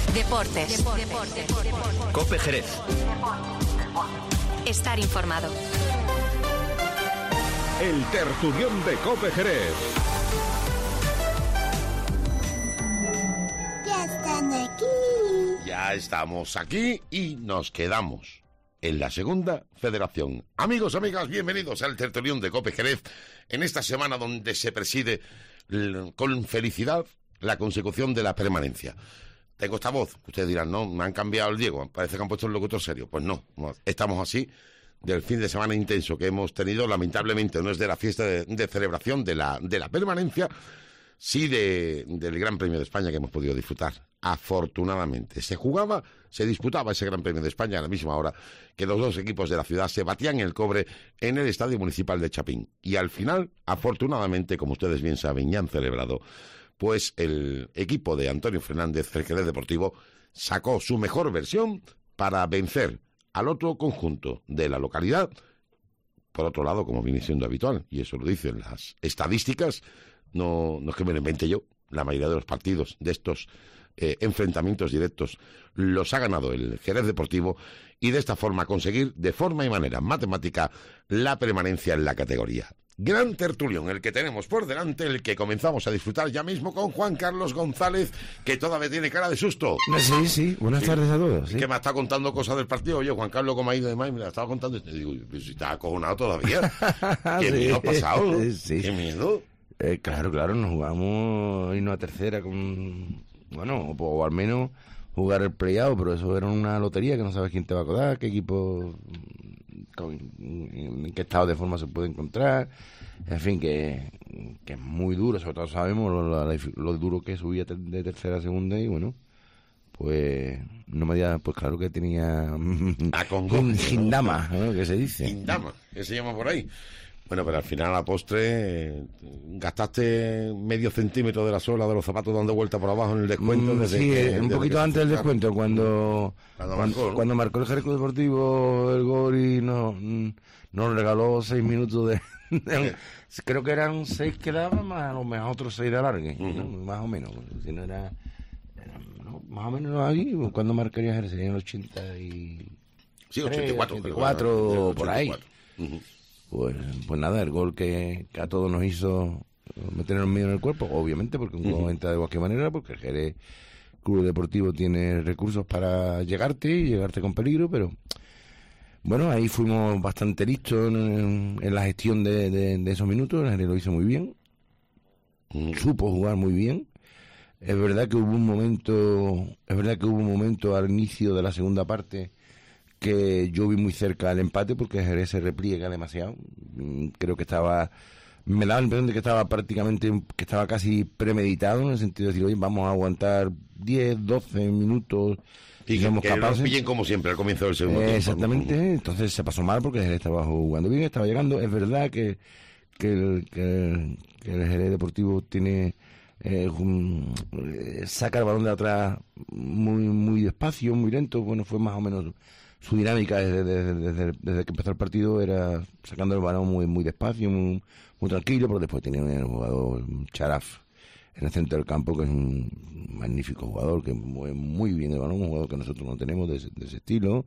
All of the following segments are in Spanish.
Deportes. COPE Jerez. Estar informado. El tertulión de COPE Jerez. Ya están aquí. Ya estamos aquí y nos quedamos en la segunda federación. Amigos, amigas, bienvenidos al tertulión de COPE Jerez, en esta semana donde se preside con felicidad la consecución de la permanencia. Tengo esta voz, ustedes dirán, no, me han cambiado el Diego, parece que han puesto el locutor serio. Pues no, estamos así del fin de semana intenso que hemos tenido. Lamentablemente no es de la fiesta de celebración de la permanencia, sí del Gran Premio de España que hemos podido disfrutar. Afortunadamente se disputaba ese Gran Premio de España a la misma hora que los dos equipos de la ciudad se batían el cobre en el Estadio Municipal de Chapín. Y al final, afortunadamente, como ustedes bien saben y han celebrado, pues el equipo de Antonio Fernández, el Jerez Deportivo, sacó su mejor versión para vencer al otro conjunto de la localidad. Por otro lado, como viene siendo habitual, y eso lo dicen las estadísticas, no es que me lo invente yo, la mayoría de los partidos de estos enfrentamientos directos los ha ganado el Jerez Deportivo, y de esta forma conseguir de forma y manera matemática la permanencia en la categoría. Gran tertulión el que tenemos por delante, el que comenzamos a disfrutar ya mismo con Juan Carlos González, que todavía tiene cara de susto. Sí, buenas tardes a todos. Sí. Que me está contando cosas del partido. Oye, Juan Carlos, ¿cómo ha ido de más? Me la estaba contando y te digo, pues si está acojonado todavía. ¿Qué miedo ha pasado? Sí. ¿Qué miedo? Claro, nos jugamos irnos a tercera con... Bueno, o al menos jugar el play-out, pero eso era una lotería que no sabes quién te va a acordar, qué equipo... en qué estado de forma se puede encontrar, en fin, que es muy duro, sobre todo sabemos lo duro que es subir de tercera a segunda, y bueno, pues no me digas, pues claro que tenía Gindama, ¿no? Que se dice Gindama, que se llama por ahí. Bueno, pero al final, a la postre, gastaste medio centímetro de la suela de los zapatos dando vuelta por abajo en el descuento. Un poquito antes del descuento, cuando marcó el Jerez Deportivo el gol y nos regaló 6 minutos de creo que eran 6 que daban, más a lo mejor otros 6 de alargue, ¿no? Más o menos. Si no era más o menos aquí, cuando marcaría Jerez, sería en el 80 y... Sí, 84 por ahí. Pues nada, el gol que a todos nos hizo meternos miedo en el cuerpo, obviamente, porque un gol entra de cualquier manera, porque el Jerez Club Deportivo tiene recursos para llegarte con peligro, pero bueno, ahí fuimos bastante listos en la gestión de esos minutos. El Jerez lo hizo muy bien, supo jugar muy bien. Es verdad que hubo un momento al inicio de la segunda parte que yo vi muy cerca al empate, porque Jerez se repliega demasiado. Creo que me daba la impresión de que estaba casi premeditado, en el sentido de decir, oye, vamos a aguantar 10, 12 minutos y somos capaces. Pillen como siempre al comienzo del segundo tiempo. Exactamente, entonces se pasó mal porque Jerez estaba jugando bien, estaba llegando. Es verdad que el Jerez Deportivo tiene... saca el balón de atrás muy despacio, muy lento. Bueno, fue más o menos su dinámica desde que empezó el partido, era sacando el balón muy despacio, muy tranquilo, pero después tenía un jugador, Charaf, en el centro del campo, que es un magnífico jugador, que mueve muy bien el balón, un jugador que nosotros no tenemos de ese estilo.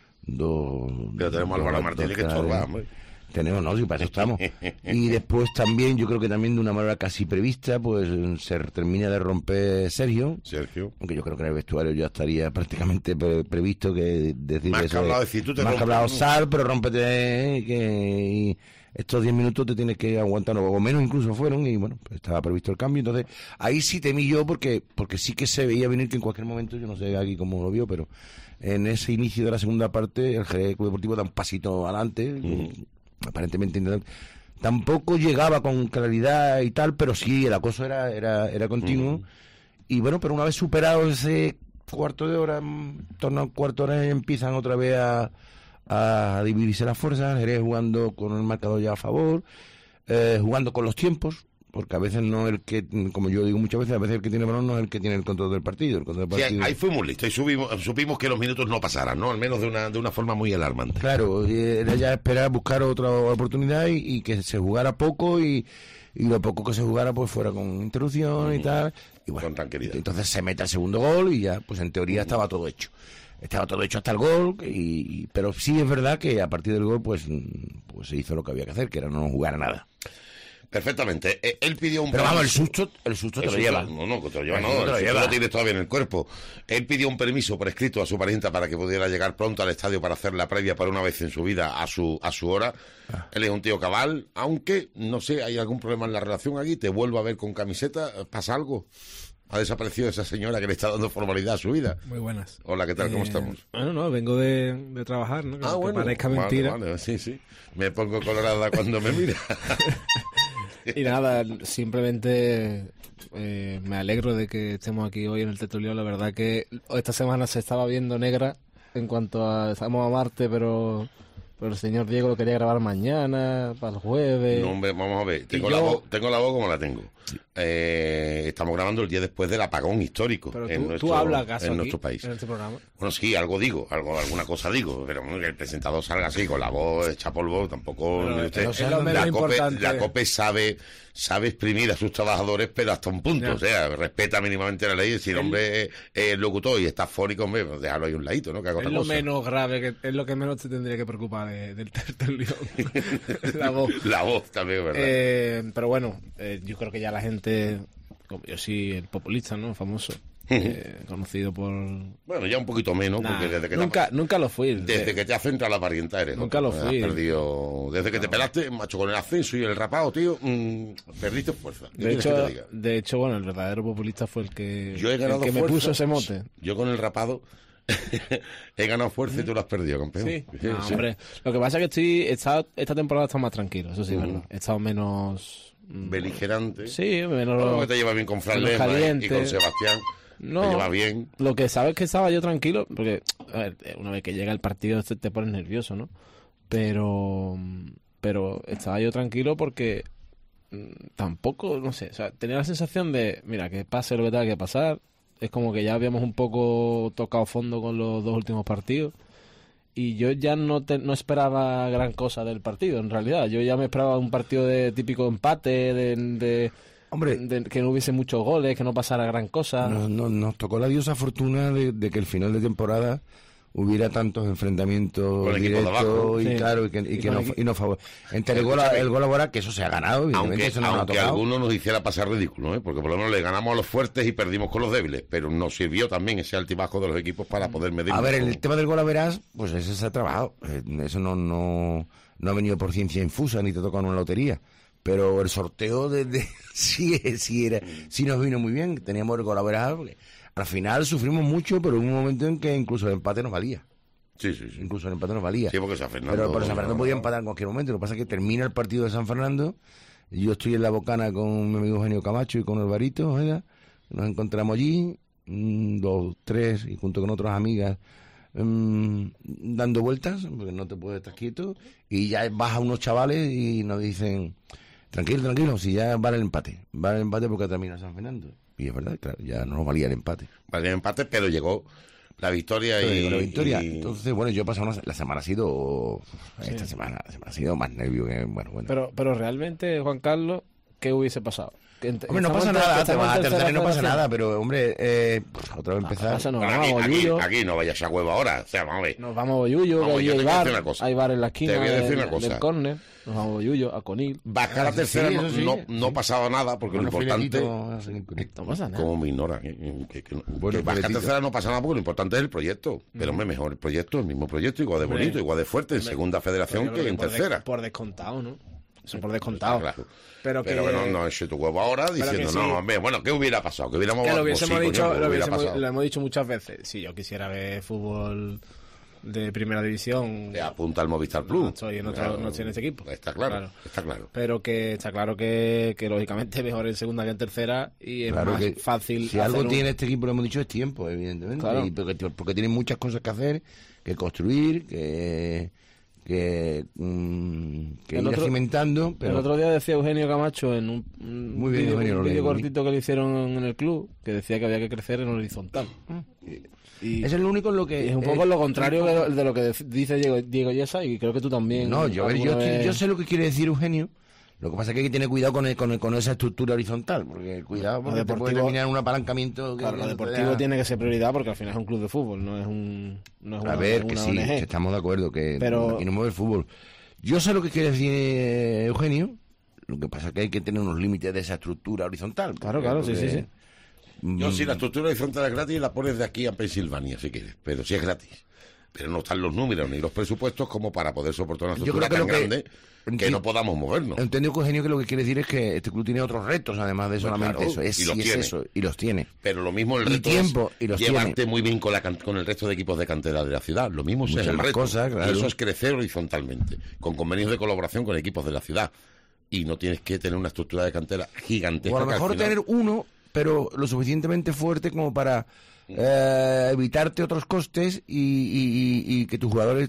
Pero tenemos al Álvaro Martínez que estorba, hombre. Tenemos, no, sí, para eso estamos. Y después también, yo creo que también de una manera casi prevista, pues se termina de romper Sergio. Aunque yo creo que en el vestuario ya estaría prácticamente previsto que decir más eso. Más que hablado, sal, pero rómpete, que estos 10 minutos te tienes que aguantar, o menos incluso fueron, y bueno, pues estaba previsto el cambio. Entonces, ahí sí temí yo, porque sí que se veía venir que en cualquier momento, yo no sé aquí cómo lo vio, pero en ese inicio de la segunda parte, el Jerez Club Deportivo da un pasito adelante, aparentemente tampoco llegaba con claridad y tal, pero sí el acoso era continuo. Y bueno, pero una vez superado ese cuarto de hora, en torno a un cuarto de hora, empiezan otra vez a dividirse las fuerzas. Jerez jugando con el marcador ya a favor, jugando con los tiempos, porque a veces no el que, como yo digo muchas veces, a veces el que tiene balón no es el que tiene el control del partido. El control del Sí, partido. ahí fuimos listos y supimos que los minutos no pasaran, ¿no? Al menos de una forma muy alarmante. Claro, era ya esperar buscar otra oportunidad y que se jugara poco y lo poco que se jugara pues fuera con interrupción y tal. Y bueno, Con tranquilidad. Entonces se mete el segundo gol y ya, pues en teoría estaba todo hecho. Estaba todo hecho hasta el gol, pero sí es verdad que a partir del gol pues se hizo lo que había que hacer, que era no jugar a nada. Perfectamente. Él pidió un Pero permiso. vamos, el susto te lo lleva. No, que te lo lleva, El no, susto te lo el susto lleva. lo tienes todavía en el cuerpo. Él pidió un permiso por escrito a su parienta para que pudiera llegar pronto al estadio para hacer la previa por una vez en su vida a su hora. Él es un tío cabal, aunque, no sé, hay algún problema en la relación aquí, te vuelvo a ver con camiseta, ¿pasa algo? ¿Ha desaparecido esa señora que le está dando formalidad a su vida? Muy buenas. Hola, ¿qué tal? ¿Cómo estamos? Bueno, no, vengo de trabajar, ¿no? Que aunque parezca mentira. Vale, sí. Me pongo colorada cuando me mira. Y nada, simplemente me alegro de que estemos aquí hoy en el tertulión. La verdad que esta semana se estaba viendo negra en cuanto a... Estamos a Marte, pero el señor Diego lo quería grabar mañana, para el jueves. No, hombre, vamos a ver. Tengo yo- la voz como la tengo. Estamos grabando el día después del apagón histórico Pero en tú hablas acaso en aquí, nuestro país. en este programa. Bueno, sí, algo digo, alguna cosa digo, pero que el presentador salga así con la voz hecha polvo, tampoco... Bueno, usted- es lo menos importante. la COPE sabe exprimir a sus trabajadores, pero hasta un punto. Ya. O sea, respeta mínimamente la ley. Si el hombre es locutor y está fónico, hombre, pues déjalo ahí un ladito, ¿no? Que haga Es otra lo cosa. menos grave, es lo que menos te tendría que preocupar del tertulión. La voz. La voz también, es ¿verdad? Pero bueno, yo creo que ya la gente, como yo soy el populista, ¿no? Famoso, conocido por... Bueno, ya un poquito menos, Nah, porque desde que nunca lo fui. Desde que te has centrado la parienta eres. Nunca lo fui. Has perdido... Desde que te pelaste, macho, con el ascenso y el rapado, tío, perdiste fuerza. ¿Qué quieres que te diga? De hecho, bueno, el verdadero populista fue el que, Yo he ganado me fuerza. puso ese mote. Yo con el rapado he ganado fuerza y tú lo has perdido, campeón. Sí, Sí, no, sí. hombre. Lo que pasa es que esta temporada he estado más tranquilo, eso sí, es verdad. He estado menos... Beligerante. Sí, menos... Bueno, que te llevas bien con Fran menos Lesma y caliente. con Sebastián. No, Te llevas bien. Lo que sabes que estaba yo tranquilo, porque a ver, una vez que llega el partido te pones nervioso, ¿no? Pero estaba yo tranquilo porque tampoco, no sé, o sea, tenía la sensación de, mira, que pase lo que tenga que pasar. Es como que ya habíamos un poco tocado fondo con los dos últimos partidos. Y yo ya no esperaba gran cosa del partido, en realidad. Yo ya me esperaba un partido de típico empate, Hombre, que no hubiese muchos goles, que no pasara gran cosa. nos tocó la diosa fortuna de que el final de temporada hubiera tantos enfrentamientos Con el equipo de directos abajo. y Sí. claro, y no favor. Entre el gol laboral, que eso se ha ganado, evidentemente, Aunque, eso no nos ha aunque tocado. alguno nos hiciera pasar ridículo, ¿eh? Porque por lo menos le ganamos a los fuertes y perdimos con los débiles, pero nos sirvió también ese altibajo de los equipos para poder medir. A ver, el tema del gol a verás, pues ese se ha trabajado. Eso no ha venido por ciencia infusa ni te toca una lotería. Pero el sorteo sí nos vino muy bien. Teníamos el gol a verás. Al final sufrimos mucho, pero hubo un momento en que incluso el empate nos valía. Sí. Incluso el empate nos valía. Sí, porque San Fernando... Pero San Fernando podía empatar en cualquier momento. Lo que pasa es que termina el partido de San Fernando. Yo estoy en la Bocana con mi amigo Eugenio Camacho y con Alvarito. ¿Verdad? Nos encontramos allí, 2, 3, y junto con otras amigas, dando vueltas, porque no te puedes estar quieto. Y ya baja unos chavales y nos dicen, tranquilo, si ya vale el empate. Vale el empate porque termina San Fernando. Y es verdad, claro, ya no nos valía el empate. Vale, el empate, pero llegó la victoria Pero y... llegó la victoria. y- Entonces, bueno, yo he pasado la semana ha sido... Esta semana ha sido más nervio que... Bueno. Pero realmente, Juan Carlos, ¿qué hubiese pasado? Hombre, no pasa nada, te vas a tercera y no pasa nada, pero, hombre, otra vez empezar... pasa, no. Bueno, vamos a aquí, Bollullo. aquí no vayas a huevo ahora, o sea, vamos a ver. Nos vamos a Bollullo, Vamos, que yo allí te voy hay a bar, decir una cosa. hay bar en la esquina Te voy a decir una del cosa. córner. Nos vamos a Bollullo, a Conil. Bajar a la Sí, tercera eso sí. no pasaba nada, porque lo importante... No pasa nada. Como me ignora. Bueno, Que bajar a Filetito. tercera no pasa nada, porque lo importante es el proyecto. Pero hombre, mejor el proyecto, el mismo proyecto, igual de Hombre. bonito, igual de fuerte, en segunda federación Yo creo que en por tercera. por descontado, ¿no? Eso por descontado. Claro. Pero que, Pero no eche tu huevo ahora diciendo, que sí. no, hombre, bueno, ¿qué hubiera pasado? Que hubiéramos... que lo pues hubiésemos sí, dicho, coño, pues hubiera pasado. lo hemos dicho muchas veces. Si yo quisiera ver fútbol de primera división, Te apunta al Movistar Plus. no estoy en otro, no estoy en ese equipo. Está claro, está claro. Pero que está claro que lógicamente es mejor en segunda que en tercera y es Claro más que fácil. si hacer algo tiene este equipo, lo hemos dicho, es tiempo, evidentemente. Claro. Y porque tiene muchas cosas que hacer, que construir, que ir cimentando, pero el otro día decía Eugenio Camacho en un Muy bien, Eugenio, lo leí. vídeo cortito que le hicieron en el club, que decía que había que crecer en horizontal. Y es el único en lo que... y es un poco lo contrario de lo que dice Diego Yesa, y creo que tú también. No, yo alguna sé lo que quiere decir Eugenio. Lo que pasa es que hay que tener cuidado con esa estructura horizontal, porque cuidado, porque te puede terminar en un apalancamiento. Claro, lo deportivo tiene que ser prioridad porque al final es un club de fútbol, no es una que sí, ONG. que estamos de acuerdo, que Pero... aquí no mueve el fútbol. Yo sé lo que quiere decir Eugenio, lo que pasa es que hay que tener unos límites de esa estructura horizontal. Claro, sí. Yo, si la estructura horizontal es gratis, la pones de aquí a Pensilvania, si quieres, pero si es gratis. Pero no están los números ni los presupuestos como para poder soportar una estructura tan grande que no podamos movernos. Entiendo, Eugenio, que lo que quiere decir es que este club tiene otros retos, además de solamente claro, eso. Y los tiene. Pero lo mismo el reto es llevarte muy bien con el resto de equipos de cantera de la ciudad. Lo mismo es el reto. Claro. Y eso es crecer horizontalmente, con convenios de colaboración con equipos de la ciudad. Y no tienes que tener una estructura de cantera gigantesca. O a lo mejor tener uno, pero lo suficientemente fuerte como para evitarte otros costes y que tus jugadores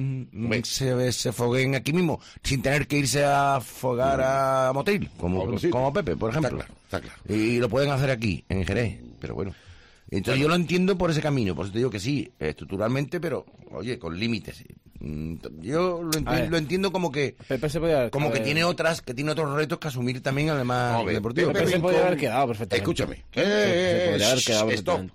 se fogueen aquí mismo sin tener que irse a fogar a Motril, como Pepe, por ejemplo. Está claro. Y lo pueden hacer aquí, en Jerez, pero bueno. Entonces yo lo entiendo por ese camino, por eso te digo que sí, estructuralmente, pero oye, con límites. Yo lo entiendo como que Pepe se podía, como que tiene otros retos que asumir también, además deportivo. Pepe se podía haber quedado perfectamente. Escúchame. Se podría haber quedado Stop. perfectamente.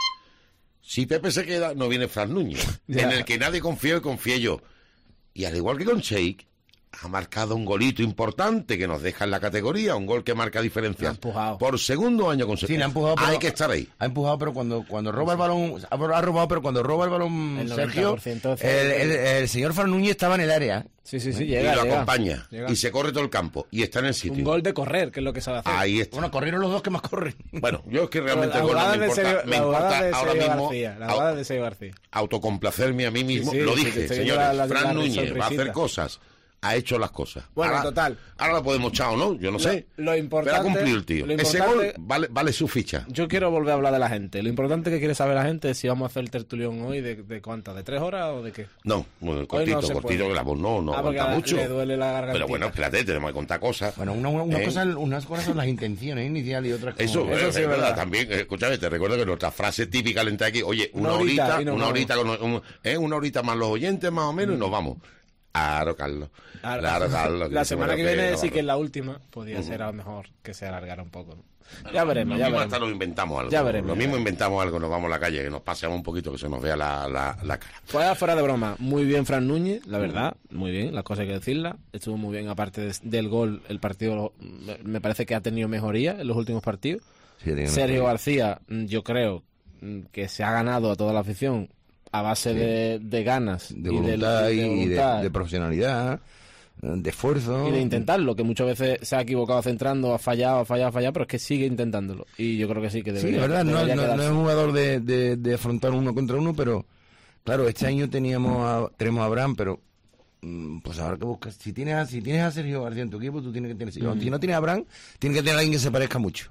Si Pepe se queda, no viene Fran Núñez, en el que nadie confió y confié yo. Y al igual que con Sheik, ha marcado un golito importante que nos deja en la categoría, un gol que marca diferencia. Por segundo año consecutivo. Sí, le ha empujado, pero hay que estar ahí. Ha empujado, pero cuando roba el balón, ha robado, pero cuando roba el balón Sergio, el señor Fran Núñez estaba en el área. Sí, llega. Y lo acompaña. Y se corre todo el campo. Y está en el sitio. Un gol de correr, que es lo que sabe hacer. Ahí está. Bueno, corrieron los dos que más corren. Bueno, yo es que realmente el gol no me importa. Me importa ahora mismo la jugada de Sergio García. Autocomplacerme a mí mismo. Sí, lo dije, señores. Fran Núñez va a hacer cosas. Ha hecho las cosas. Bueno, ahora, total. Ahora la podemos echar o no, yo no sé. Lo importante, pero ha cumplido el tío. Ese gol vale su ficha. Yo quiero volver a hablar de la gente. Lo importante que quiere saber la gente es si vamos a hacer el tertulión hoy de cuántas, de 3 horas o de qué. No, cortito, que la voz no aguanta mucho. Le duele la gargantita. Pero bueno, espérate, tenemos que contar cosas. Bueno, unas cosas son las intenciones iniciales y otras cosas. Eso sí es verdad. También, escúchame, te recuerdo que nuestra frase típica le entra aquí, oye, una horita más los oyentes más o menos y nos vamos. Claro, Carlos. La semana que viene sí que es la última. Podría ser a lo mejor que se alargara un poco, ¿no? Ya veremos. Hasta nos inventamos algo. Ya veremos. Lo mismo inventamos algo, nos vamos a la calle, que nos paseamos un poquito, que se nos vea la cara. Fuera de broma, muy bien Fran Núñez, la verdad, muy bien, las cosas hay que decirlas. Estuvo muy bien, aparte del gol, el partido me parece que ha tenido mejoría en los últimos partidos. Sí, Sergio García, yo creo que se ha ganado a toda la afición a base de ganas, de voluntad y de profesionalidad, de esfuerzo y de intentarlo, que muchas veces se ha equivocado centrando, ha fallado, pero es que sigue intentándolo y yo creo que sí que debería. Sí, verdad, no es un jugador de afrontar uno contra uno, pero claro, este año tenemos a Abraham, pero pues ahora que buscas, si tienes a Sergio García en tu equipo, tú tienes que tener, si no tienes a Abraham, tienes que tener a alguien que se parezca mucho.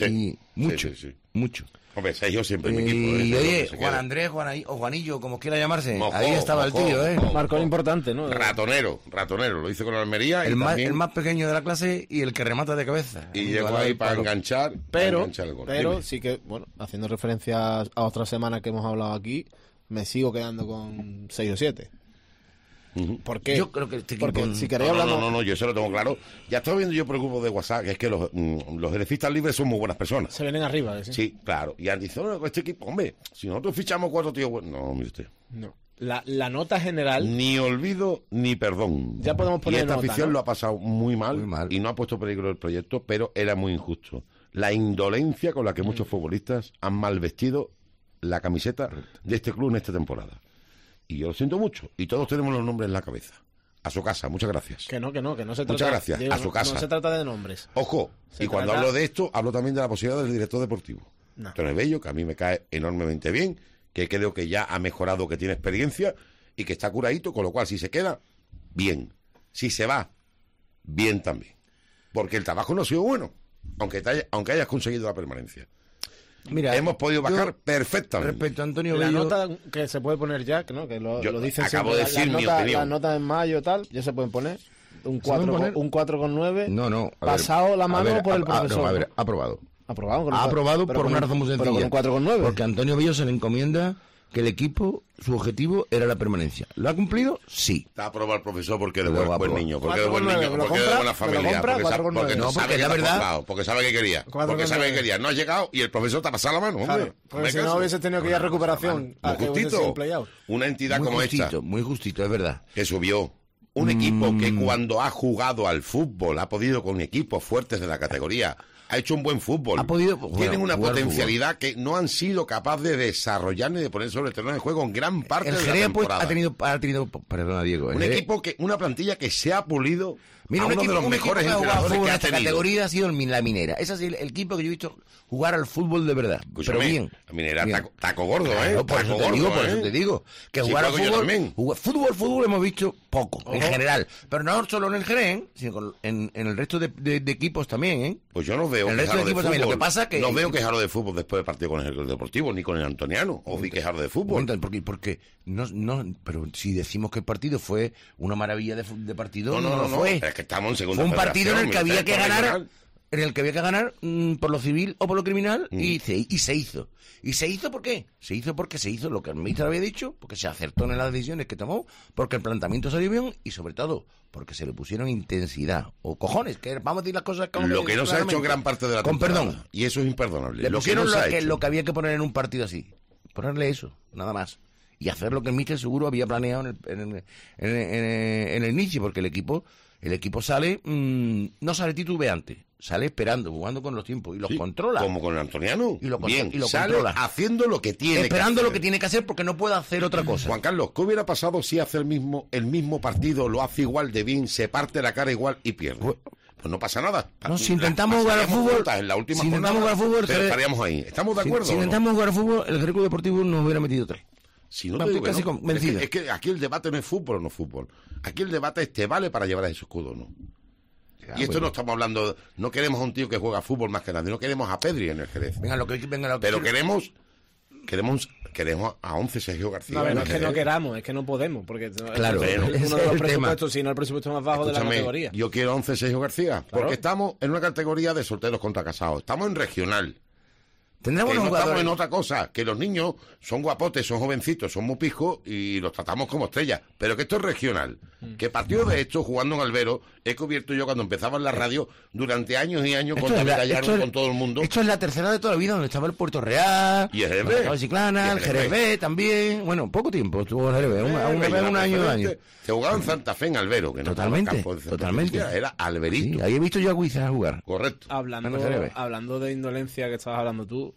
Mucho. Hombre, Sergio siempre en mi equipo. Y oye, Juan Andrés, o Juanillo, como quiera llamarse, ahí estaba el tío, Marcó importante, ¿no? Ratonero, lo hizo con Almería. El más pequeño de la clase y el que remata de cabeza. Y llegó ahí para enganchar el gol. Pero sí que, bueno, haciendo referencia a otra semana que hemos hablado aquí, me sigo quedando con 6 o 7. ¿Por qué? Yo creo que porque si queréis hablar... No, yo eso lo tengo claro. Ya estaba viendo yo por el grupo de WhatsApp que es que los jerezistas libres son muy buenas personas. Se vienen arriba, ¿sí? Sí, claro. Y han dicho, este equipo, hombre, si nosotros fichamos 4 tíos buenos... No, mire usted. No. La nota general... Ni olvido ni perdón. Ya podemos poner y esta nota, afición, ¿no? lo ha pasado muy mal y no ha puesto en peligro el proyecto, pero era muy injusto. La indolencia con la que muchos futbolistas han mal vestido la camiseta de este club en esta temporada. Y yo lo siento mucho. Y todos tenemos los nombres en la cabeza. A su casa, muchas gracias. Que no se trata... Muchas gracias, a su casa. No se trata de nombres. Ojo, cuando hablo de esto, hablo también de la posibilidad del director deportivo. Antonio Bello, que a mí me cae enormemente bien, que creo que ya ha mejorado, que tiene experiencia y que está curadito, con lo cual si se queda, bien. Si se va, bien también. Porque el trabajo no ha sido bueno, aunque hayas conseguido la permanencia. Mira, hemos podido bajar yo, perfectamente. Respecto a Antonio La Bello, nota que se puede poner ya, que no, que Yo lo dicen acabo siempre, de decir mi opinión. las notas en mayo tal, ya se pueden poner. Un pueden 4 poner? un 4,9. no. a Pasado ver, la mano a ver, por el profesor. No, a ver, ¿no? aprobado. Aprobado, con un Ha cuatro- aprobado pero por con una un- razón muy pero sencilla. con un 4,9. Porque a Antonio Bello se le encomienda que el equipo, su objetivo era la permanencia. ¿Lo ha cumplido? Sí. Está aprobado el profesor porque eres Lo buen, va a buen aprobar. niño, porque eres buen 4,9, niño, ¿me lo porque eres de buena compra? ¿Me lo familia, compra? porque sabe 4,9. que No, sabe porque que la te ha verdad- costado, porque sabe que quería, 4,9. porque sabe que quería. No has llegado y el profesor te ha pasado la mano, hombre. Claro, porque Hazme si no caso. hubiese tenido que ir a recuperación. Muy a que hubiese sido justito. un play-out. Una entidad como esta, Muy justito, es verdad. que subió. Un equipo que cuando ha jugado al fútbol, ha podido con equipos fuertes de la categoría, ha hecho un buen fútbol. Ha podido, bueno, Tienen una jugar potencialidad que no han sido capaces de desarrollar ni de poner sobre el terreno de juego en gran parte El de la Jerez pues, temporada. ha tenido, perdona Diego, Un equipo que, una plantilla que se ha pulido Mira, a un uno equipo, de los un equipo mejores que ha jugado entrenadores fútbol que en ha esta tenido. categoría ha sido la Minera. Ese es el equipo que yo he visto jugar al fútbol de verdad. Escúchame, pero bien. la Minera bien. taco gordo, Claro, por Taco eso te gordo, digo, por eso te digo. Que Sí, jugar al juego yo también. fútbol, fútbol hemos visto poco, en general. Pero no solo en el Jerez, sino en el resto de equipos también, ¿eh? Pues yo no veo El resto quejarlo de de equipos fútbol. también. Lo que pasa que... No veo quejarlo de fútbol después del partido con el Deportivo, ni con el Antoniano. O vi quejarlo de fútbol. Porque pero si decimos que el partido fue una maravilla de partido, No, no lo fue. Es que estamos en segunda Fue un partido en el que federación, había que mira, ganar, regional. en el que había que ganar por lo civil o por lo criminal y se hizo. ¿Y se hizo por qué? Se hizo porque se hizo lo que el ministro había dicho, porque se acertó en las decisiones que tomó, porque el planteamiento salió bien y sobre todo porque se le pusieron intensidad o cojones, que vamos a decir las cosas como Lo que no se ha hecho claramente. gran parte de la Con temporada. perdón. Y eso es imperdonable. Le Lo que pusieron no se ha hecho. lo que había que poner en un partido así. Ponerle eso, nada más. Y hacer lo que el míster seguro había planeado en el inicio, porque el equipo sale, no sale titubeante, sale esperando, jugando con los tiempos y los Sí, controla. Como con el Antoniano. Y lo Bien, y lo sale controla. haciendo lo que tiene Esperando que lo hacer. que tiene que hacer porque no puede hacer otra cosa. Juan Carlos, ¿qué hubiera pasado si hace el mismo partido, lo hace igual de bien, se parte la cara igual y pierde? Pues no pasa nada. No, si intentamos jugar al Pasaríamos fútbol, juntas en la última si intentamos jornada, jugar al fútbol, pero Jerez- estaríamos ahí. ¿Estamos de acuerdo? Si o no? intentamos jugar al fútbol, el Greco Deportivo nos hubiera metido 3. Si no Estoy te digo que casi no. convencido. Es que aquí el debate no es fútbol o no fútbol. Aquí el debate es, ¿te vale para llevar a ese escudo o no? Y esto no estamos hablando, no queremos a un tío que juega fútbol más que nadie, no queremos a Pedri en el Jerez. Venga, lo que Pero queremos a 11 Sergio García. No, a ver, en no el es que no Jerez. queramos, es que no podemos, porque Claro, es ese uno de es los el tema. presupuestos, si no el presupuesto más bajo de la Escúchame, categoría. yo quiero 11 Sergio García, porque Claro. estamos en una categoría de solteros contra casados. Estamos en regional. Tendremos Que no unos estamos jugadores. en otra cosa, que los niños son guapotes, son jovencitos, son muy pijos y los tratamos como estrellas. Pero que esto es regional. Que partido de esto, jugando en Albero, he cubierto yo cuando empezaba en la radio durante años y años Esto con es David la- Gallardo, esto es- con todo el mundo. Esto es la tercera de toda la vida, donde estaba el Puerto Real, Y el Jerez donde B. estaba el Chiclana, Y el el Jerez Jerez B también. Bueno, poco tiempo estuvo el Jerez B, un año, 2 años. Se jugaba en Santa Fe, en Albero, que no estaba en el Totalmente, campo de Santa Fe, totalmente. era Alberito. Sí, ahí he visto yo a Guizas jugar. Correcto. Hablando, Menos Jerez B. hablando de indolencia que estabas hablando tú,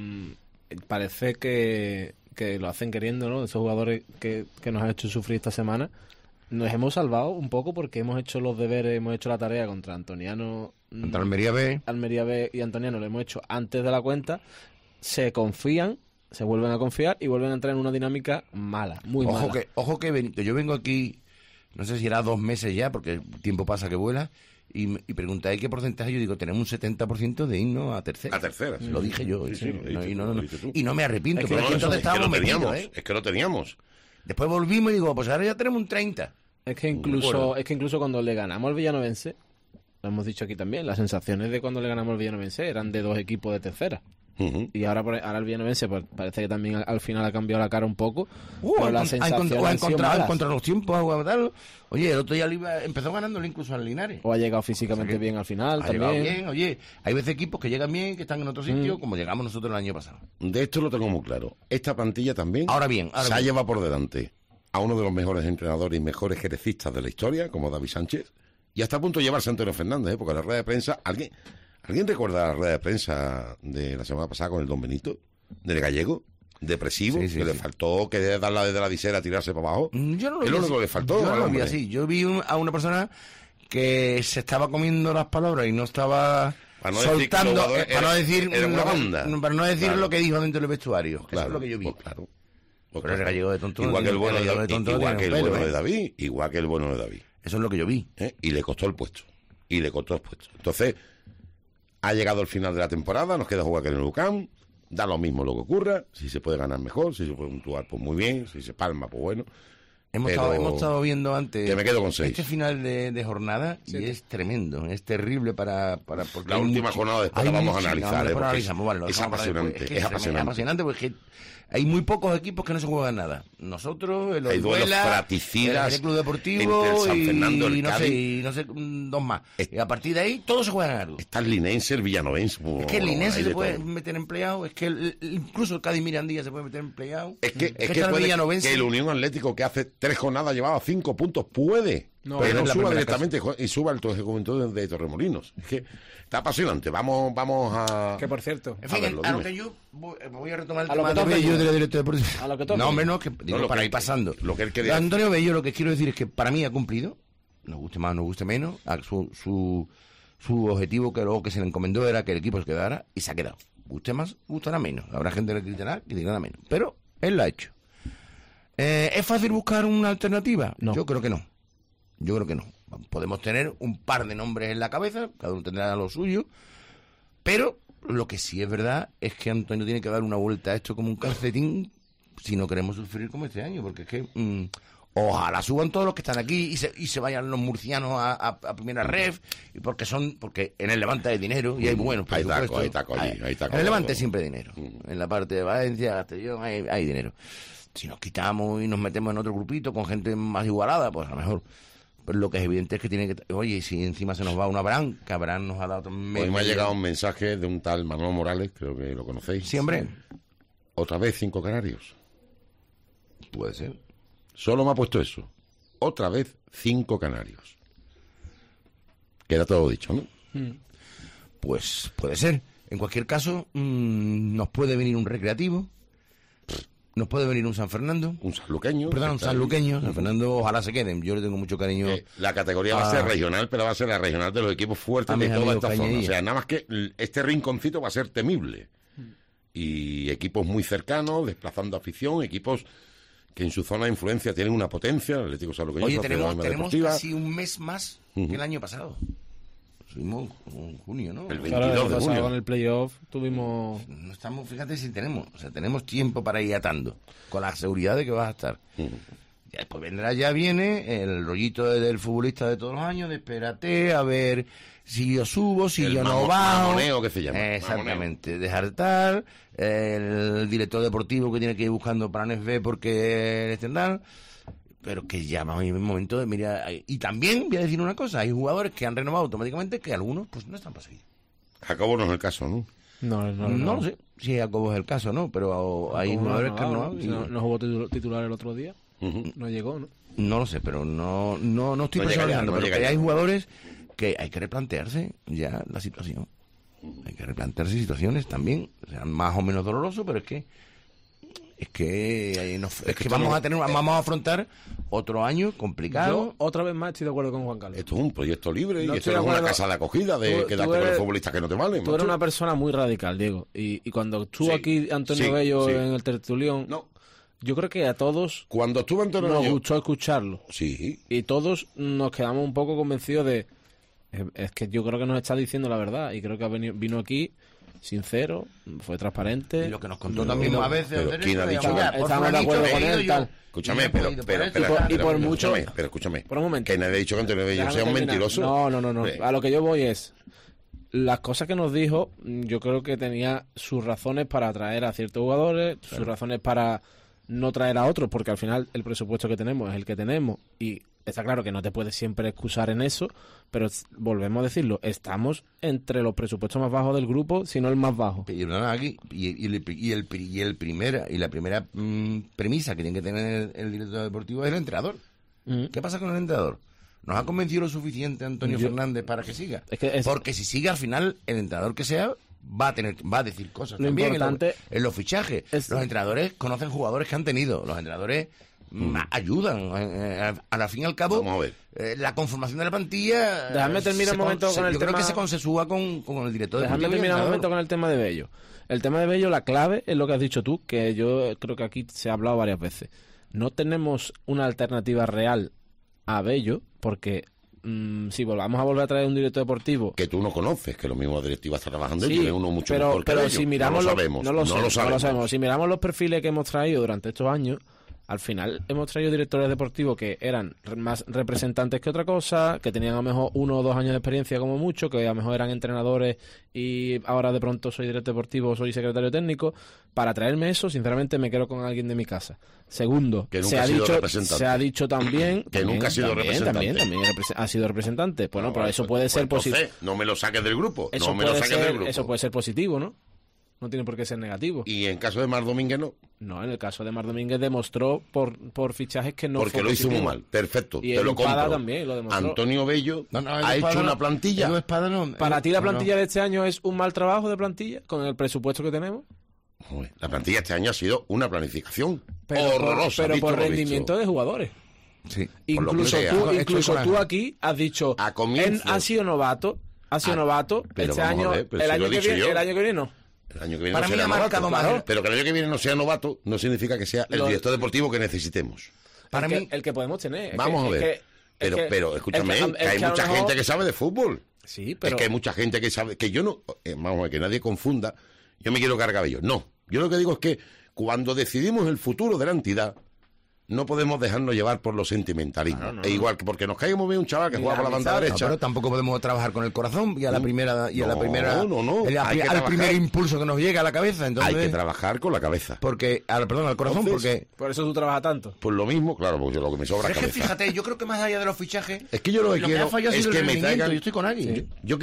parece que lo hacen queriendo, ¿no? Esos jugadores que nos han hecho sufrir esta semana. Nos hemos salvado un poco porque hemos hecho los deberes, hemos hecho la tarea contra Antoniano, Contra Almería B. Almería B y Antoniano, lo hemos hecho antes de la cuenta. Se confían, se vuelven a confiar y vuelven a entrar en una dinámica mala, muy mala. Ojo que yo vengo aquí, no sé si era 2 meses ya, porque el tiempo pasa que vuela, y preguntáis qué porcentaje. Yo digo, tenemos un 70% de irnos a tercera. A tercera, sí. Lo dije yo. Sí, lo dices y, tú, no, lo dices tú. y no me arrepiento, Es que pero no, es que entonces es que estábamos lo metidos, teníamos, ¿eh? es que lo teníamos. Después volvimos y digo, pues ahora ya tenemos un 30. Es que incluso cuando le ganamos al Villanovense, lo hemos dicho aquí también, las sensaciones de cuando le ganamos al Villanovense eran de 2 equipos de tercera. Ujú. Y ahora el Villanovense pues, parece que también al final ha cambiado la cara un poco. pero las ha sensaciones han sido malas. encontrado los tiempos, a tal. Oye, el otro día empezó ganándole incluso al Linares. O ha llegado físicamente O sea que bien al final Ha llegado también. bien, oye, hay veces equipos que llegan bien, que están en otro sitio, como llegamos nosotros el año pasado. De esto lo tengo muy claro. Esta plantilla también Ahora bien, se ha llevado por delante a uno de los mejores entrenadores y mejores jerecistas de la historia, como David Sánchez, y hasta a punto de llevarse a Antonio Fernández, porque la rueda de prensa... ¿Alguien recuerda la rueda de prensa de la semana pasada con el Don Benito? Del gallego, depresivo, Sí, sí, que le sí. faltó que darla desde la visera, tirarse para abajo. Yo no lo Es vi lo así. único que le faltó Yo no al lo vi hombre. así. Yo vi a una persona que se estaba comiendo las palabras y no estaba Para no decir que los soltando, jugadores para no decir, era una banda. para no decir Claro. lo que dijo dentro del vestuario. Eso Claro, es lo que yo vi. pues claro. Pues Pero el claro. gallego de tonto no Igual que el tiene- bueno el de gallego de tonto no igual tiene que el un pelo, bueno de ¿eh? David, igual que el bueno de David. Eso es lo que yo vi. Y le costó el puesto. Y le costó el puesto. Entonces, ha llegado el final de la temporada, nos queda jugar aquí en el UCAM. Da lo mismo lo que ocurra, si se puede ganar mejor, si se puede puntuar, pues muy bien, si se palma, pues bueno. Hemos estado viendo antes que me quedo con 6. este final de jornada y es tremendo, es terrible porque la última jornada después la vamos a analizar. Es apasionante, es apasionante porque hay muy pocos equipos que no se juegan nada. Nosotros, el hay duelos Orzuela, fratricidas, el Club Deportivo entre el San Fernando, el y no Cádiz. sé, dos más. Y a partir de ahí todos se juegan algo. Está el Linense, el Villanovense. Es que el Linense se puede meter empleado, es que incluso el Cádiz Mirandilla se puede meter empleado. Es que puede que el Unión Atlético, que hace 3 jornadas llevaba 5 puntos, puede. No, pero no suba directamente y suba el juventud de Torremolinos. Es que está apasionante. Vamos a... Que por cierto, En fin, verlo, a lo dime. que yo voy a retomar el A lo tema que de toque. Bello de la directora deportiva. A lo que toque. No, hombre, no, que digo, lo para que- ir pasando. lo que él quería- Antonio Bello, lo que quiero decir es que para mí ha cumplido, nos guste más, nos guste menos, su objetivo que luego que se le encomendó era que el equipo se quedara y se ha quedado. Guste más, gustará menos. Habrá gente que le criticará menos. Pero él lo ha hecho. ¿Es fácil buscar una alternativa? No. Yo creo que no. Yo creo que no. Podemos tener un par de nombres en la cabeza, cada uno tendrá lo suyo, pero lo que sí es verdad es que Antonio tiene que dar una vuelta a esto como un calcetín si no queremos sufrir como este año, porque es que ojalá suban todos los que están aquí y se vayan los murcianos a primera ref, y porque en el Levante hay dinero y hay buenos Hay taco, presupuestos. hay taco allí, hay taco en el Levante todo. siempre hay dinero. En la parte de Valencia, Castellón, hay dinero. Si nos quitamos y nos metemos en otro grupito con gente más igualada, pues a lo mejor. Pero lo que es evidente es que tiene que... Oye, si encima se nos va una Abraham, que Abraham nos ha dado... Hoy me ha llegado un mensaje de un tal Manuel Morales, creo que lo conocéis. Sí, hombre. Otra vez 5 canarios. Puede ser. Solo me ha puesto eso. Otra vez 5 canarios. Queda todo dicho, ¿no? Pues puede ser. En cualquier caso, nos puede venir un Recreativo, nos puede venir un San Fernando, Un sanluqueño. perdón, un sanluqueño. San Fernando, ojalá se queden. Yo le tengo mucho cariño. La categoría va a ser regional, pero va a ser la regional de los equipos fuertes A de mis toda amigos esta zona. cañerías. O sea, nada más que este rinconcito va a ser temible. Y equipos muy cercanos, desplazando afición, equipos que en su zona de influencia tienen una potencia, el Atlético Sanluqueño. Oye, Sociedad tenemos Deportiva. casi un mes más que el año pasado. Fuimos en junio, ¿no? El claro, 22 de el pasado junio. con el playoff tuvimos... No estamos, fíjate si tenemos, o sea, tenemos tiempo para ir atando, con la seguridad de que vas a estar. Ya después viene el rollito del futbolista de todos los años, de espérate, a ver si yo subo, si El yo no bajo. mamoneo que se llama. Exactamente, dejar tal, el director deportivo que tiene que ir buscando planes B porque le tendrán, pero que ya vamos en el momento de mirar. Y también voy a decir una cosa, hay jugadores que han renovado automáticamente que algunos pues no están para seguir. Jacobo no es el caso, ¿no? No lo sé si Jacobo es el caso, ¿no? Pero hay jugadores que no jugó titular el otro día, no llegó, ¿no? no lo sé, pero no estoy No llega personalizando, ya, no pero llega que ya. hay jugadores que hay que replantearse ya la situación. Hay que replantearse situaciones también, o sea, más o menos doloroso, pero es que vamos a afrontar otro año complicado. Yo otra vez más estoy de acuerdo con Juan Carlos. Esto es un proyecto libre y No esto estoy no de es una acuerdo. casa de acogida de Tú quedarte con los eres- futbolistas que no te valen. Tú eres macho. una persona muy radical, Diego. Y cuando estuvo Sí, aquí Antonio sí, Bello sí. en el tertulión, No, yo creo que a todos cuando estuvo Antonio nos Bello- gustó escucharlo. Sí, Y todos nos quedamos un poco convencidos de... Es que yo creo que nos está diciendo la verdad. Y creo que vino aquí sincero, fue transparente. Y lo que nos contó también a veces. pero ¿quién ha dicho que- Estamos de acuerdo con él, tal. escúchame, pero mucho- escúchame. Por un momento. Que nadie ha dicho que Antonio Bello Déjame sea un terminar. mentiroso. No. A lo que yo voy es... Las cosas que nos dijo, yo creo que tenía sus razones para atraer a ciertos jugadores, sus razones para no traer a otros, porque al final el presupuesto que tenemos es el que tenemos y está claro que no te puedes siempre excusar en eso, pero volvemos a decirlo, estamos entre los presupuestos más bajos del grupo, si no el más bajo. La primera premisa que tiene que tener el director deportivo es el entrenador. ¿Qué pasa con el entrenador? ¿Nos ha convencido lo suficiente Antonio Fernández para que siga? Porque si sigue al final, el entrenador que sea va a decir cosas Lo también importante en los fichajes. Los entrenadores conocen jugadores que han tenido. Los entrenadores ayudan. A la fin y al cabo, Vamos a ver. la conformación de la plantilla... Déjame terminar un momento con el yo creo tema- que se consensúa con el director Déjame deportivo y el terminar un entrenador. momento con el tema de Bello. El tema de Bello, la clave es lo que has dicho tú, que yo creo que aquí se ha hablado varias veces. No tenemos una alternativa real a Bello, porque si vamos a volver a traer un director deportivo... Que tú no conoces, que lo mismo la directiva está trabajando y Sí, tiene uno mucho pero, mejor que pero ellos. si miramos no lo sabemos. Si miramos los perfiles que hemos traído durante estos años, al final hemos traído directores deportivos que eran más representantes que otra cosa, que tenían a lo mejor 1 o 2 años de experiencia como mucho, que a lo mejor eran entrenadores y ahora de pronto soy director deportivo, soy secretario técnico. Para traerme eso, sinceramente me quedo con alguien de mi casa. Segundo, Que nunca ha sido representante. se ha dicho también... Que nunca ha sido representante. También ha sido representante. Bueno, pero eso puede ser positivo. No me lo saques del grupo. Eso puede ser positivo, ¿no? No tiene por qué ser negativo. Y en caso de Mar Domínguez no. No, en el caso de Mar Domínguez demostró por fichajes que no Porque fue lo hizo muy positivo. mal. Perfecto, Y te lo Espada compro. también lo demostró. Antonio Bello ha hecho una plantilla. ¿Para ti la plantilla de este año es un mal trabajo de plantilla con el presupuesto que tenemos? Joder, la plantilla este año ha sido una planificación Pero horrorosa. pero visto por lo visto. rendimiento de jugadores. Sí. Por lo que sea. Incluso tú aquí has dicho, A comienzos. ha sido novato, pero este vamos a año, ver, pero el si año lo he que dicho viene, yo. el año que viene no. El año que viene Para no mí será ha marcado novato, más. pero que el año que viene no sea novato no significa que sea el Lo- director deportivo que necesitemos. Para mí, El que podemos tener. Es Vamos que- a ver. es que- Pero escúchame, es que hay a lo mucha mejor- gente que sabe de fútbol. Sí, Es pero... que hay mucha gente que sabe, que yo no, vamos a ver, que nadie confunda, yo me quiero cargar cabello. No, yo lo que digo es que cuando decidimos el futuro de la entidad, no podemos dejarnos llevar por los sentimentalismos. Es igual que porque nos caigamos bien un chaval que Ni juega la por la banda amistad, derecha. pero tampoco podemos trabajar con el corazón y a la primera No. Hay que al trabajar. primer impulso que nos llega a la cabeza. Entonces, Hay que trabajar con la cabeza. porque al corazón, Entonces, porque Por eso tú trabajas tanto. Pues lo mismo, claro, porque yo lo que me sobra es es que cabeza. fíjate, yo creo que más allá de los fichajes, Es que yo lo que ha quiero fallado ha es sido que el me rendimiento. traigan. Yo estoy con alguien. Yo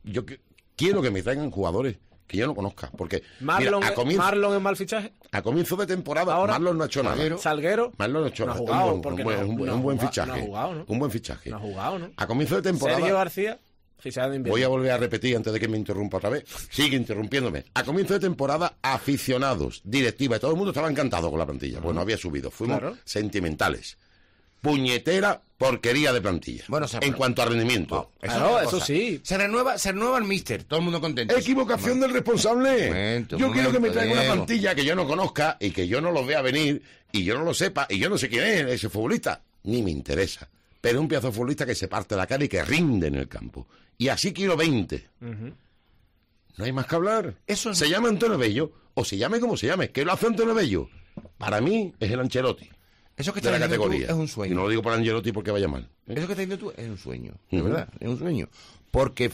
quiero que me traigan jugadores que yo no conozca. Porque Marlon, mira, Marlon es mal fichaje. a comienzo de temporada, Ahora, Marlon no ha hecho nada. Salguero. Marlon no ha hecho No ha nada. jugado, un porque buen, no- un buen- no ha un buen jugado, fichaje. no ha jugado, ¿no? Un buen fichaje. No ha jugado, ¿no? A comienzo de temporada. Sergio García, fichaje de invierno. Voy a volver a repetir antes de que me interrumpa otra vez. Sigue interrumpiéndome. A comienzo de temporada, aficionados, directiva y todo el mundo estaba encantado con la plantilla. Pues no había subido. Fuimos Claro. sentimentales. Puñetera porquería de plantilla. Bueno, se- en cuanto a rendimiento. Eso Claro, es una eso cosa. sí. Se renueva el míster, todo el mundo contento. Equivocación del responsable. Momento, Yo quiero que me traiga una Diego. plantilla que yo no conozca y que yo no lo vea venir y yo no lo sepa y yo no sé quién es ese futbolista. Ni me interesa. Pero un pedazo de futbolista que se parte la cara y que rinde en el campo. Y así quiero 20. No hay más que hablar. Eso es- Se llama Antonio Bello o se llame como se llame. ¿Qué lo hace Antonio Bello? Para mí es el Ancelotti Eso que de la estás diciendo tú categoría. es un Y sueño. no lo digo por Ancelotti porque vaya mal. Eso que estás diciendo tú es un sueño, de Ujú. verdad, es un sueño. Porque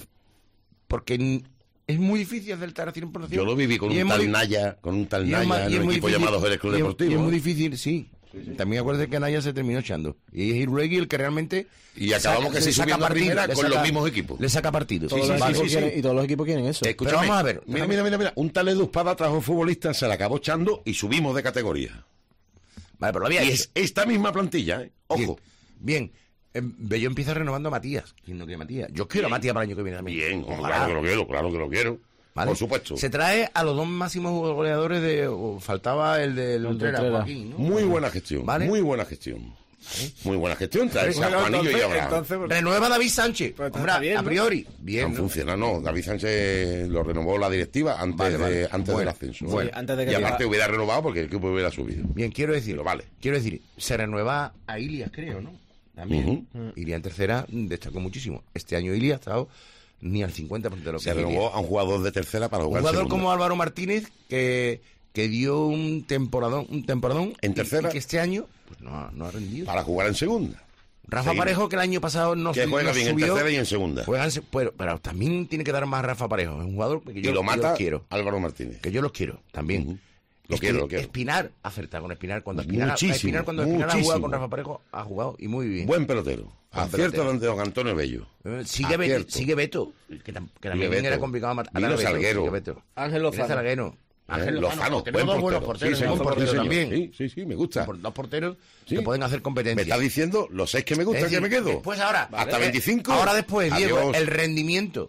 es muy difícil acertar al 100%. Yo lo viví con Y es un muy tal di- Naya, con un tal y es Naya ma- y en es un muy equipo difícil- llamado Jerez Club y es- Deportivo. Y es muy ¿eh? difícil, sí. También acuérdate que Naya se terminó echando. Y es Irregui el que realmente... Y acabamos que le sí saca subiendo a partido, primera le con saca- los mismos equipos. Le saca partido. Todos los Vale. equipos quieren- y todos los equipos quieren eso. Escúchame, Pero vamos a ver, Mira. Un tal Edu Espada trajo futbolista, se la acabó echando y subimos de categoría. Vale, pero lo había Y hecho. es esta misma plantilla, ¿eh? Ojo. Bien. Bello empieza renovando a Matías. ¿Quién no quiere a Matías? Yo quiero a Matías para el año que viene también. Bien, Ojalá. claro que lo quiero. ¿Vale? Por supuesto. Se trae a los dos máximos goleadores de... faltaba el de Lutrera, Lutrera. Joaquín, ¿no? Muy buena gestión. ¿Vale? Muy buena gestión. Muy buena gestión. Traerse a Juanillo y a Abraham. Renueva a David Sánchez. Pero está Hombre, bien, a ¿no? priori. Bien, No ¿no? funciona, no. David Sánchez lo renovó la directiva antes, Vale. antes Bueno, del ascenso. bueno. Sí, antes de que y aparte diga- hubiera renovado porque el equipo hubiera subido. Bien, quiero decir, Pero vale. se renueva a Ilias, creo, ¿no? También. Ilias en tercera destacó muchísimo. Este año Ilias ha estado ni al 50% de lo que Se es Ilias. renovó a un jugador de tercera para Un jugar jugador segunda. como Álvaro Martínez que dio un temporadón En tercera. y que este año pues no ha rendido. Para jugar en segunda. Rafa Seguimos. Parejo, que el año pasado no Que juega no bien en subió, tercera y en segunda. juega pero también tiene que dar más Rafa Parejo. Es un jugador que Y yo lo mata los quiero. Álvaro Martínez. Que yo los quiero también. Ujú. Lo quiero. Espinar, acertar con Espinar. Cuando Espinar, Muchísimo, cuando Espinar ha jugado muchísimo. con Rafa Parejo, ha jugado y muy bien. Buen pelotero. Acierto pelotero. ante don Antonio Bello. Sigue Beto, que también Beto. era complicado matar. Vino a Beto, Salguero. sigue Beto. Ángel Viene Lozano. Salguero. Ángel Lozano, Tenemos dos buenos porteros, Sí, un señor, portero sí, señor. también. Sí, me gusta. Dos porteros Sí. que pueden hacer Me competencia. está diciendo los 6 que me gustan Es decir, que me quedo. Después ahora. Hasta 25. Ahora después, Diego, Adiós. el rendimiento.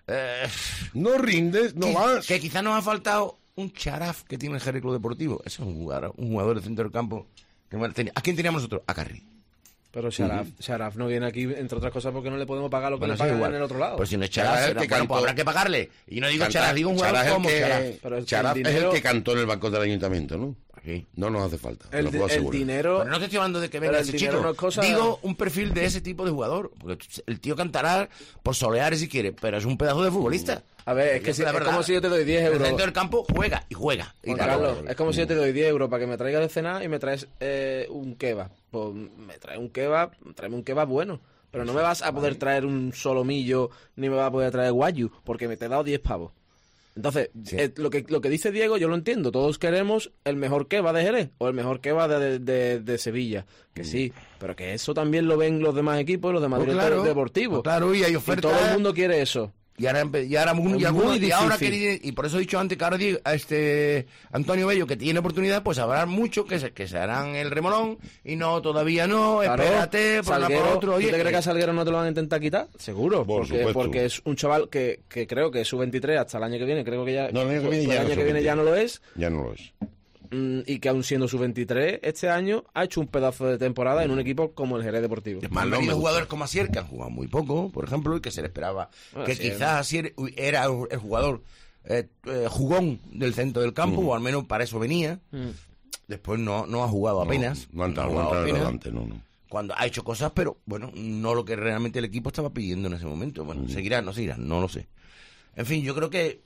No rindes, no vas. Que quizás nos ha faltado un Charaf que tiene el Jerez Club Deportivo. Ese es un jugador de centro del campo. ¿A quién teníamos nosotros? A Carri. Pero Sharaf no viene aquí, entre otras cosas, porque no le podemos pagar lo que Bueno, le sí, pagan igual. en el otro lado. Pues si no es Charaf Charaf, es el que bueno, cantó- pues habrá que pagarle. Y no digo Canta- Charaf, digo un jugador Charaf como es el Charaf. que, Pero el Charaf es el dinero- que cantó en el banco del ayuntamiento, ¿no? Sí. No nos hace falta. te El, lo puedo el asegurar. dinero... Pero no te estoy hablando de que Pero venga el ese dinero chico. no es cosa- Digo un perfil de ese tipo de jugador. Porque el tío cantará por solear si quiere, pero es un pedazo de futbolista. A ver, es que Esa es verdad. como si yo te doy 10 En el euros. centro del campo juega y juega. Y Juan claro, Carlos, es como si yo te doy 10 euros para que me traigas de cenar y me traes un kebab. Pues me traes un kebab, tráeme un kebab bueno. Pero no me vas a poder traer un solomillo ni me vas a poder traer guayu porque me te he dado 10 pavos. Entonces, Sí. lo que dice Diego, yo lo entiendo. Todos queremos el mejor kebab de Jerez o el mejor kebab de Sevilla. Que sí, pero que eso también lo ven los demás equipos, los demás Pues directores claro, deportivos. pues claro, y hay Y ofertas. todo el mundo quiere eso. Y ahora, Es muy y ahora difícil. y por eso he dicho antes que ahora a este Antonio Bello que tiene oportunidad, pues habrá muchos que se harán el remolón y no, todavía no, Claro, espérate, por una por Salguero, otro. ¿tú Oye, te crees que a Salguero no te lo van a intentar quitar? Seguro, Por porque, supuesto. porque es un chaval que creo que es sub-23 hasta el año que viene, creo que ya, No, el año que viene pues ya el no año que viene sub-23. ya no lo es, Ya no lo es. y que aún siendo sub-23, este año ha hecho un pedazo de temporada en un equipo como el Jerez Deportivo. Después han no me venido gusta. jugadores como Asier, que han jugado muy poco, por ejemplo, y que se le esperaba Bueno, que Asier- quizás Asier era el jugador jugón del centro del campo, o al menos para eso venía. Después no ha jugado apenas. No ha entrado, ha no ha jugado entrado apenas. adelante, no. Cuando ha hecho cosas, pero bueno, no lo que realmente el equipo estaba pidiendo en ese momento. Bueno, seguirá, no seguirá, no lo sé. En fin, yo creo que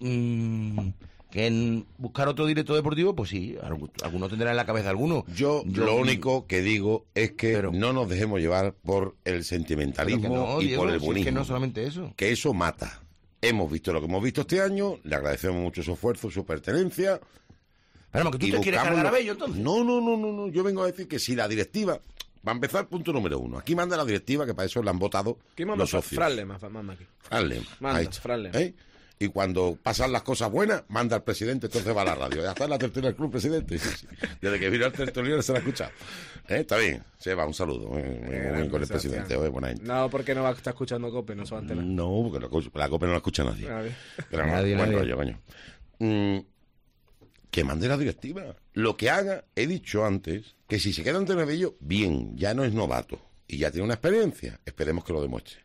en buscar otro director deportivo, pues sí, alguno tendrá en la cabeza alguno. Yo lo único que digo es que Pero- no nos dejemos llevar por el Pero sentimentalismo que no, y Diego, por el si es buenismo. que no solamente eso. Que eso mata. Hemos visto lo que hemos visto este año, le agradecemos mucho su esfuerzo, su pertenencia. Pero que tú y te quieres buscamos cargar a lo- Bello, entonces. No. Yo vengo a decir que si la directiva... Va a empezar punto número 1. Aquí manda la directiva, que para eso la han votado ¿Quién manda? los socios. Fran Lema, manda aquí. Fran Lema. Manda, Ahí está. Fran Lema. ¿Eh? Y cuando pasan las cosas buenas, manda al presidente, entonces va a la radio. Ya está en la tertulia del club, presidente. Sí. Desde que vino al tertuliano se la ha escuchado. Está bien. Se va, un saludo. Muy bien con el presidente. Buena gente. No, porque no va a estar escuchando Cope, no se va a enterar. No, porque la COPE no la escucha nadie. Nadie. Pero no, Nadie, buen nadie. rollo, coño. Que mande la directiva. Lo que haga, he dicho antes, que si se queda ante Bello, bien, ya no es novato y ya tiene una experiencia. Esperemos que lo demuestre.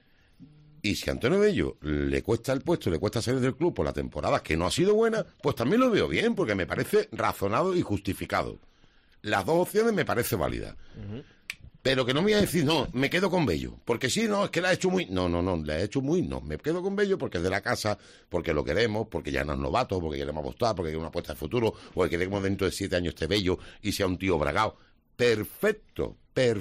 Y si a Antonio Bello le cuesta el puesto, le cuesta salir del club por la temporada que no ha sido buena, pues también lo veo bien, porque me parece razonado y justificado. Las dos opciones me parece válidas. Pero que no me voy a decir, no, me quedo con Bello. Porque sí, no, es que la ha hecho muy... No, la ha hecho muy... No, me quedo con Bello porque es de la casa, porque lo queremos, porque ya no es novato, porque queremos apostar, porque hay una apuesta de futuro, o que queremos dentro de 7 años este Bello y sea un tío bragao. Perfecto.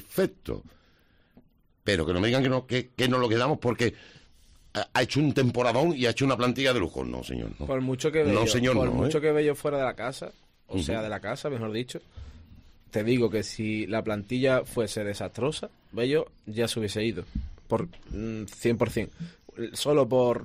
Pero que no me digan que no lo quedamos porque ha hecho un temporadón y ha hecho una plantilla de lujo. No, señor, no. Por mucho que Bello, No, señor, por no, mucho ¿eh? que Bello fuera de la casa, o sea, de la casa, mejor dicho, te digo que si la plantilla fuese desastrosa, Bello ya se hubiese ido. Por 100%. Solo por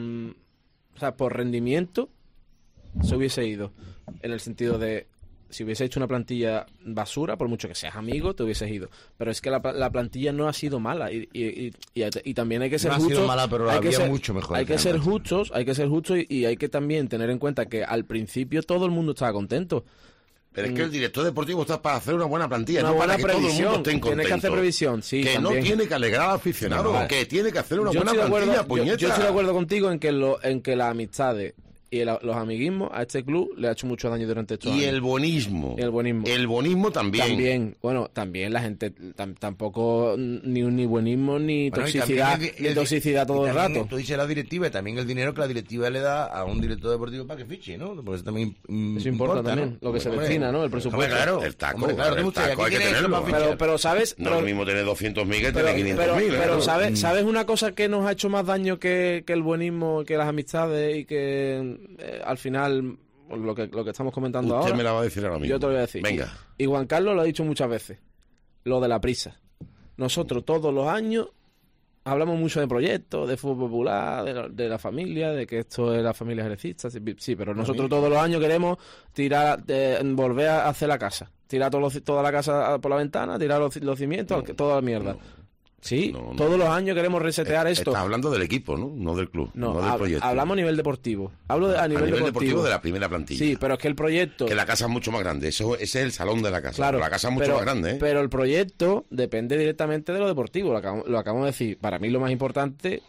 por rendimiento se hubiese ido. En el sentido de, si hubiese hecho una plantilla basura, por mucho que seas amigo, te hubieses ido. Pero es que la plantilla no ha sido mala. Y también hay que ser No ha justos. sido mala, pero hay que había ser- mucho mejor Hay que ser realmente. justos y hay que también tener en cuenta que al principio todo el mundo estaba contento. Pero es que el director deportivo está para hacer una buena plantilla, Una no buena para que todo el mundo previsión. esté contento. Tiene que hacer previsión, sí, que también. no tiene que alegrar al aficionado, No. que tiene que hacer una Yo buena estoy de acuerdo- plantilla, puñeta. yo estoy de acuerdo contigo en que las amistades y los amiguismos a este club le ha hecho mucho daño durante estos Y años. el bonismo. Y el bonismo. El bonismo también. También la gente tampoco ni buenismo ni Bueno, y toxicidad, también ni toxicidad todo y el también rato. Tú dices la directiva y también el dinero que la directiva le da a un director deportivo para que fiche, ¿no? Porque eso también Eso importa también, lo que se Hombre, destina, ¿no? El presupuesto. hombre, claro. El taco, Hombre, claro, el tú, taco aquí hay que tienes tenerlo. esto para fichar. Pero sabes, No es lo mismo tener 200.000 que pero, tener 500.000. pero claro. ¿sabes una cosa que nos ha hecho más daño que el buenismo, que las amistades y que al final lo que estamos comentando Usted ahora? me la va a decir ahora mismo. Yo te lo voy a decir. Venga. Y Juan Carlos lo ha dicho muchas veces. Lo de la prisa. Nosotros todos los años hablamos mucho de proyectos, de fútbol popular, de la familia, de que esto es la familia jerecista. Sí, pero nosotros todos los años queremos volver a hacer la casa. Tirar toda la casa por la ventana, tirar los cimientos, toda la mierda. Sí, No. todos los años queremos resetear esto. Estás hablando del equipo, ¿no? No del club, no, del proyecto. hablamos a nivel deportivo. Hablo a nivel deportivo de la primera plantilla. Sí, pero es que el proyecto... Que la casa es mucho más grande. Ese es el salón de la casa. Claro, La casa es mucho pero, más grande, ¿eh? Pero el proyecto depende directamente de lo deportivo. Lo acabamos de decir. Para mí lo más importante,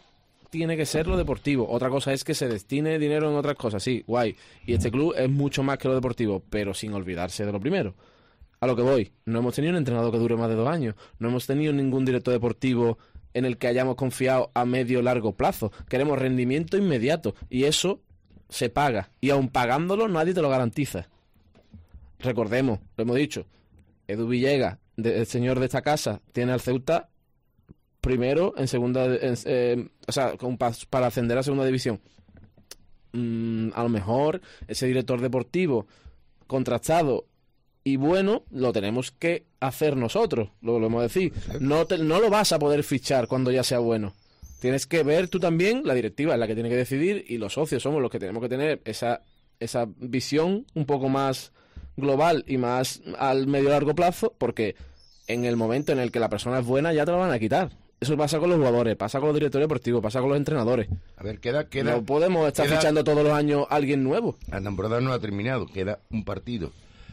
tiene que ser lo deportivo. Otra cosa es que se destine dinero en otras cosas, sí, guay. Y este club es mucho más que lo deportivo, pero sin olvidarse de lo primero. A lo que voy, no hemos tenido un entrenador que dure más de 2 años, no hemos tenido ningún director deportivo en el que hayamos confiado a medio o largo plazo. Queremos rendimiento inmediato y eso se paga. Y aun pagándolo nadie te lo garantiza. Recordemos, lo hemos dicho, Edu Villegas, el señor de esta casa, tiene al Ceuta primero en segunda, para ascender a segunda división. A lo mejor ese director deportivo contrastado y bueno, lo tenemos que hacer nosotros, lo volvemos a decir. No lo vas a poder fichar cuando ya sea bueno. Tienes que ver tú también, la directiva es la que tiene que decidir y los socios somos los que tenemos que tener esa visión un poco más global y más al medio largo plazo, porque en el momento en el que la persona es buena ya te lo van a quitar. Eso pasa con los jugadores, pasa con los directores deportivos, pasa con los entrenadores. A ver, queda no podemos estar fichando todos los años a alguien nuevo. La temporada no ha terminado, queda un partido.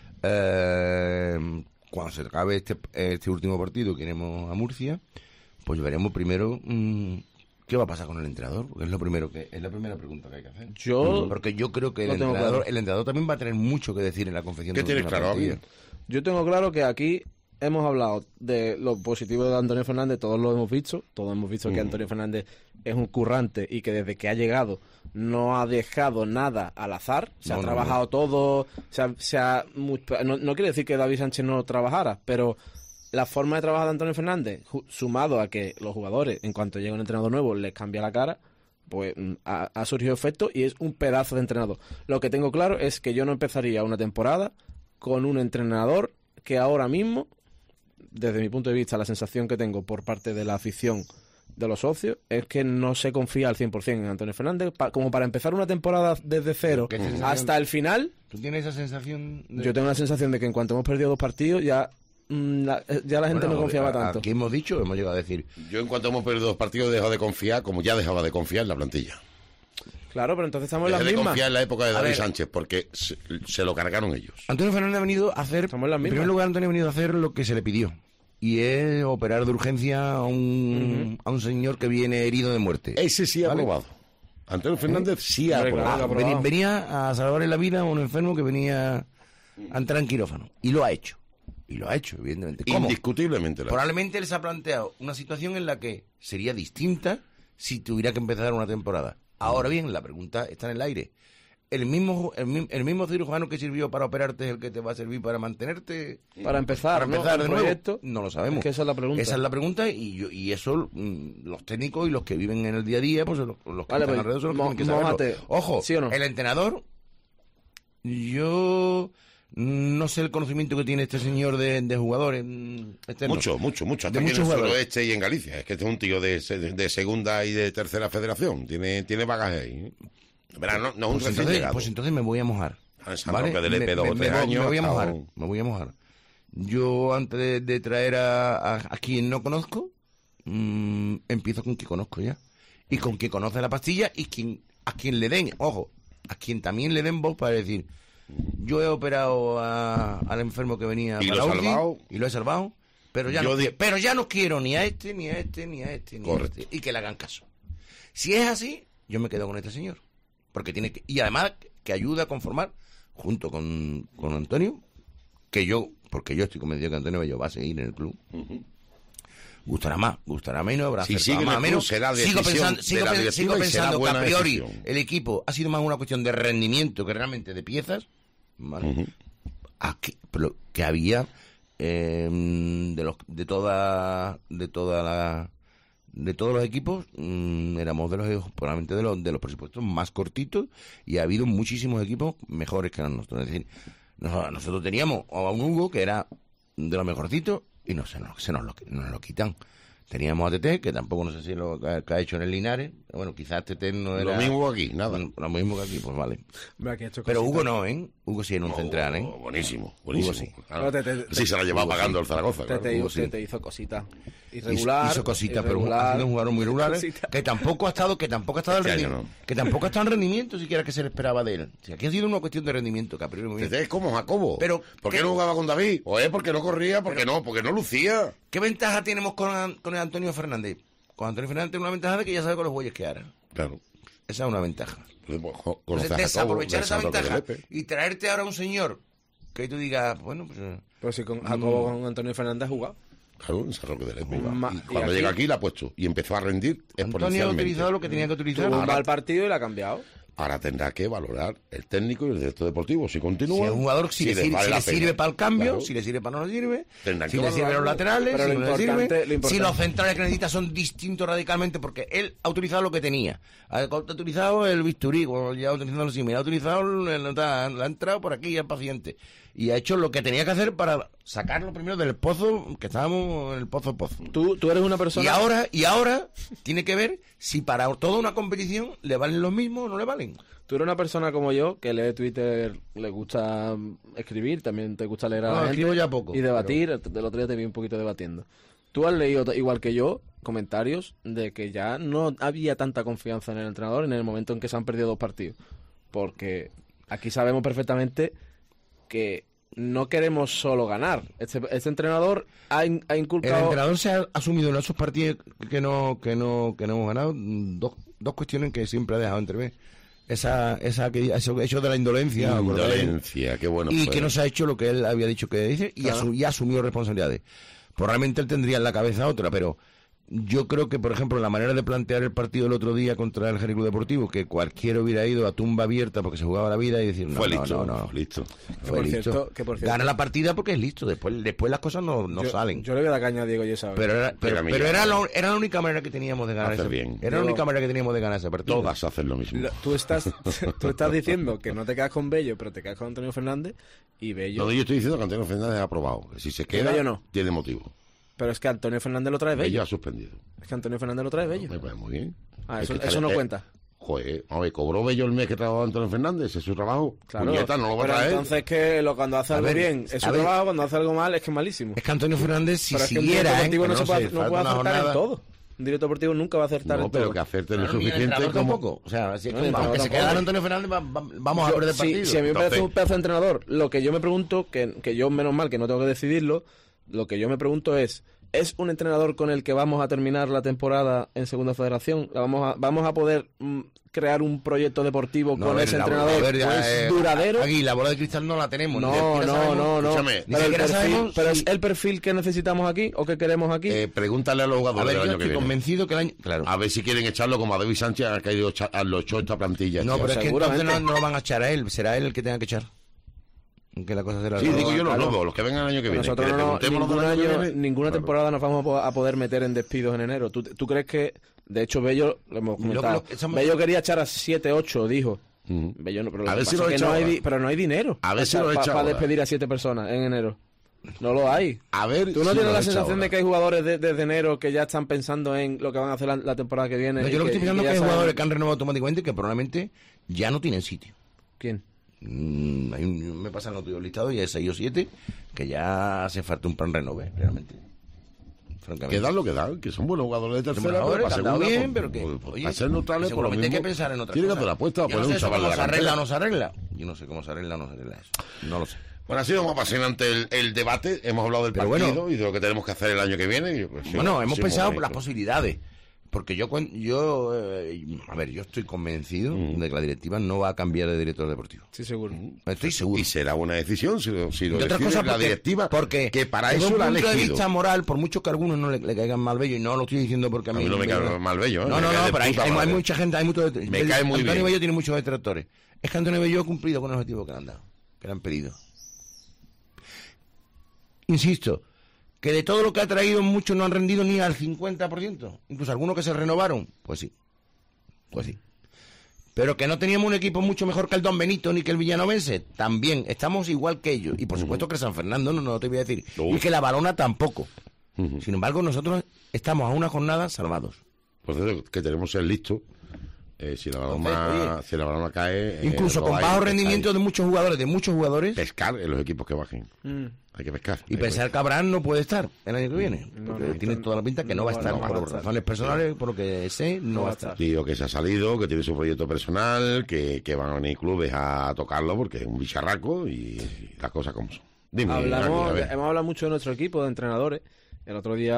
Cuando se acabe este último partido que iremos a Murcia, pues veremos primero qué va a pasar con el entrenador, porque es la primera pregunta que hay que hacer. Porque yo creo que el entrenador también va a tener mucho que decir en la confección de tienes claro, partida. Yo tengo claro que aquí hemos hablado de lo positivo de Antonio Fernández, todos hemos visto que Antonio Fernández es un currante y que desde que ha llegado no ha dejado nada al azar, se ha trabajado todo, no quiere decir que David Sánchez no trabajara, pero la forma de trabajar de Antonio Fernández, sumado a que los jugadores, en cuanto llega un entrenador nuevo, les cambia la cara, pues ha surgido efecto y es un pedazo de entrenador. Lo que tengo claro es que yo no empezaría una temporada con un entrenador que ahora mismo, desde mi punto de vista, la sensación que tengo por parte de la afición, de los socios, es que no se confía al 100% en Antonio Fernández, como para empezar una temporada desde cero hasta el final. ¿Tú tienes esa sensación? Yo tengo la sensación de que en cuanto hemos perdido 2 partidos ya la gente no confiaba tanto. Aquí hemos llegado a decir. Yo en cuanto hemos perdido 2 partidos he dejado de confiar, como ya dejaba de confiar en la plantilla. Claro, pero entonces estamos en las mismas. Dejé de confiar en la época de David Sánchez, porque se lo cargaron ellos. Antonio Fernández ha venido a hacer, en primer lugar, Antonio ha venido a hacer lo que se le pidió. Y es operar de urgencia a un señor que viene herido de muerte. Ese sí ha aprobado. Antonio Fernández sí ha aprobado. Venía a salvarle la vida a un enfermo que venía a entrar en quirófano. Y lo ha hecho. Evidentemente. ¿Cómo? Indiscutiblemente. Probablemente él se ha planteado una situación en la que sería distinta si tuviera que empezar una temporada. Ahora bien, la pregunta está en el aire. ¿El mismo cirujano que sirvió para operarte es el que te va a servir para mantenerte? Para empezar de nuevo. No lo sabemos. Es que esa es la pregunta. Esa es la pregunta y eso los técnicos y los que viven en el día a día, pues los que están alrededor son los que tienen que saberlo. Ojo, ¿sí o no? El entrenador, yo no sé el conocimiento que tiene este señor de jugadores. Mucho. Hasta aquí en el suroeste y en Galicia. Es que este es un tío de segunda y de tercera federación. Tiene bagaje ahí. Pero no un recién llegado. Pues entonces me voy a mojar. ¿Vale? Que le pedo 3 años. Me voy a mojar. Yo, antes de traer a quien no conozco, empiezo con quien conozco ya. Y con quien conoce la pastilla y a quien le den, ojo, a quien también le den voz para decir, yo he operado al enfermo que venía y para lo he salvado, pero ya no quiero ni a este, ni a este, ni a este, ni a este. Y que le hagan caso. Si es así, yo me quedo con este señor. Porque y además que ayuda a conformar, junto con Antonio, porque yo estoy convencido que Antonio Bello va a seguir en el club. Gustará menos, habrá más menos. Sigo pensando que a priori el equipo ha sido más una cuestión de rendimiento que realmente de piezas, ¿vale? Pero que había de todos los equipos, éramos probablemente de los presupuestos más cortitos, y ha habido muchísimos equipos mejores que nosotros. Es decir, nosotros teníamos a un Hugo que era de los mejorcitos y nos lo quitan. Teníamos a TT, que tampoco no sé si lo que ha hecho en el Linares. Bueno, quizás TT no era... Lo mismo aquí, nada. Lo mismo que aquí, pues vale. Pero Hugo no, ¿eh? Hugo sí en un central, ¿eh? Buenísimo. Hugo sí. Claro. Sí, se la lleva pagando el Zaragoza. Te hizo cositas. Irregular. Hizo cositas, pero ha sido un jugador muy regular, que tampoco ha estado en rendimiento siquiera que se le esperaba de él. Si aquí ha sido una cuestión de rendimiento, que a priori muy bien. Es como Jacobo. Pero, ¿por qué no jugaba con David? ¿O es porque no corría? Porque no lucía. ¿Qué ventaja tenemos con el Antonio Fernández? con Antonio Fernández tiene una ventaja de que ya sabe con los bueyes que hará. Claro. Esa es una ventaja. Conoces Entonces, a Jacobo, desaprovechar esa Alessandro ventaja Pedelepe. y traerte ahora a un señor que tú digas, bueno, pues... Pues si con Jacobo con Antonio Fernández ha jugado. Claro, en San Roque de Lepe. Ma- Y y cuando aquí- llega aquí la ha puesto y empezó a rendir Antonio ha exponencialmente. utilizado lo que tenía que utilizar. Tuvo un Ahora, mal partido y la ha cambiado. Ahora tendrá que valorar el técnico y el director deportivo. Si continúa, si es un jugador, si le les sirve, vale si la le pena. sirve para el cambio, Claro. si le sirve para no le sirve, Tendrán si que le sirve a los valorarlo. laterales, Pero si lo no le sirve, importante- si los centrales que necesita son distintos radicalmente, porque él ha utilizado lo que tenía. Ha utilizado el bisturí, cuando ya ha utilizado el símil, ha utilizado, la ha entrado por aquí ya el paciente. Y ha hecho lo que tenía que hacer para sacarlo primero del pozo, que estábamos en el pozo. Tú eres una persona... Y ahora tiene que ver si para toda una competición le valen los mismos o no le valen. Tú eres una persona como yo, que lee Twitter, le gusta escribir, también te gusta leer a la No, gente escribo ya poco, y debatir. El otro día te vi un poquito debatiendo. Tú has leído, igual que yo, comentarios de que ya no había tanta confianza en el entrenador en el momento en que se han perdido 2 partidos. Porque aquí sabemos perfectamente que no queremos solo ganar. Este entrenador ha El inculcado... entrenador se ha asumido en esos partidos que no hemos ganado dos cuestiones que siempre ha dejado entrever. Eso hecho de la indolencia. Indolencia, qué bueno Y fue. que no se ha hecho lo que él había dicho que dice y, Claro. y ha asumido responsabilidades. Pues realmente él tendría en la cabeza otra, pero yo creo que, por ejemplo, la manera de plantear el partido el otro día contra el Jerez Club Deportivo, que cualquiera hubiera ido a tumba abierta porque se jugaba la vida y decir, no, Fue no, listo, no. listo. Fue por listo. cierto- que por cierto- Gana la partida porque es listo. Después las cosas no salen. Yo le voy a dar caña a Diego Yesa. Pero Pero a mí ya- era la única manera que teníamos de ganar Hacer ese bien. Era la Yo- única manera que teníamos de ganar ese partido. Todas hacen lo mismo. Tú estás diciendo que no te quedas con Bello, pero te quedas con Antonio Fernández y Bello... No, yo estoy diciendo que Antonio Fernández ha aprobado. Que si se queda, Bello no. tiene motivo. Pero es que Antonio Fernández lo trae Bello Bello. ha suspendido. Es que Antonio Fernández lo trae Bello. Me parece muy bien. Ah, Es eso que no está- cuenta. Joder, a ver, cobró Bello el mes que trabajó Antonio Fernández, ese es su trabajo. Claro, Puñeta, no lo va a pero traer. entonces cuando hace A algo ver, bien es su a ver. trabajo, cuando hace algo mal es que es malísimo. Es que Antonio Fernández, si Pero es que un siguiera, director deportivo que no, se puede, no falta puede una acertar jornada. en todo. Un director deportivo nunca va a acertar No, en pero todo. que acerte lo Claro, ni el suficiente entrenador como... tampoco. O sea, si es No, que, el aunque entrenador se quedara tampoco. Antonio Fernández, vamos a perder el partido. Si a mí me parece Entonces- un pedazo de entrenador, lo que yo me pregunto, que yo menos mal que no tengo que decidirlo, lo que yo me pregunto ¿es un entrenador con el que vamos a terminar la temporada en Segunda Federación? ¿Vamos a poder crear un proyecto deportivo No, con a ver, ese la- entrenador a ver, pues, duradero? Aquí la bola de cristal no la tenemos. ni No, siquiera sabemos- no. Escúchame, ni Pero, siquiera sabemos pero si- es el perfil que necesitamos aquí o que queremos aquí. Pregúntale a los A jugadores ver, del yo año que estoy viene. convencido que el año... Claro. A ver si quieren echarlo como a David Sánchez, que lo echó esta plantilla. No, tío. pero es que seguramente. entonces no lo van a echar a él. Será él el que tenga que echar. Que la cosa será... Sí, digo yo los claro. nuevos, los que vengan el año que viene. Nosotros Que le preguntemos los del año que viene. ninguna Claro. temporada nos vamos a poder meter en despidos en enero. ¿Tú crees que, de hecho, Bello, lo hemos comentado, Bello quería echar a 7, 8, dijo. Ujú. Bello no, pero A lo ver que si pasa lo es que echa no hay ahora. pero no hay dinero A ver si lo echa para ahora. despedir a 7 personas en enero. No lo hay. A ver ¿Tú no si tienes lo la echa sensación ahora. de que hay jugadores desde enero que ya están pensando en lo que van a hacer la temporada que viene? No, y yo lo que estoy pensando es ya que hay saben- jugadores que han renovado automáticamente que probablemente ya no tienen sitio. ¿Quién? Me pasan los tuyos listados y hay 6 o 7 que ya hace falta un plan renove, realmente. Francamente. Que dan lo que dan, que son buenos jugadores de Son tercera. buenos jugadores, para que han dado segunda, bien, pero que... pues, para ser neutrales, por lo seguramente mismo, hay que pensar en otra tiene que cosa. hacer la apuesta a Yo poner no un sé chaval de cómo la se arregla o cantera. no se arregla. Yo no sé cómo se arregla o no se arregla eso. No lo sé. Bueno, ha sido muy apasionante el debate. Hemos hablado del Pero partido bueno. y de lo que tenemos que hacer el año que viene. Y, pues, sí, Bueno, hemos sí, pensado muy por las bonito. posibilidades. Porque yo estoy convencido de que la directiva no va a cambiar de director deportivo. Sí, seguro. Estoy seguro. Y será buena decisión si lo Entre otras decide cosas la porque, directiva, porque que para desde eso un la ha punto de elegido. vista moral, por mucho que a algunos no le caigan mal Bello, y no lo estoy diciendo porque A mí no me cae mal Bello, ¿eh? No, Me cae de pero hay puta madre. mucha gente, hay muchos... Me cae muy Antonio bien. Bello tiene muchos detractores. Es que Antonio Bello ha cumplido con el objetivo que le han dado, que le han pedido. Insisto, que de todo lo que ha traído muchos no han rendido ni al 50%. Incluso algunos que se renovaron, pues sí. Pues sí. Pero que no teníamos un equipo mucho mejor que el Don Benito ni que el Villanovense. También estamos igual que ellos. Y por supuesto que el San Fernando, no te voy a decir. Y que la Balona tampoco. Sin embargo, nosotros estamos a una jornada salvados. Por eso que tenemos el listo. Si la balona cae... Incluso con bajo rendimiento de muchos jugadores, pescar en los equipos que bajen. Hay que pescar. y pensar que Abraham no puede estar el año que viene. Porque tiene toda la pinta que no va a estar. Por razones personales, por lo que sé, no va a estar. Digo que se ha salido, que tiene su proyecto personal, que van a venir clubes a tocarlo porque es un bicharraco y las cosas como son. Dime, Iñaki, a ver. Hemos hablado mucho de nuestro equipo de entrenadores. El otro día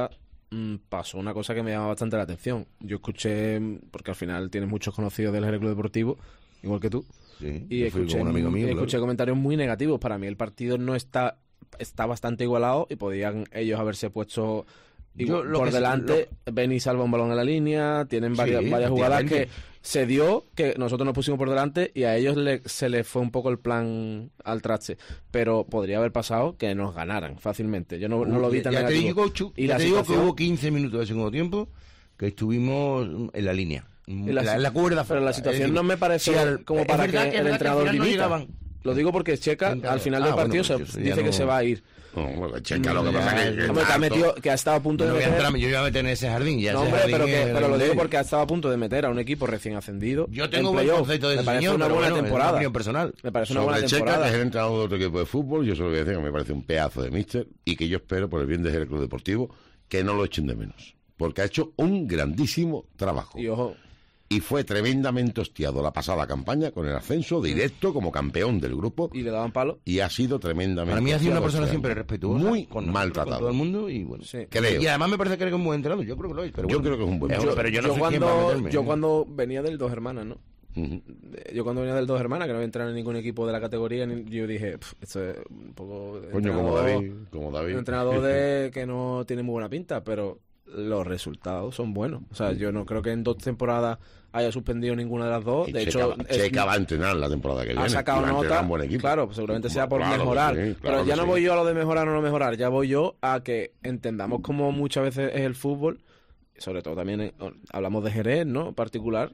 pasó una cosa que me llama bastante la atención. Yo escuché, porque al final tienes muchos conocidos del Jerez Club Deportivo, igual que tú, Sí, y yo fui escuché, con un amigo mío, escuché comentarios muy negativos. Para mí el partido no está bastante igualado y podían ellos haberse puesto por delante. Beni salva un balón en la línea, tienen varias jugadas que se dio, que nosotros nos pusimos por delante y a ellos se les fue un poco el plan al traste, pero podría haber pasado que nos ganaran fácilmente. Yo no lo vi tan negativo. Te digo que hubo 15 minutos de segundo tiempo que estuvimos en la línea. En la cuerda. Pero la situación no me parece como para que el entrenador dimita. Lo digo porque Checa al final del partido dice que se va a ir. No, Checa, lo que pasa es que ha estado a punto de meter... Yo iba a meter en ese jardín. No, hombre, pero lo digo porque ha estado a punto de meter a un equipo recién ascendido. Yo tengo un concepto de ese señor, una buena temporada. Opinión personal. Me parece una buena Checa, temporada. que es el entrenador de otro equipo de fútbol, yo solo voy a decir que me parece un pedazo de míster y que yo espero, por el bien del Jerez Club Deportivo, que no lo echen de menos. Porque ha hecho un grandísimo trabajo. Y ojo... Y fue tremendamente hostiado la pasada campaña con el ascenso directo como campeón del grupo. Y le daban palo. Y ha sido tremendamente Para mí ha sido una persona hostiado. siempre respetuosa. Muy maltratado. maltratado. Con todo el mundo y bueno. Sí. Creo. Y además me parece que es un buen entrenador. Yo creo que lo es. Pero Yo bueno. creo que es un buen entrenador. Pero yo no soy quien para meterme. Yo cuando venía del Dos Hermanas, ¿no? Ujú. Yo cuando venía del Dos Hermanas, que no había entrado en ningún equipo de la categoría, yo dije, esto es un poco... Coño, como David. Un entrenador de que no tiene muy buena pinta, pero los resultados son buenos. O sea, yo no creo que en 2 temporadas haya suspendido ninguna de las dos. Y De Checa, hecho, Checa va a entrenar la temporada que viene. ha sacado y va a entrenar nota. un buen equipo. Claro, pues seguramente sea por Claro, mejorar. sí, claro pero ya que no sí. voy yo a lo de mejorar o no mejorar. Ya voy yo a que entendamos cómo muchas veces es el fútbol. Sobre todo también hablamos de Jerez, ¿no? En particular.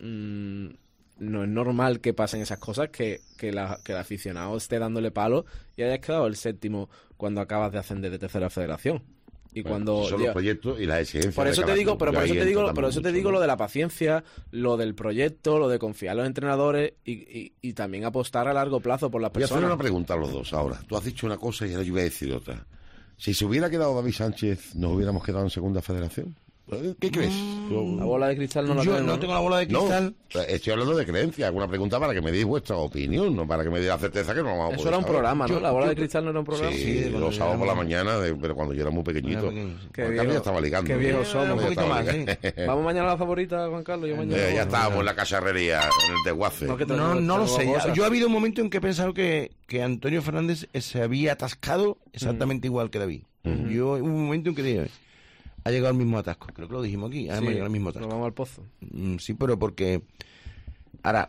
No es normal que pasen esas cosas, que el aficionado esté dándole palo y hayas quedado el 7º cuando acabas de ascender de tercera federación. Y Bueno, cuando son los proyectos y las exigencias. por eso de te cada digo, club. pero Yo por eso ahí te digo, entro por eso te también digo mucho, lo de la paciencia, lo del proyecto, lo de confiar en los entrenadores y también apostar a largo plazo por las Voy a hacer personas. una pregunta a los dos ahora. Tú has dicho una cosa y ahora yo voy a decir otra. Si se hubiera quedado David Sánchez, ¿nos hubiéramos quedado en segunda federación? ¿Qué crees? La bola de cristal no la Yo tenemos, no tengo la bola de cristal. No, estoy hablando de creencia. Alguna pregunta para que me deis vuestra opinión, no para que me deis la certeza que no vamos a Eso poder era un saber. programa, ¿no? La bola de cristal no era un programa. Sí, cuando los sábados por la éramos- mañana, pero cuando yo era muy pequeñito. Era pequeño, sí. Qué Juan Carlos viejo- ya estaba ligando. qué viejos somos. Un Ya poquito estaba más, ligando. Vamos mañana a la favorita, Juan Carlos. Yo mañana. Ya estábamos en la cacharrería, en el desguace. No, que te- No lo sé. cosas. Yo ha habido un momento en que he pensado que Antonio Fernández se había atascado exactamente igual que David. Yo hubo un momento en que dije, ha llegado el mismo atasco. Creo que lo dijimos aquí. Hemos llegado al mismo atasco. Nos vamos al pozo. Sí, pero porque ahora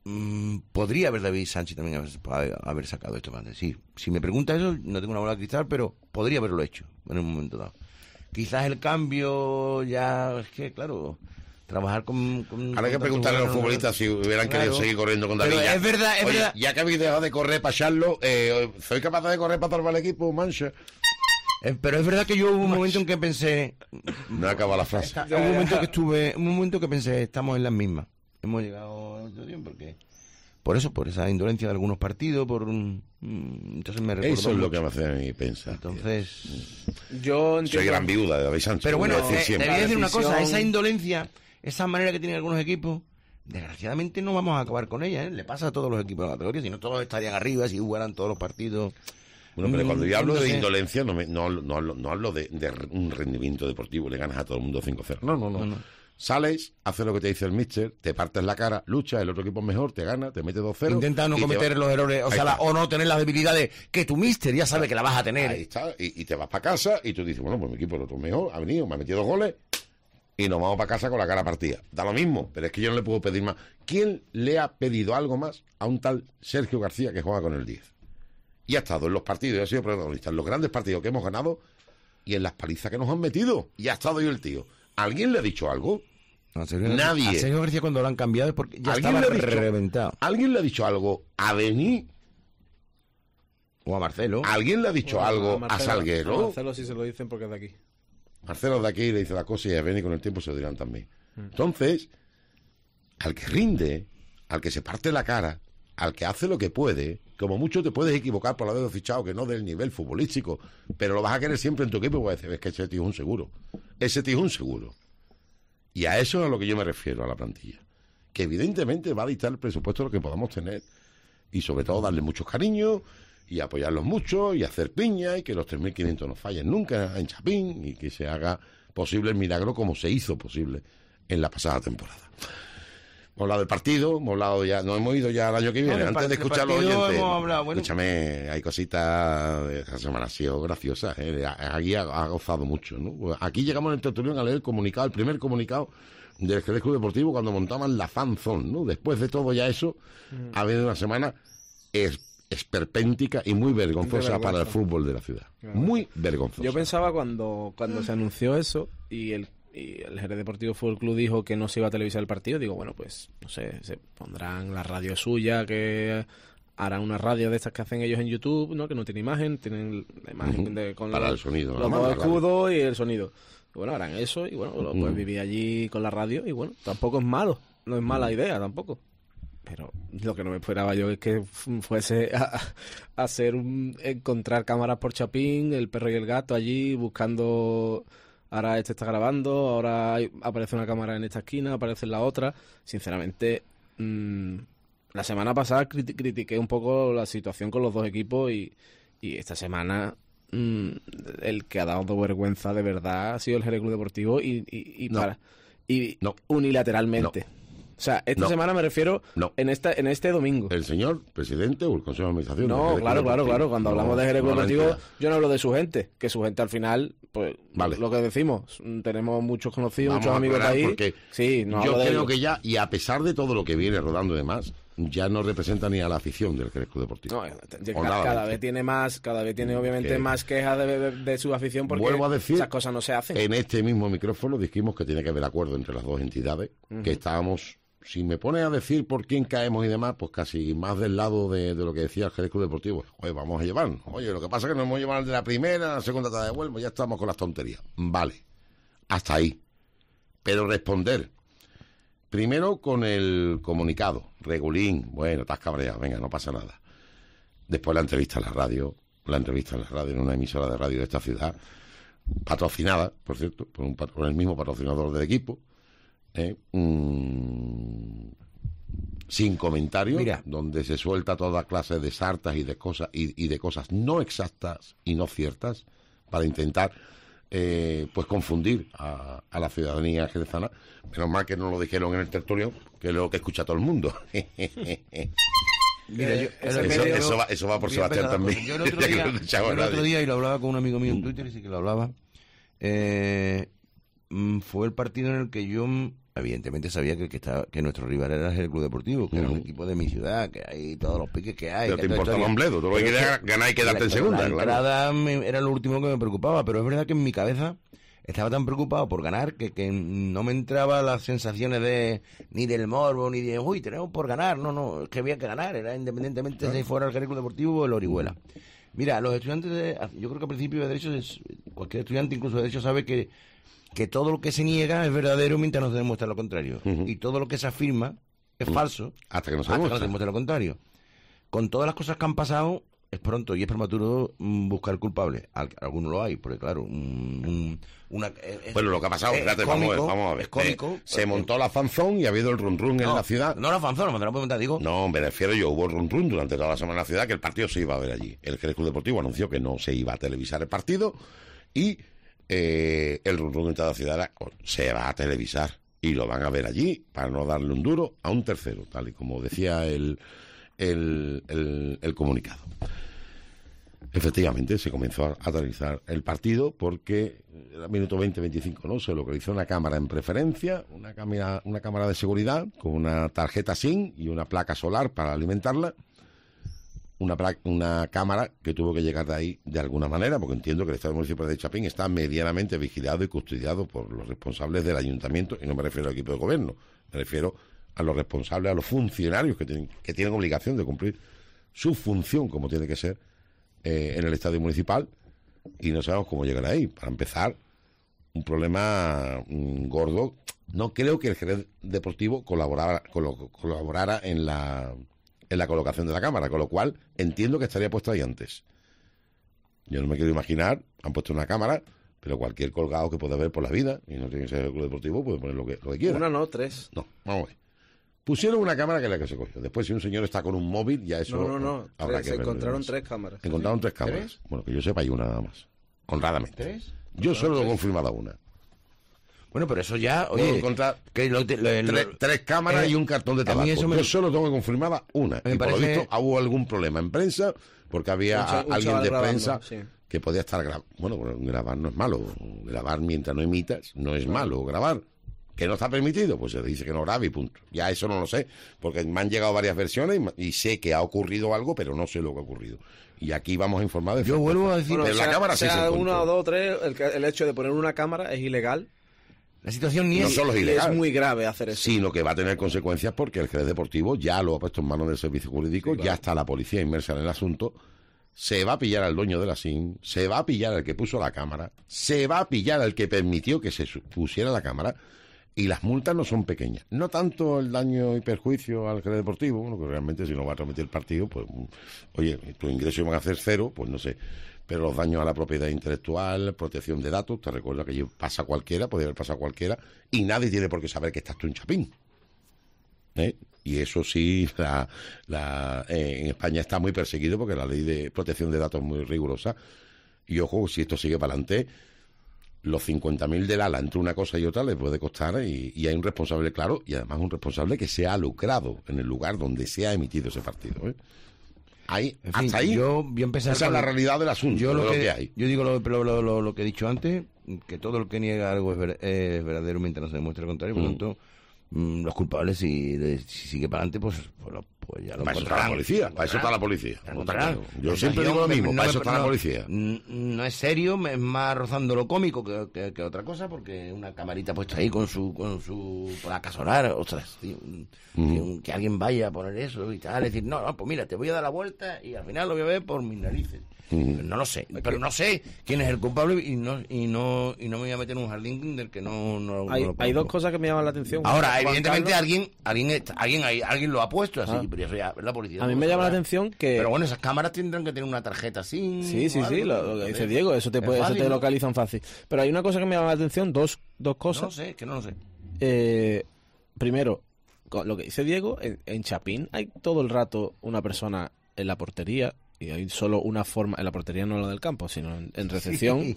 podría haber David Sánchez también haber sacado esto más. Sí, si me pregunta eso, no tengo una bola de cristal, pero podría haberlo hecho en un momento dado. Quizás el cambio ya es que, claro, trabajar con Ahora hay que preguntarle a los futbolistas si hubieran querido seguir corriendo con David. Pero Ya. es verdad, es Oye, verdad. ya que habéis dejado de correr para echarlo, ¿soy capaz de correr para salvar el equipo, Mancha? Pero es verdad que yo hubo un momento en que pensé, No acaba la frase. hubo un momento que pensé, estamos en las mismas. Hemos llegado a otro tiempo porque por esa indolencia de algunos partidos, entonces me recordó Eso es lo mucho. que me hace a mí pensar. Entonces, Yo Soy entiendo. gran viuda de David Sánchez. pero bueno, voy a decir te siempre. voy a decir una cosa, decisión- esa indolencia, esa manera que tienen algunos equipos, desgraciadamente no vamos a acabar con ella, ¿eh? Le pasa a todos los equipos de la categoría, si no todos estarían arriba, si jugaran todos los partidos. Bueno, pero cuando yo hablo de Entonces- indolencia, no hablo de un rendimiento deportivo, le ganas a todo el mundo 5-0. No. Sales, haces lo que te dice el míster, te partes la cara, luchas, el otro equipo es mejor, te gana, te mete 2-0. Intenta no y te cometer va- los errores, Ahí está. o no tener las debilidades que tu míster ya sabe que la vas a tener. Ahí está, y te vas para casa y tú dices, bueno, pues mi equipo el otro es mejor, ha venido, me ha metido 2 goles y nos vamos para casa con la cara partida. Da lo mismo, pero es que yo no le puedo pedir más. ¿Quién le ha pedido algo más a un tal Sergio García que juega con el 10? Y ha estado en los partidos, y ha sido protagonista en los grandes partidos que hemos ganado y en las palizas que nos han metido. Y ha estado ahí el tío. ¿Alguien le ha dicho algo? A Sergio- Nadie. A Sergio García cuando lo han cambiado es porque ya ¿Alguien estaba le ha dicho- reventado. ¿Alguien le ha dicho algo a Denis? O a Marcelo. ¿Alguien le ha dicho algo a Salguero? A Marcelo sí se lo dicen porque es de aquí. Marcelo es de aquí, le dice la cosa y a Beni con el tiempo se lo dirán también. Entonces, al que rinde, al que se parte la cara, al que hace lo que puede, como mucho te puedes equivocar por haberlo fichado, que no del nivel futbolístico, pero lo vas a querer siempre en tu equipo, porque decir, es que ese tío es un seguro. Ese tío es un seguro. Y a eso es a lo que yo me refiero, a la plantilla. Que evidentemente va a dictar el presupuesto lo que podamos tener. Y sobre todo darle muchos cariños y apoyarlos mucho y hacer piña y que los 3.500 no fallen nunca en Chapín y que se haga posible el milagro como se hizo posible en la pasada temporada. Hemos hablado del partido, hemos hablado ya, nos hemos ido ya al año que viene. Antes de escuchar a los oyentes, escúchame, hay cositas de esta semana, ha sido graciosa, aquí ha gozado mucho, ¿no? Aquí llegamos en el tertulión a leer el comunicado, el primer comunicado del Jerez Club Deportivo cuando montaban la Fan Zone, ¿no? Después de todo ya eso, ha habido una semana esperpéntica y muy vergonzosa para el fútbol de la ciudad. Claro. Muy vergonzosa. Yo pensaba cuando se anunció eso y el Jerez Deportivo Fútbol Club dijo que no se iba a televisar el partido, digo, bueno, pues, no sé, se pondrán la radio suya, que harán una radio de estas que hacen ellos en YouTube, ¿no? Que no tiene imagen, tienen la imagen con para el sonido, los dos escudos y el sonido. Y bueno, harán eso y bueno, lo puedes vivir allí con la radio y bueno, tampoco es malo, no es mala idea tampoco. Pero lo que no me esperaba yo es que fuese a hacer encontrar cámaras por Chapín, el perro y el gato allí buscando. Ahora este está grabando, ahora aparece una cámara en esta esquina, aparece en la otra. Sinceramente, la semana pasada critiqué un poco la situación con los dos equipos y esta semana el que ha dado vergüenza de verdad ha sido el Jerez Club Deportivo unilateralmente. No. O sea, esta semana me refiero en este domingo. El señor presidente o el Consejo de Administración. No, claro. Cuando hablamos de Jerez Club Deportivo, yo no hablo de su gente. Que su gente al final, pues, vale. Lo que decimos, tenemos muchos conocidos, muchos amigos de ahí. Porque sí, no yo creo que ya, y a pesar de todo lo que viene rodando y demás, ya no representa ni a la afición del Jerez Club Deportivo. No, cada vez tiene obviamente más quejas de su afición porque vuelvo a decir, esas cosas no se hacen. En este mismo micrófono dijimos que tiene que haber acuerdo entre las dos entidades, que estábamos. Si me pones a decir por quién caemos y demás, pues casi más del lado de lo que decía el Jerez Club Deportivo. Oye, vamos a llevarnos. Oye, lo que pasa es que nos hemos llevado de la primera a la segunda te devuelvo, ya estamos con las tonterías. Vale, hasta ahí. Pero responder. Primero con el comunicado. Regulín, bueno, estás cabreado, venga, no pasa nada. Después la entrevista en la radio en una emisora de radio de esta ciudad, patrocinada, por cierto, por el mismo patrocinador del equipo. Sin comentarios. Mira, donde se suelta toda clase de sartas y de cosas y de cosas no exactas y no ciertas para intentar pues confundir a la ciudadanía jerezana. Menos mal que no lo dijeron en el tertulio, que es lo que escucha todo el mundo. Mira, eso va por Sebastián también. Yo el otro día, y lo hablaba con un amigo mío en Twitter, y sí que lo hablaba, fue el partido en el que yo evidentemente sabía que nuestro rival era el Club Deportivo, que era un equipo de mi ciudad, que hay todos los piques que hay. Pero te importaba un bledo, tú lo que querías ganar y quedarte en segunda. La entrada era lo último que me preocupaba, pero es verdad que en mi cabeza estaba tan preocupado por ganar que no me entraba las sensaciones ni del morbo, ni de, uy, tenemos por ganar. No, es que había que ganar, era independientemente de si fuera el Jerez Club Deportivo o el Orihuela. Mira, los estudiantes, yo creo que al principio de Derecho, cualquier estudiante incluso de Derecho sabe que todo lo que se niega es verdadero mientras no se demuestra lo contrario. Y todo lo que se afirma es falso hasta que no se demuestre lo contrario. Con todas las cosas que han pasado, es pronto y es prematuro buscar culpable. Algunos lo hay, porque claro, bueno, lo que ha pasado, espérate, cómico, vamos a ver. Es cómico. Se montó la fanzón y ha habido el run-run en la ciudad. No la fanzón, no me lo puedo contar, digo. No, me refiero yo, hubo el run-run durante toda la semana en la ciudad, que el partido se iba a ver allí. El Jerez Club Deportivo anunció que no se iba a televisar el partido y el run-run en toda la ciudad se va a televisar y lo van a ver allí para no darle un duro a un tercero, tal y como decía el comunicado. Efectivamente, se comenzó a televisar el partido porque era minuto 20-25, ¿no? Se localizó una cámara en preferencia, una cámara de seguridad con una tarjeta SIM y una placa solar para alimentarla. Una cámara que tuvo que llegar de ahí de alguna manera, porque entiendo que el Estado Municipal de Chapín está medianamente vigilado y custodiado por los responsables del ayuntamiento, y no me refiero al equipo de gobierno, me refiero a los responsables, a los funcionarios que tienen obligación de cumplir su función como tiene que ser en el Estadio Municipal, y no sabemos cómo llegar ahí. Para empezar, un problema gordo. No creo que el Jerez Deportivo colaborara en la colocación de la cámara, con lo cual entiendo que estaría puesta ahí antes. Yo no me quiero imaginar, han puesto una cámara, pero cualquier colgado que pueda haber por la vida, y no tiene que ser el Club Deportivo, puede poner lo que quiera. Una no, tres. No, vamos a ver. Pusieron una cámara que es la que se cogió. Después, si un señor está con un móvil, ya eso... No. Se encontraron tres cámaras. Encontraron tres cámaras. ¿Tres? Bueno, que yo sepa, hay una nada más. Honradamente. ¿Tres? Yo solo he confirmado una. Bueno, pero eso ya, Puedo oye, encontrar que tres cámaras y un cartón de a mí tabaco. eso me- Yo solo tengo confirmada una. Me Y por lo parece- visto hubo algún problema en prensa, porque había Un alguien chaval de grabando, prensa sí. que podía estar grabando. Bueno, grabar no es malo. Grabar mientras no imitas no es malo. Grabar. ¿Que no está permitido? Pues se dice que no grabe y punto. Ya eso no lo sé, porque me han llegado varias versiones y sé que ha ocurrido algo, pero no sé lo que ha ocurrido. Y aquí vamos a informar de Yo vuelvo a decir, Pero la cámara sí se sea encontró. uno o dos o tres, el hecho de poner una cámara es ilegal. la situación ni No es... solo es Y ilegal, es muy grave hacer eso. sino que va a tener consecuencias porque el Jerez Deportivo ya lo ha puesto en manos del servicio jurídico, ya está la policía inmersa en el asunto, se va a pillar al dueño de la SIM, se va a pillar al que puso la cámara, se va a pillar al que permitió que se pusiera la cámara, y las multas no son pequeñas. No tanto el daño y perjuicio al Jerez Deportivo, bueno, que realmente si no va a transmitir el partido, pues, oye, tus ingresos van a ser cero, pues no sé. Pero los daños a la propiedad intelectual, protección de datos, te recuerdo que pasa cualquiera, puede haber pasado cualquiera, y nadie tiene por qué saber que estás tú en Chapín. Y eso sí, en España está muy perseguido porque la ley de protección de datos es muy rigurosa. Y ojo, si esto sigue para adelante, los 50.000 del ala entre una cosa y otra le puede costar, y hay un responsable claro, y además un responsable que se ha lucrado en el lugar donde se ha emitido ese partido. Ahí, En fin, hasta ahí, yo voy a empezar esa es con- la realidad del asunto, Yo de lo lo que, que hay. yo digo lo que he dicho antes, que todo el que niega algo es verdadero mientras no se demuestre lo contrario. Por lo tanto, los culpables, si sigue para adelante, pues ya lo Para eso está la encontrarán. policía, para eso está la policía. Lo Está encontrarán. claro. Yo La siempre digo lo situación mismo, para eso está la policía. No es serio, es más rozando lo cómico que otra cosa, porque una camarita puesta ahí con su placa solar, ostras, tío, que alguien vaya a poner eso y tal, decir, no, pues mira, te voy a dar la vuelta y al final lo voy a ver por mis narices. No lo sé, pero no sé quién es el culpable y no me voy a meter en un jardín del que no lo Hay conozco. dos cosas que me llaman la atención. Ahora, Juan evidentemente Carlos. alguien lo ha puesto así, Ah. pero eso ya es la policía. A mí no me lo llama la sabrá. atención que... Pero bueno, esas cámaras tendrán que tener una tarjeta así. Sí, o algo, lo que dice ¿sabes? Diego, eso te Es puede, eso fácil, te ¿no? localizan fácil. Pero hay una cosa que me llama la atención, dos No cosas. lo sé, que no lo sé. Primero, con lo que dice Diego, en Chapín hay todo el rato una persona en la portería, y hay solo una forma, en la portería no la del campo, sino en recepción,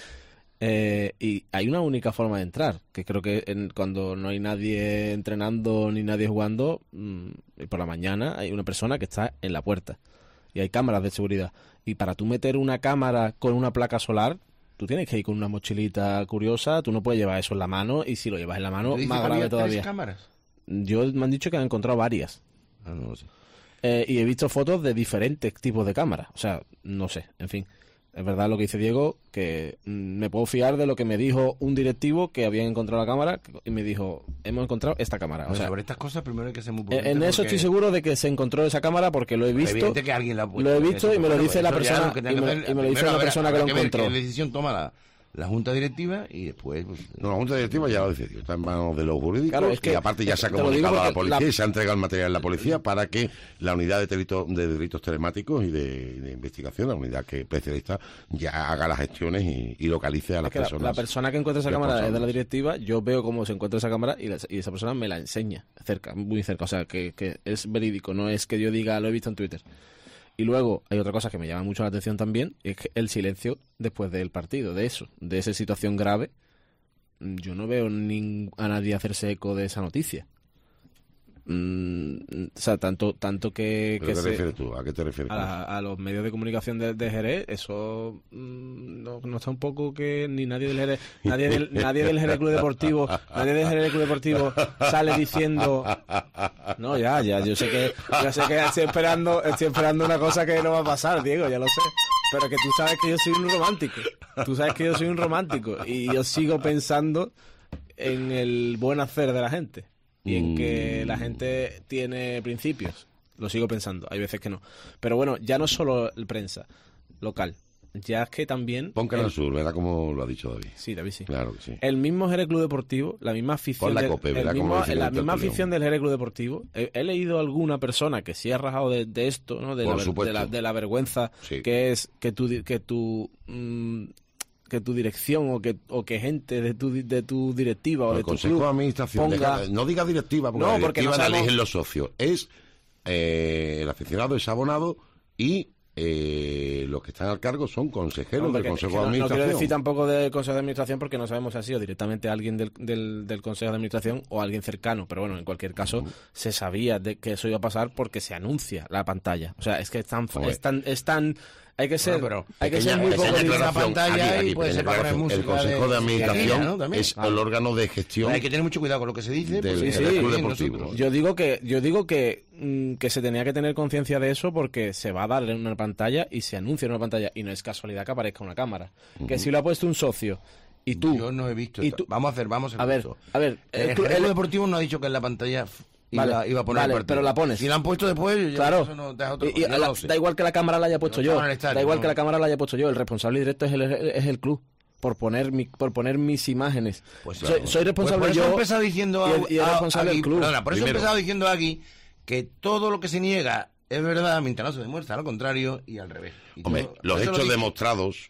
y hay una única forma de entrar, que creo que cuando no hay nadie entrenando ni nadie jugando, y por la mañana hay una persona que está en la puerta, y hay cámaras de seguridad. Y para tú meter una cámara con una placa solar, tú tienes que ir con una mochilita curiosa, tú no puedes llevar eso en la mano, y si lo llevas en la mano, ¿Te dice más que había grave 3 todavía. cámaras? Me han dicho que han encontrado varias. Ah, no lo sé. Y he visto fotos de diferentes tipos de cámaras. O sea, no sé, en fin. Es verdad lo que dice Diego, que me puedo fiar de lo que me dijo un directivo que había encontrado la cámara y me dijo, hemos encontrado esta cámara. O Bueno, sea, sobre estas cosas primero hay que ser muy prudente en eso porque estoy seguro de que se encontró esa cámara porque lo he es visto. evidente que alguien la ha puesto. Lo he visto y me lo Bueno, dice la eso ya persona, lo que tiene y que me hacer, lo dice primero la habrá- persona que habrá lo ver encontró. qué decisión toma la junta directiva y después... Pues, No, la Junta Directiva ya lo decidió, está en manos de los jurídicos, Claro, es que- y aparte ya se ha te lo digo comunicado a la porque policía y se ha entregado el material a la policía para que la unidad de delitos telemáticos y de investigación, la unidad que especialista, ya haga las gestiones y localice a las Es que la personas. persona que encuentra esa cámara es de la responsables. directiva, yo veo cómo se encuentra esa cámara y esa persona me la enseña cerca, muy cerca, o sea, que es verídico, no es que yo diga lo he visto en Twitter. Y luego hay otra cosa que me llama mucho la atención también, y es que el silencio después del partido, de esa situación grave. Yo no veo a nadie hacerse eco de esa noticia. O sea, tanto que ¿Pero qué te se... refieres tú? ¿A qué te refieres? A los medios de comunicación de Jerez, eso no está un poco que ni nadie del Jerez, nadie del Jerez Club Deportivo, nadie del Jerez Club Deportivo sale diciendo, no, ya, yo sé que estoy esperando una cosa que no va a pasar, Diego, ya lo sé, pero que tú sabes que yo soy un romántico, y yo sigo pensando en el buen hacer de la gente. Y en que la gente tiene principios. Lo sigo pensando. Hay veces que no. Pero bueno, ya no solo el prensa local. Ya es que también... Pon Canal Sur, ¿verdad? Como lo ha dicho David. Sí, David, sí. Claro que sí. El mismo Jerez Club Deportivo, la misma afición... Pon la COPE, ¿verdad? Como dice la el misma tertulión. afición del Jerez Club Deportivo. He leído alguna persona que sí ha rajado de esto, ¿no? Por supuesto. De la vergüenza Sí. que es que tu dirección o que gente de tu directiva o El de tu Consejo club de Administración, ponga... no diga directiva, porque No, la porque directiva no la sabemos- eligen los socios. Es el aficionado, es abonado y los que están al cargo son consejeros Hombre, del Consejo de no Administración. quiero decir tampoco del Consejo de Administración porque no sabemos si ha sido directamente alguien del Consejo de Administración o alguien cercano, pero bueno, en cualquier caso se sabía de que eso iba a pasar porque se anuncia la pantalla. O sea, es que es tan hay que ser, Bueno, hay que ser muy Pequeña poco declaración. aclaración, pantalla y puede pequeña ser para aclaración. música El Consejo de Administración ¿no? También. es el órgano de gestión Hay que tener mucho cuidado con lo que se dice. del porque sí, club sí, deportivo. nosotros- Yo digo que se tenía que tener conciencia de eso porque se va a dar en una pantalla y se anuncia en una pantalla y no es casualidad que aparezca una cámara. Que si lo ha puesto un socio y tú... Yo no he visto. y esto. tú- Vamos a A ver, esto. el El club- Club Deportivo no ha dicho que en la pantalla iba a poner vale, el partido. pero la pones. Si la han puesto después, ya Claro, eso no, deja otra y cosa. Yo no lo sé. da igual que la cámara la haya puesto No yo, estaba en el estadio, da igual no. que la cámara la haya puesto yo, el responsable directo es el club por poner mis imágenes. Pues soy, claro. soy responsable Pues por eso yo he empezado diciendo y el responsable aquí, del club. perdona, por eso Primero. he empezado diciendo aquí que todo lo que se niega es verdad mientras no se demuestra lo contrario y al revés. Y Hombre, todo- los por eso lo hechos he dicho. demostrados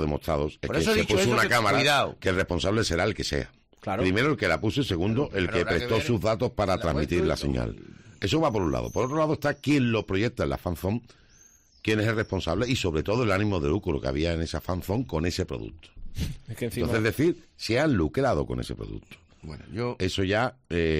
es Por que eso he se dicho puso eso, una que cámara, cuidado. que el responsable será el que sea. Claro. Primero el que la puso y segundo el Pero que habrá que prestó ver sus datos para la transmitir vuelta y la todo. señal. Eso va por un lado. Por otro lado está quien lo proyecta en la fanzone, quién es el responsable y sobre todo el ánimo de lucro que había en esa fanzone con ese producto. Es que encima, Entonces, es decir, se han lucrado con ese producto. Bueno, yo Eso ya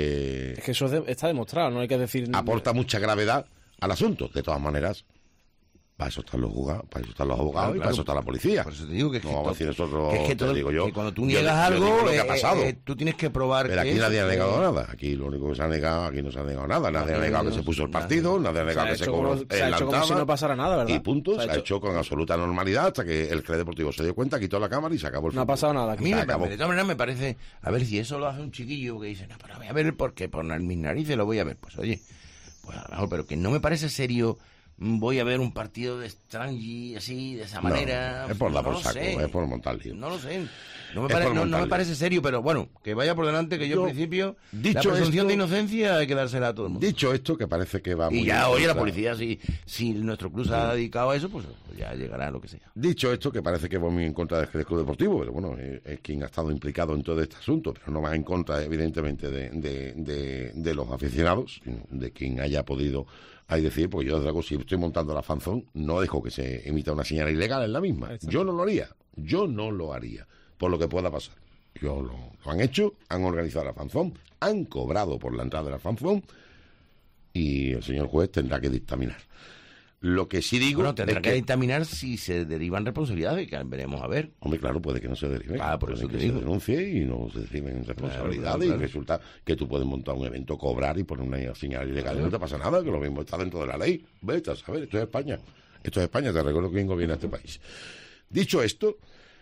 es que eso está demostrado, no hay que decir... aporta mucha gravedad al asunto. De todas maneras, para eso están los juzgados, para eso están los abogados y Claro. para eso está la policía. por eso te digo que, No vamos a decir nosotros, que te digo yo. que cuando tú Yo niegas digo algo, lo que ha pasado. tú tienes que probar Pero que aquí eso- nadie ha negado nada. Aquí lo único que se ha negado, aquí no se ha negado nada. Nadie ha negado que se puso el partido, nadie ha negado que se cobró se ha hecho como si no pasara nada, ¿verdad? Y punto, Se ha se ha hecho con absoluta normalidad hasta que el CRE Deportivo se dio cuenta, quitó la cámara y se acabó el No ha fútbol. pasado nada A aquí. mí, Se acabó. de todas maneras, me parece... A ver, si eso lo hace un chiquillo que dice, no, pero voy a ver porque por mis narices lo voy a ver. Pues oye, pues a lo mejor, pero que no me parece serio... Voy a ver un partido de Strangi así, de esa manera. No, es por dar No por lo saco, sé. es por montar lío. No lo sé. No me, Es pare- por no montar me lío. parece serio, pero bueno, que vaya por delante, que yo Yo, en principio, dicho la presunción esto- de inocencia hay que dársela a todo el mundo. Dicho esto, que parece que va muy Y ya, en oye, la contra- policía, si nuestro club se ha dedicado a eso, pues ya llegará a lo que sea. Dicho esto, que parece que va muy en contra del Club Deportivo, pero bueno, es quien ha estado implicado en todo este asunto, pero no va en contra, evidentemente, de los aficionados, sino de quien haya podido, hay decir, porque yo, desde luego, si estoy montando la fanzone, no dejo que se emita una señal ilegal en la misma. Yo no lo haría, por lo que pueda pasar. Lo han hecho, han organizado la fanzone, han cobrado por la entrada de la fanzone y el señor juez tendrá que dictaminar. Lo que sí digo Bueno, tendrá es que dictaminar si se derivan responsabilidades, que veremos a ver. hombre, claro, puede que no se derive. Ah, por eso Puede te que digo. se denuncie y no se deriven responsabilidades claro. y resulta que tú puedes montar un evento, cobrar y poner una señal ilegal y no te pasa nada, que lo mismo está dentro de la ley. Vete a saber, esto es España. Esto es España, te recuerdo quién gobierna este país. Dicho esto,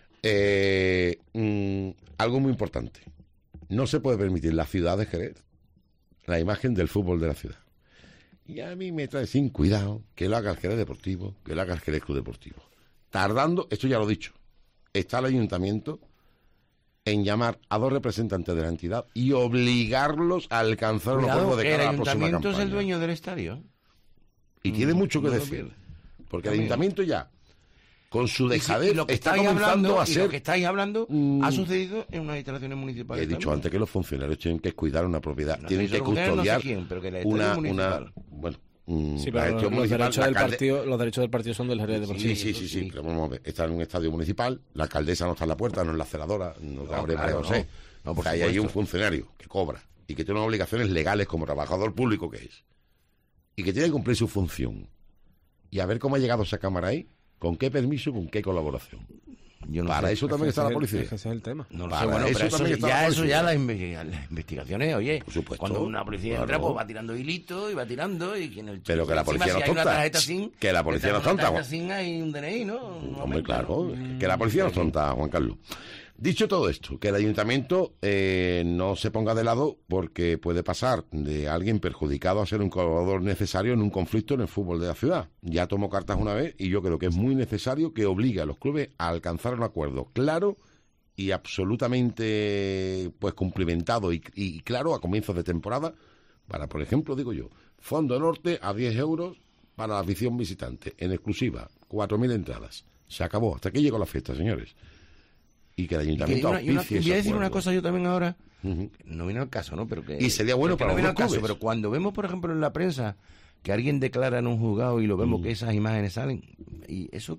algo muy importante. No se puede permitir la ciudad de Jerez la imagen del fútbol de la ciudad. Y a mí me trae sin cuidado que lo haga el Jerez Deportivo, que lo haga el Jerez Club Deportivo. Tardando, esto ya lo he dicho, está el ayuntamiento en llamar a 2 representantes de la entidad y obligarlos a alcanzar un acuerdo de el cara a la próxima ayuntamiento es el campaña. dueño del estadio. Y tiene mucho que no lo decir. pierde. Porque el También. ayuntamiento ya, con su Y dejadez, lo que está estáis comenzando hablando, a y lo que ser... estáis hablando ha sucedido en unas instalaciones municipales. He dicho también. antes que los funcionarios tienen que cuidar una propiedad, No, tienen eso que lo funciona, no sé custodiar quién, pero que el estadio una... municipal. Bueno, Sí, la pero gestión los municipal, derechos la del alcalde- partido, los derechos del partido son del Jerez Deportivo. Sí, pero vamos a ver, está en un estadio municipal, la alcaldesa no está en la puerta, no es la celadora, no te abre María claro, José. no, por Hay supuesto. un funcionario que cobra y que tiene unas obligaciones legales como trabajador público que es. Y que tiene que cumplir su función. Y a ver cómo ha llegado esa cámara ahí, con qué permiso, con qué colaboración. Yo no Para sé. eso también está la policía. Ese es el tema. No lo Para sé, bueno, eso pero eso, también está la eso policía. ya las investigaciones, oye, Por supuesto, cuando una policía entra, claro. pues va tirando hilitos y va tirando y quien el Pero que la encima, policía no si es hay una tonta. tarjeta SIM, Que la policía no es tonta, Una Juan. tarjeta SIM hay un DNI, ¿no? Hombre, Aumenta, claro, ¿no? que la policía no es tonta, Juan Carlos. Dicho todo esto, que el ayuntamiento no se ponga de lado porque puede pasar de alguien perjudicado a ser un colaborador necesario en un conflicto en el fútbol de la ciudad. Ya tomó cartas una vez y yo creo que es muy necesario que obligue a los clubes a alcanzar un acuerdo claro y absolutamente pues cumplimentado y claro a comienzos de temporada para, por ejemplo, digo yo, Fondo Norte a 10 euros para la afición visitante, en exclusiva, 4.000 entradas. Se acabó, hasta aquí llegó la fiesta, señores. Y que el ayuntamiento voy a auspicie ese decir una acuerdo. cosa yo también ahora, Ujú. no viene al caso, ¿no? Pero que, Y sería bueno que para no viene los al caso, clubes. pero cuando vemos, por ejemplo, en la prensa que alguien declara en un juzgado y lo vemos que esas imágenes salen, y eso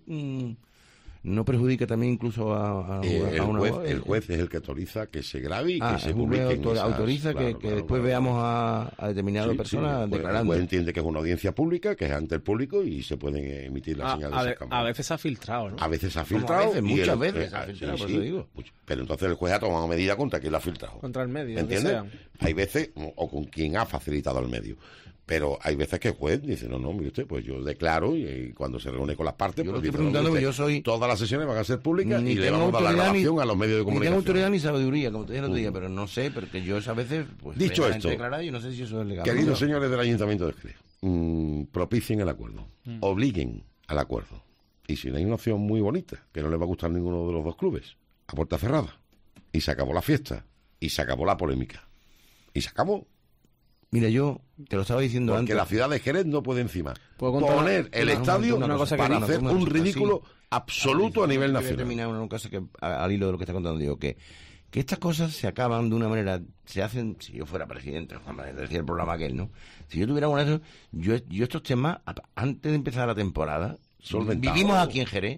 no perjudica también incluso a una... El juez es el que autoriza que se grabe y que se el publique. juez autoriza que después veamos a determinada persona declarando. El juez entiende que es una audiencia pública, que es ante el público y se pueden emitir las señales de esas cámaras. A veces se ha filtrado, ¿no? A veces se ha filtrado. Muchas veces se ha filtrado, por eso digo. Pero entonces el juez ha tomado medida contra quien lo ha filtrado. Contra el medio, ¿entiendes? Hay veces, o con quien ha facilitado el medio. Pero hay veces que el juez dice, no, mire usted, pues yo declaro y cuando se reúne con las partes, yo pues estoy dice, preguntando, yo soy... todas las sesiones van a ser públicas y le vamos a dar la grabación a los medios de comunicación. Ni tengo autoridad ni sabiduría, como te dije el otro día, pero no sé, porque yo a veces... Pues, dicho esto, declarar, yo no sé si eso es legal. Queridos señores del Ayuntamiento de Jerez, propicien el acuerdo, obliguen al acuerdo. Y si no hay una opción muy bonita, que no le va a gustar a ninguno de los dos clubes, a puerta cerrada. Y se acabó la fiesta, y se acabó la polémica. Y se acabó. Mira, yo te lo estaba diciendo antes. Porque la ciudad de Jerez no puede encima poner el estadio para hacer un ridículo absoluto a nivel nacional. Voy a terminar una cosa que, al hilo de lo que está contando, digo que estas cosas se acaban de una manera, se hacen, si yo fuera presidente, decía el programa aquel, ¿no? Si yo tuviera una de esos, yo estos temas, antes de empezar la temporada, vivimos aquí en Jerez,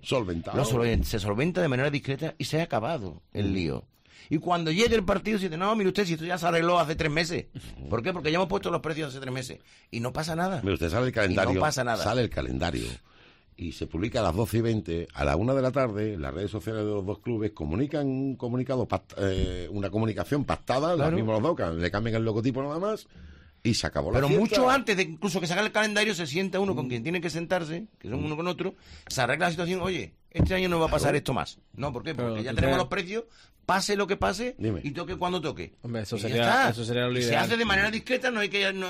se solventa de manera discreta y se ha acabado el lío. Y cuando llegue el partido, se dice, no, mire usted, si esto ya se arregló hace 3 meses. ¿Por qué? Porque ya hemos puesto los precios hace 3 meses. Y no pasa nada. Mire usted, sale el calendario. Y no pasa nada. Sale el calendario. Y se publica a las 12:20, a la 1 de la tarde, las redes sociales de los dos clubes comunican un comunicado, una comunicación pactada, claro. Los mismos los dos, le cambian el logotipo nada más, y se acabó la fiesta. Pero mucho antes de incluso que se haga el calendario, se sienta uno con quien tiene que sentarse, que son uno con otro, se arregla la situación, oye, este año no va a pasar esto más. No, ¿por qué? Porque ya tenemos los precios, pase lo que pase, y toque cuando toque. Hombre, eso sería lo ideal. Se hace de manera discreta, no hay que hacer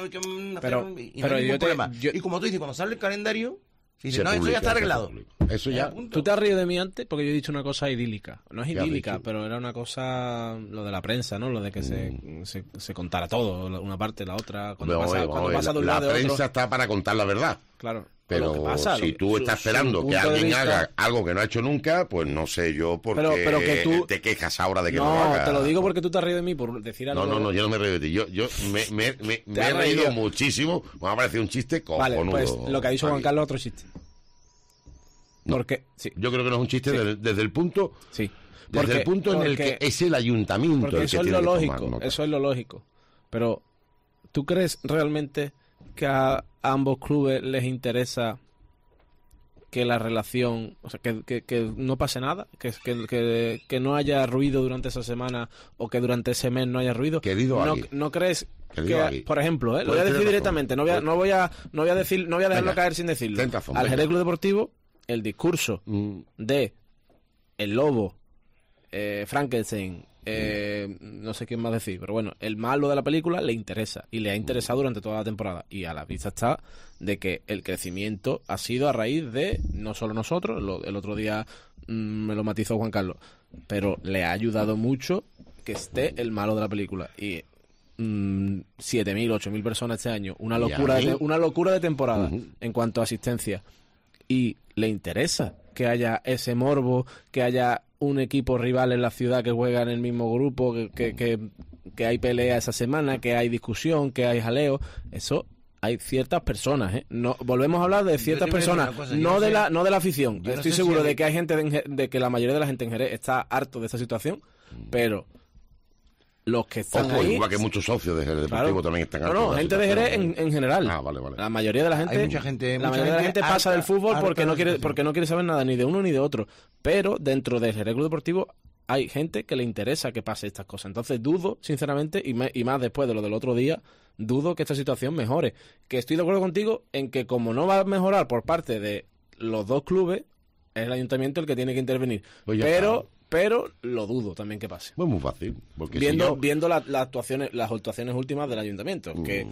ningún problema. Y como tú dices, cuando sale el calendario, dice, no, eso ya está arreglado. Eso ya. Tú te has reído de mí antes porque yo he dicho una cosa idílica. No es idílica, pero era una cosa, lo de la prensa, ¿no? Lo de que se contara todo, una parte, la otra. Cuando pasa de un lado de otro. La prensa está para contar la verdad. Claro. Pero si tú estás esperando que alguien haga algo que no ha hecho nunca, pues no sé yo por qué tú te quejas ahora de que no lo haga. No, te lo digo porque tú te has reído de mí por decir algo. No, yo no me río de ti. Yo me he reído muchísimo. Me ha parecido un chiste cojonudo. Vale, pues lo que ha dicho Juan Carlos es otro chiste. No, porque sí. Yo creo que no es un chiste desde el punto... Sí. Desde el punto en el que es el ayuntamiento el que tiene que tomar nota. Eso es lo lógico. Pero, ¿tú crees realmente que a ambos clubes les interesa que la relación, o sea, que no pase nada, que no haya ruido durante esa semana o que durante ese mes no haya ruido? ¿No crees que, por ejemplo, lo voy a decir directamente, no voy a dejarlo caer sin decirlo? Al Jerez Club Deportivo, el discurso de el Lobo, Frankenstein, no sé quién más decir, pero bueno, el malo de la película le interesa y le ha interesado durante toda la temporada, y a la vista está de que el crecimiento ha sido a raíz de no solo nosotros, el otro día me lo matizó Juan Carlos, pero le ha ayudado mucho que esté el malo de la película. Y 7.000, 8.000 personas este año, una locura de temporada en cuanto a asistencia, y le interesa que haya ese morbo, que haya un equipo rival en la ciudad que juega en el mismo grupo, que hay pelea esa semana, que hay discusión, que hay jaleo. Eso hay ciertas personas, ¿eh? No, volvemos a hablar de ciertas personas, no de la afición. Estoy seguro de que hay gente de que la mayoría de la gente en Jerez está harto de esta situación, pero los que están ahí... Igual que muchos socios de Jerez Deportivo también están hartos. No, gente de Jerez en general. Vale. La mayoría de la gente... La mayoría de la gente pasa del fútbol porque no quiere saber nada ni de uno ni de otro. Pero dentro del Jerez Club Deportivo hay gente que le interesa que pase estas cosas. Entonces dudo, sinceramente, y más después de lo del otro día, dudo que esta situación mejore. Que estoy de acuerdo contigo en que como no va a mejorar por parte de los dos clubes, es el ayuntamiento el que tiene que intervenir. Pues pero lo dudo también que pase. Pues muy fácil. Porque viendo las actuaciones últimas del ayuntamiento.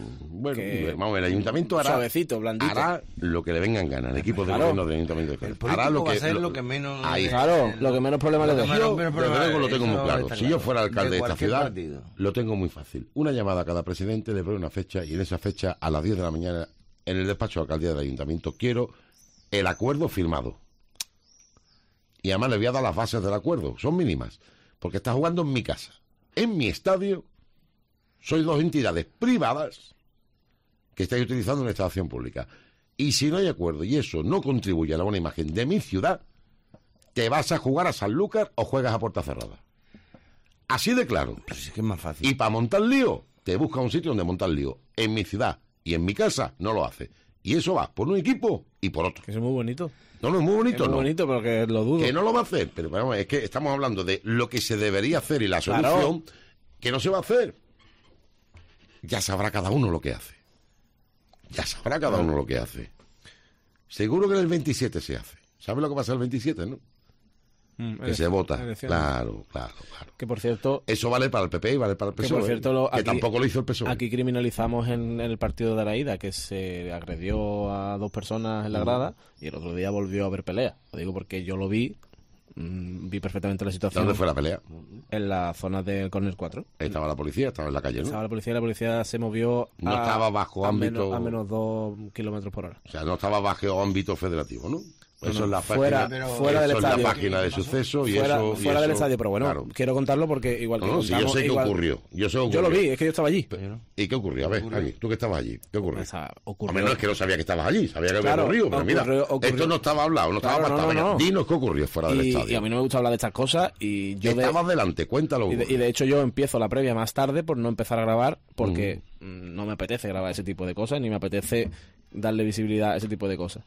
Vamos, el ayuntamiento hará, suavecito, blandito, hará lo que le vengan ganas. El equipo de gobierno del ayuntamiento. Hará lo que menos... lo que menos problemas le dé. Yo, desde luego, lo tengo muy claro. Si yo fuera alcalde de esta ciudad, lo tengo muy fácil. Una llamada a cada presidente, le pone una fecha, y en esa fecha, a las 10 de la mañana, en el despacho de alcaldía del ayuntamiento, quiero el acuerdo firmado. Y además le voy a dar las bases del acuerdo. Son mínimas. Porque está jugando en mi casa. En mi estadio. Soy dos entidades privadas que estáis utilizando una instalación pública. Y si no hay acuerdo y eso no contribuye a la buena imagen de mi ciudad, te vas a jugar a Sanlúcar o juegas a puerta cerrada. Así de claro. Pero sí que es más fácil. Y para montar lío, te busca un sitio donde montar lío. En mi ciudad y en mi casa no lo hace. Y eso va por un equipo y por otro. Que eso es muy bonito. No, no es muy bonito, Es muy no. bonito, pero que lo dudo. Que no lo va a hacer. Pero vamos, es que estamos hablando de lo que se debería hacer y la solución que no se va a hacer. Ya sabrá cada uno lo que hace. Ya sabrá cada uno lo que hace. Seguro que en el 27 se hace. ¿Sabes lo que pasa el 27, no? Que se vota. elecciones. Claro. Que por cierto, Eso vale para el PP y vale para el que PSOE. por cierto que tampoco lo hizo el PSOE. aquí criminalizamos en el partido de Araída que se agredió a 2 personas en la grada y el otro día volvió a haber pelea. Lo digo porque yo lo vi perfectamente la situación. ¿Dónde fue la pelea? En la zona del Corner 4. Estaba la policía, estaba en la calle, ¿no? Estaba la policía se movió No estaba bajo ámbito- a menos 2 kilómetros por hora. O sea, no estaba bajo ámbito federativo, ¿no? Eso no, es la fuera- página, fuera del eso es la estadio. página de sucesos y Fuera, eso... y fuera del eso- estadio, pero bueno, claro. quiero contarlo porque igual que No, sí, yo contamos, sé que igual- ocurrió. Yo lo vi, es que yo estaba allí. ¿Y qué ocurrió? A ver, aquí, tú que estabas allí, ¿qué ocurrió? O sea, A ocurrió. menos es que no sabía que estabas allí, sabía que había Claro, ocurrido, pero mira, ocurrió- esto no estaba hablado, no estaba Claro, pactado. no. Venga, dinos qué ocurrió fuera del y estadio. a mí no me gusta hablar de estas cosas y yo Estabas delante, cuéntalo. y de hecho yo empiezo la previa más tarde por no empezar a grabar porque no me apetece grabar ese tipo de cosas ni me apetece darle visibilidad a ese tipo de cosas.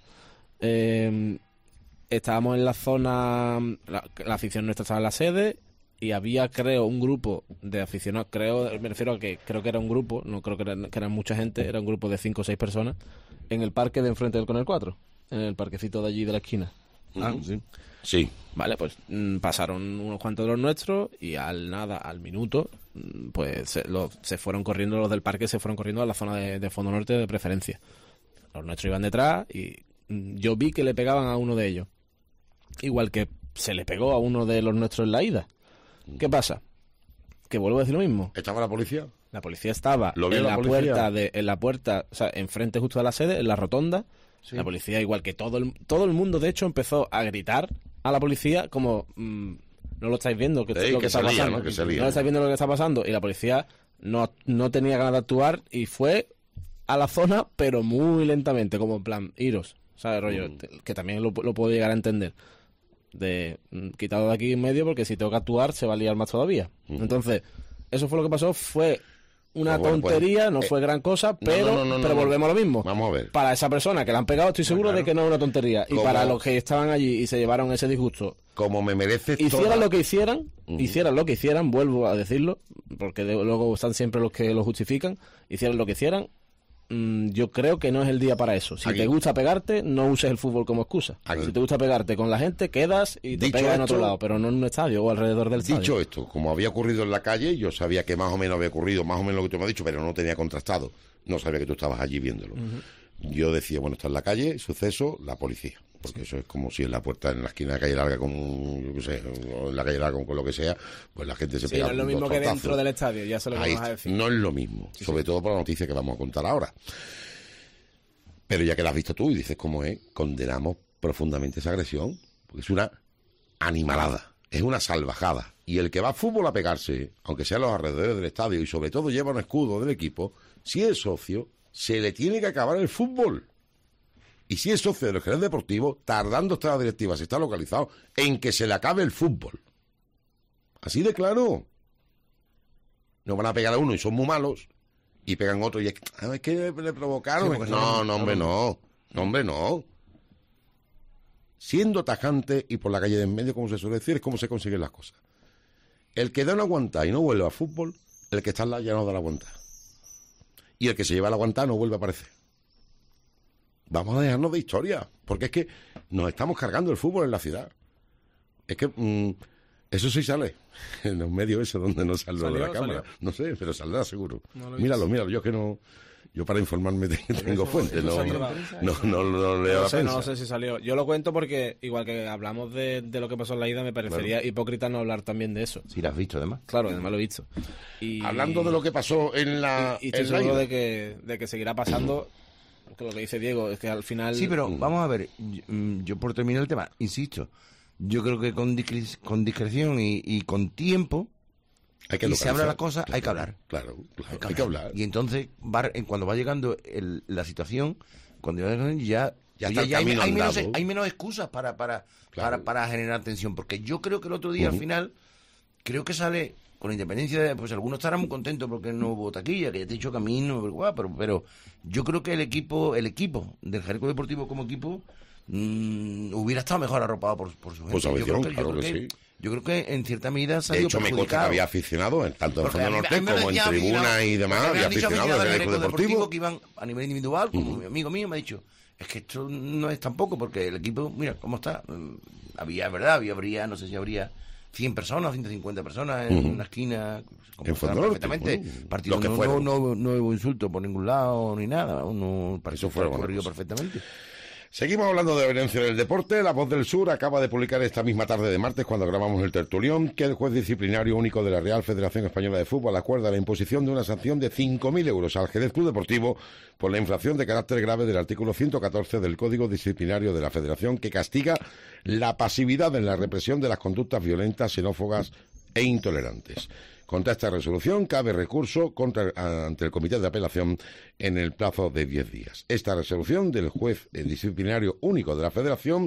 Estábamos en la zona, la afición nuestra estaba en la sede y había, creo, un grupo de aficionados, me refiero a que creo que era un grupo, no creo que eran mucha gente, era un grupo de 5 o 6 personas en el parque de enfrente del Conel 4, en el parquecito de allí de la esquina. Sí. Sí, Vale, pues pasaron unos cuantos de los nuestros y al minuto, pues se fueron corriendo, los del parque se fueron corriendo a la zona de fondo norte de preferencia. Los nuestros iban detrás y yo vi que le pegaban a uno de ellos. Igual que se le pegó a uno de los nuestros en la ida. ¿Qué pasa? Que vuelvo a decir lo mismo. ¿estaba la policía? La policía estaba ¿Lo vio en la la policía? puerta, o sea, enfrente justo de la sede, en la rotonda. Sí. La policía, igual que todo el mundo, de hecho, empezó a gritar a la policía como no lo estáis viendo, que Sí, lo que que está se lía, pasando. ¿no? Que se lía. No estáis viendo lo que está pasando. Y la policía no tenía ganas de actuar y fue a la zona, pero muy lentamente, como en plan, iros, ¿sabes? Rollo, que también lo puedo llegar a entender. De quitado de aquí en medio porque si tengo que actuar se va a liar más todavía. Entonces, eso fue lo que pasó, fue una Pues bueno, tontería, no fue gran cosa, pero no, volvemos a lo mismo. Vamos a ver. Para esa persona que la han pegado estoy seguro claro. de que no es una tontería. Y Como- para los que estaban allí y se llevaron ese disgusto, Como me mereces hicieran toda- lo que hicieran, vuelvo a decirlo, porque luego están siempre los que lo justifican, hicieran lo que hicieran, yo creo que no es el día para eso. Si Aquí- te gusta pegarte, no uses el fútbol como excusa. Aquí- Si te gusta pegarte con la gente, quedas y te Dicho pegas en otro esto- lado, pero no en un estadio o alrededor del estadio. Dicho esto, como había ocurrido en la calle, yo sabía que más o menos había ocurrido, más o menos lo que tú me has dicho, pero no tenía contrastado. No sabía que tú estabas allí viéndolo. Yo decía, bueno, está en la calle, suceso, la policía. Porque eso es como si en la puerta, en la esquina de la calle larga, yo qué sé, o en la calle larga con lo que sea, pues la gente se Sí, pega no es lo dos mismo que tortazos. dentro del estadio, ya sé lo que Ahí vas a está. decir. No es lo mismo, sobre todo por la noticia que vamos a contar ahora. Pero ya que la has visto tú y dices cómo es, condenamos profundamente esa agresión, porque es una animalada, es una salvajada. Y el que va a fútbol a pegarse, aunque sea a los alrededores del estadio y sobre todo lleva un escudo del equipo, si es socio, se le tiene que acabar el fútbol. Y si es socio de los gerentes deportivos, tardando hasta la directiva, si está localizado, en que se le acabe el fútbol. Así de claro. No van a pegar a uno y son muy malos, y pegan otro y es que le provocaron. Sí, porque No, son- no, hombre, no. No, hombre, no. Siendo tajante y por la calle de en medio, como se suele decir, es como se consiguen las cosas. El que da una aguantada y no vuelve al fútbol, el que está al lado ya no da la aguantada. Y el que se lleva la aguantada no vuelve a aparecer. Vamos a dejarnos de historia, porque es que nos estamos cargando el fútbol en la ciudad. Es que eso sí sale en los medios eso donde no sale lo de la cámara. ¿Salió? No sé, pero saldrá seguro. No lo he Míralo, yo que no... Yo para informarme tengo fuentes, no leo la No prensa. sé si salió. Yo lo cuento porque, igual que hablamos de lo que pasó en la ida, me parecería hipócrita no hablar también de eso. Sí, la has visto, además. Claro, además lo he visto. Y, Hablando de lo que pasó en la... y estoy en la seguro ida. de que seguirá pasando, que lo que dice Diego, es que al final... Sí, pero vamos a ver, yo por terminar el tema, insisto, yo creo que con discreción y con tiempo Hay que y se localizar. hablan las cosas, hay que Claro, hablar. Claro, hay que hablar. Y entonces, cuando va llegando la situación, cuando ya está el camino andado. hay menos excusas para Claro. para generar tensión. Porque yo creo que el otro día, al final, creo que sale, con independencia de, pues algunos estarán muy contentos porque no hubo taquilla, que ya te he dicho que a mí no, pero yo creo que el equipo del Jerez Club Deportivo como equipo hubiera estado mejor arropado por su gente. Pues afición, claro que sí. Yo creo que en cierta medida se ha De ido hecho, me consta que perjudicado. había aficionados, tanto en Porque Fondo a mí Norte me como en decía tribuna aficionado, y demás, porque me había han dicho aficionados del Jerez Club Club Deportivo. que iban a nivel individual, como un amigo mío me ha dicho, es que esto no es tampoco, porque el equipo, mira cómo está. Habría, no sé si habría 100 personas, 150 personas en una esquina, como En están Fondo Norte, perfectamente. bueno, Partido lo que fueron. no hubo insulto por ningún lado ni nada, Eso fue buena corrido cosa. perfectamente. Seguimos hablando de violencia en el deporte. La Voz del Sur acaba de publicar esta misma tarde de martes, cuando grabamos el tertulión, que el juez disciplinario único de la Real Federación Española de Fútbol acuerda la imposición de una sanción de 5.000 euros al Jerez Club Deportivo por la infracción de carácter grave del artículo 114 del Código Disciplinario de la Federación, que castiga la pasividad en la represión de las conductas violentas, xenófobas e intolerantes. Contra esta resolución cabe recurso ante el Comité de Apelación en el plazo de 10 días. Esta resolución del juez disciplinario único de la Federación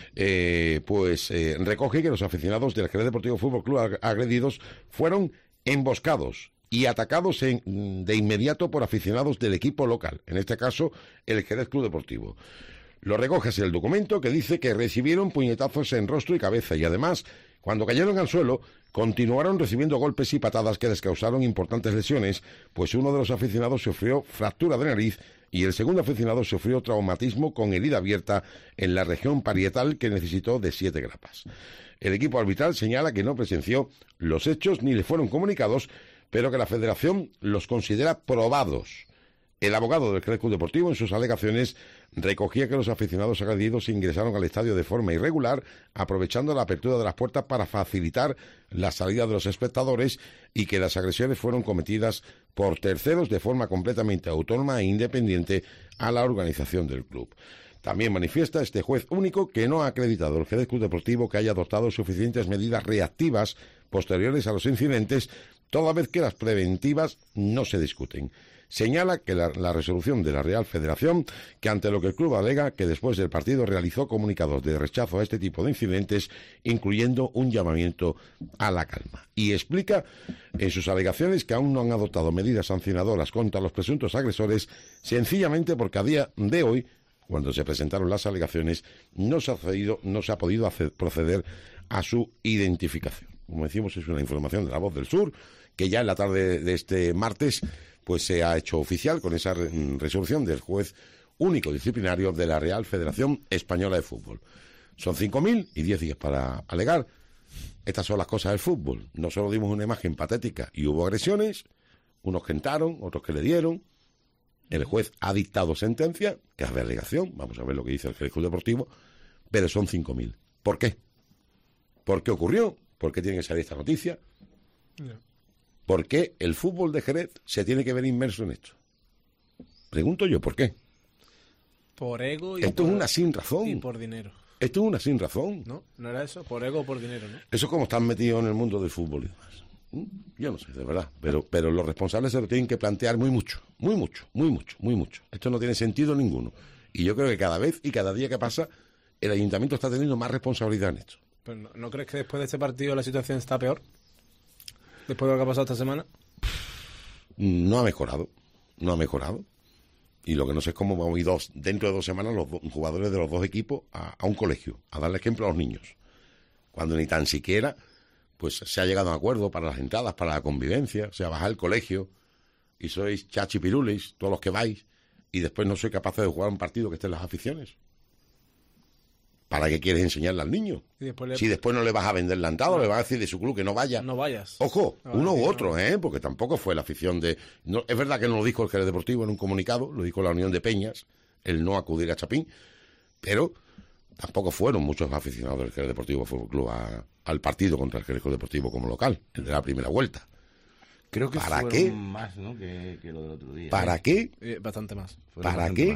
recoge que los aficionados del Jerez Deportivo Fútbol Club agredidos fueron emboscados y atacados de inmediato por aficionados del equipo local, en este caso el Jerez Club Deportivo. Lo recoge así el documento, que dice que recibieron puñetazos en rostro y cabeza y además, cuando cayeron al suelo, continuaron recibiendo golpes y patadas que les causaron importantes lesiones, pues uno de los aficionados sufrió fractura de nariz y el segundo aficionado sufrió traumatismo con herida abierta en la región parietal que necesitó de 7 grapas. El equipo arbitral señala que no presenció los hechos ni le fueron comunicados, pero que la Federación los considera probados. El abogado del Jerez Club Deportivo, en sus alegaciones, recogía que los aficionados agredidos ingresaron al estadio de forma irregular, aprovechando la apertura de las puertas para facilitar la salida de los espectadores y que las agresiones fueron cometidas por terceros de forma completamente autónoma e independiente a la organización del club. También manifiesta este juez único que no ha acreditado el Jerez Club Deportivo que haya adoptado suficientes medidas reactivas posteriores a los incidentes, toda vez que las preventivas no se discuten. Señala que la resolución de la Real Federación, que ante lo que el club alega que después del partido realizó comunicados de rechazo a este tipo de incidentes, incluyendo un llamamiento a la calma. Y explica en sus alegaciones que aún no han adoptado medidas sancionadoras contra los presuntos agresores, sencillamente porque a día de hoy, cuando se presentaron las alegaciones, no se ha podido proceder a su identificación. Como decimos, es una información de La Voz del Sur, que ya en la tarde de este martes pues se ha hecho oficial con esa resolución del juez único disciplinario de la Real Federación Española de Fútbol. Son 5.000 y 10 días para alegar. Estas son las cosas del fútbol. No solo dimos una imagen patética y hubo agresiones, unos que entraron, otros que le dieron. El juez ha dictado sentencia, que es de alegación, vamos a ver lo que dice el Jerez Club Deportivo, pero son 5.000. ¿Por qué? ¿Por qué ocurrió? ¿Por qué tiene que salir esta noticia? No. ¿Por qué el fútbol de Jerez se tiene que ver inmerso en esto? Pregunto yo, ¿por qué? Por ego y esto por, es una sin razón. Y por dinero. Esto es una sin razón. ¿No? ¿No era eso? Por ego o por dinero, ¿no? Eso es como están metidos en el mundo del fútbol y demás. Yo no sé, de verdad. Pero los responsables se lo tienen que plantear muy mucho. Esto no tiene sentido ninguno. Y yo creo que cada vez y cada día que pasa, el ayuntamiento está teniendo más responsabilidad en esto. ¿Pero no crees que después de este partido la situación está peor? Después de lo que ha pasado esta semana. No ha mejorado. Y lo que no sé es cómo vamos a ir dentro de 2 semanas los jugadores de los 2 equipos a un colegio, a darle ejemplo a los niños. Cuando ni tan siquiera pues se ha llegado a un acuerdo para las entradas, para la convivencia, o sea, vas al colegio y sois chachipirulis, todos los que vais, y después no sois capaces de jugar un partido que esté en las aficiones. ¿Para qué quieres enseñarle al niño? Si después no le vas a vender la entrada, le vas a decir de su club que no vaya. No vayas. Ojo, uno u otro, porque tampoco fue la afición de... No, es verdad que no lo dijo el Jerez Deportivo en un comunicado, lo dijo la Unión de Peñas, el no acudir a Chapín, pero tampoco fueron muchos aficionados del Jerez Deportivo Fútbol Club al partido contra el Jerez Deportivo como local, el de la primera vuelta. Creo que ¿para fueron qué? Más, ¿no? que lo del otro día. ¿Para qué? Bastante más. ¿Para qué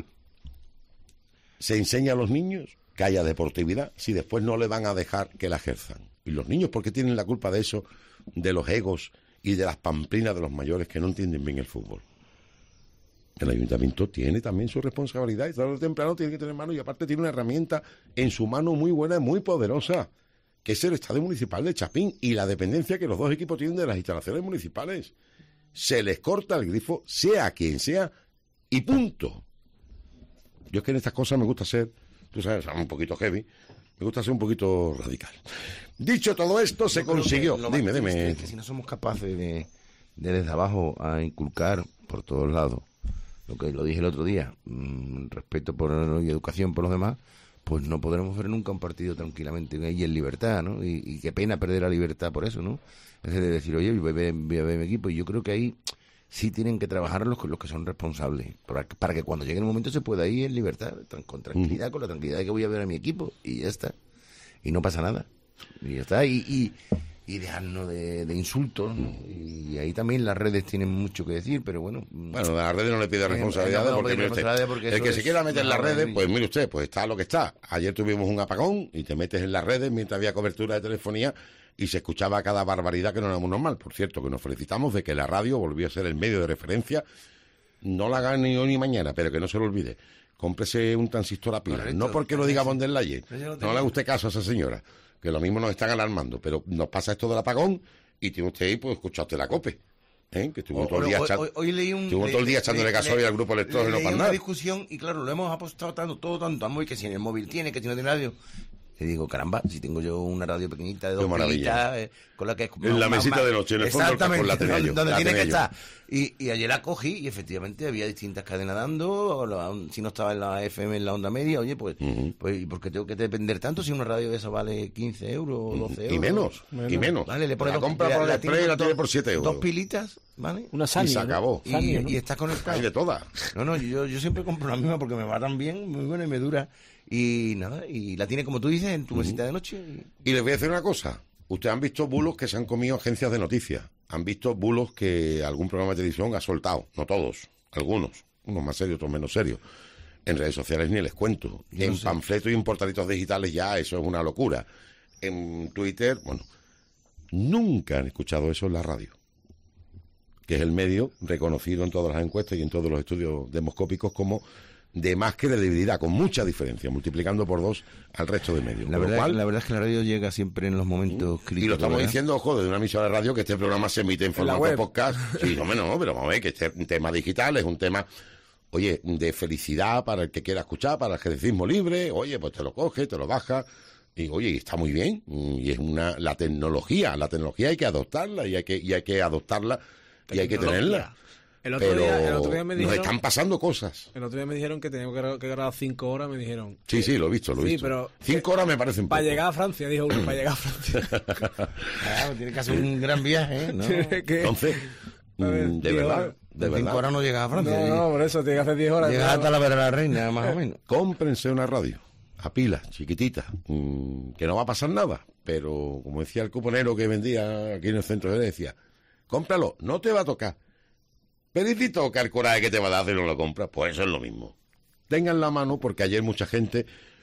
se enseña a los niños que haya deportividad si después no le van a dejar que la ejerzan? Y los niños, ¿por qué tienen la culpa de eso, de los egos y de las pamplinas de los mayores que no entienden bien el fútbol. El ayuntamiento tiene también su responsabilidad y tarde o temprano tiene que tener mano, y aparte tiene una herramienta en su mano muy buena y muy poderosa, que es el Estadio Municipal de Chapín y la dependencia que los dos equipos tienen de las instalaciones municipales. Se les corta el grifo, sea quien sea, y punto. Yo es que en estas cosas me gusta ser, tú sabes, un poquito heavy, me gusta ser un poquito radical. Dicho todo esto, se consiguió. Dime. Es que si no somos capaces de desde abajo a inculcar por todos lados, lo que lo dije el otro día, respeto por y educación por los demás, pues no podremos ver nunca un partido tranquilamente y en libertad, ¿no? Y qué pena perder la libertad por eso, ¿no? Es de decir, oye, voy a ver mi equipo, y yo creo que ahí sí tienen que trabajar los que son responsables, para que cuando llegue el momento se pueda ir en libertad, con tranquilidad, con la tranquilidad de que voy a ver a mi equipo, y ya está. Y no pasa nada. Y ya está. Y dejarnos de insultos, ¿no? Y ahí también las redes tienen mucho que decir, pero bueno. Bueno, a las redes no le pide responsabilidades, porque el que se quiera meter en las redes, pues mire usted, pues está lo que está. Ayer tuvimos un apagón y te metes en las redes mientras había cobertura de telefonía y se escuchaba cada barbaridad que no era muy normal. Por cierto, que nos felicitamos de que la radio volvió a ser el medio de referencia. No la haga ni hoy ni mañana, pero que no se lo olvide. Cómprese un transistor a pila. Correcto. No porque lo diga von der Leyen. No le haga usted caso a esa señora, que lo mismo nos están alarmando, pero nos pasa esto del apagón y tiene usted ahí, pues, escuchaste la COPE, que estuvo todo el día todo el día echándole gasoil al grupo electoral y no para nada. Una discusión, y claro, lo hemos apostado tanto amor, que si en el móvil tiene, que si no tiene radio. Le digo, caramba, si tengo yo una radio pequeñita de 2 pilitas, con la que... En la mesita de noche, en el fondo del cajón la tenía yo. Donde tiene que estar. Y ayer la cogí y efectivamente había distintas cadenas dando, si no estaba en la FM, en la onda media, oye, pues, ¿y por qué tengo que depender tanto si una radio de esa vale 15 euros o 12 euros? Y menos. Vale, le pone la compra por el Express y la tiene por 7 euros. 2 pilitas, ¿vale? Una Sani, y se acabó. Y está conectado. Hay de todas. No, yo siempre compro la misma porque me va tan bien, muy buena y me dura. Y nada, y la tiene, como tú dices, en tu mesita de noche. Y les voy a decir una cosa. Ustedes han visto bulos que se han comido agencias de noticias. Han visto bulos que algún programa de televisión ha soltado. No todos, algunos. Unos más serios, otros menos serios. En redes sociales ni les cuento. En panfletos y en portalitos digitales ya eso es una locura. En Twitter, bueno, nunca han escuchado eso en la radio, que es el medio reconocido en todas las encuestas y en todos los estudios demoscópicos como de más credibilidad, con mucha diferencia, multiplicando por 2 al resto de medios. La verdad es que la radio llega siempre en los momentos críticos. Y lo estamos diciendo, joder, de una emisora de radio, que este programa se emite en formato podcast. Sí, no, pero vamos a ver, que este es un tema digital, es un tema, oye, de felicidad para el que quiera escuchar, para el ejercicio libre, oye, pues te lo coge, te lo baja, y oye, está muy bien, y es la tecnología hay que adoptarla, y hay que adoptarla, y hay que tenerla. El otro día me dijeron, nos están pasando cosas. El otro día me dijeron que teníamos que grabar 5 horas, me dijeron. Sí, lo he visto. Pero 5 horas me parecen poco. Para llegar a Francia, dijo uno, para llegar a Francia. Claro, tiene que hacer un gran viaje, ¿no? Entonces, de verdad. 5 horas no llegas a Francia. No, por eso, tiene que hacer 10 horas. Llegas hasta la Vera de la Reina, más o menos. Cómprense una radio, a pila, chiquitita, que no va a pasar nada. Pero, como decía el cuponero que vendía aquí en el centro de decía, cómpralo, no te va a tocar. Pero si toca el coraje que te va a dar si no lo compras, pues eso es lo mismo. Tengan la mano, porque ayer mucha gente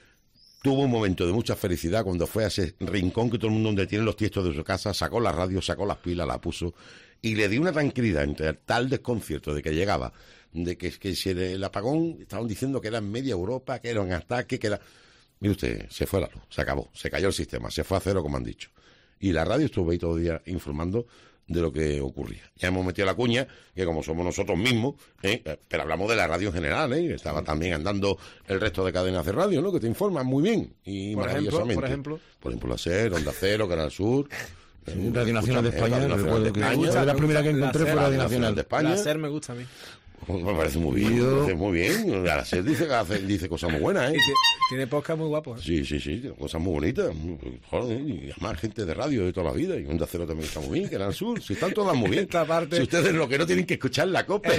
tuvo un momento de mucha felicidad cuando fue a ese rincón que todo el mundo donde tiene los tiestos de su casa, sacó la radio, sacó las pilas, la puso y le dio una tranquilidad entre tal desconcierto de que llegaba, de que si el apagón, estaban diciendo que era en media Europa, que era un ataque, que era... Mire usted, se fue la luz, se acabó, se cayó el sistema, se fue a cero, como han dicho. Y la radio estuvo ahí todo el día informando de lo que ocurría. Ya hemos metido la cuña, que como somos nosotros mismos, pero hablamos de la radio en general, estaba también andando el resto de cadenas de radio, ¿no? Que te informan muy bien y maravillosamente. Por ejemplo, la SER, Onda Cero, Canal Sur. Radio Nacional de España, recuerdo que la primera que encontré fue Radio Nacional de España. La SER me gusta a mí. Me parece muy bien, muy bien. La SER dice cosas muy buenas, Tiene podcast muy guapos. Sí, cosas muy bonitas. Joder, y además gente de radio de toda la vida. Y Onda Cero también está muy bien, Canal Sur. Si están todas muy bien. Esta parte... Si ustedes lo que no tienen que escuchar la COPE.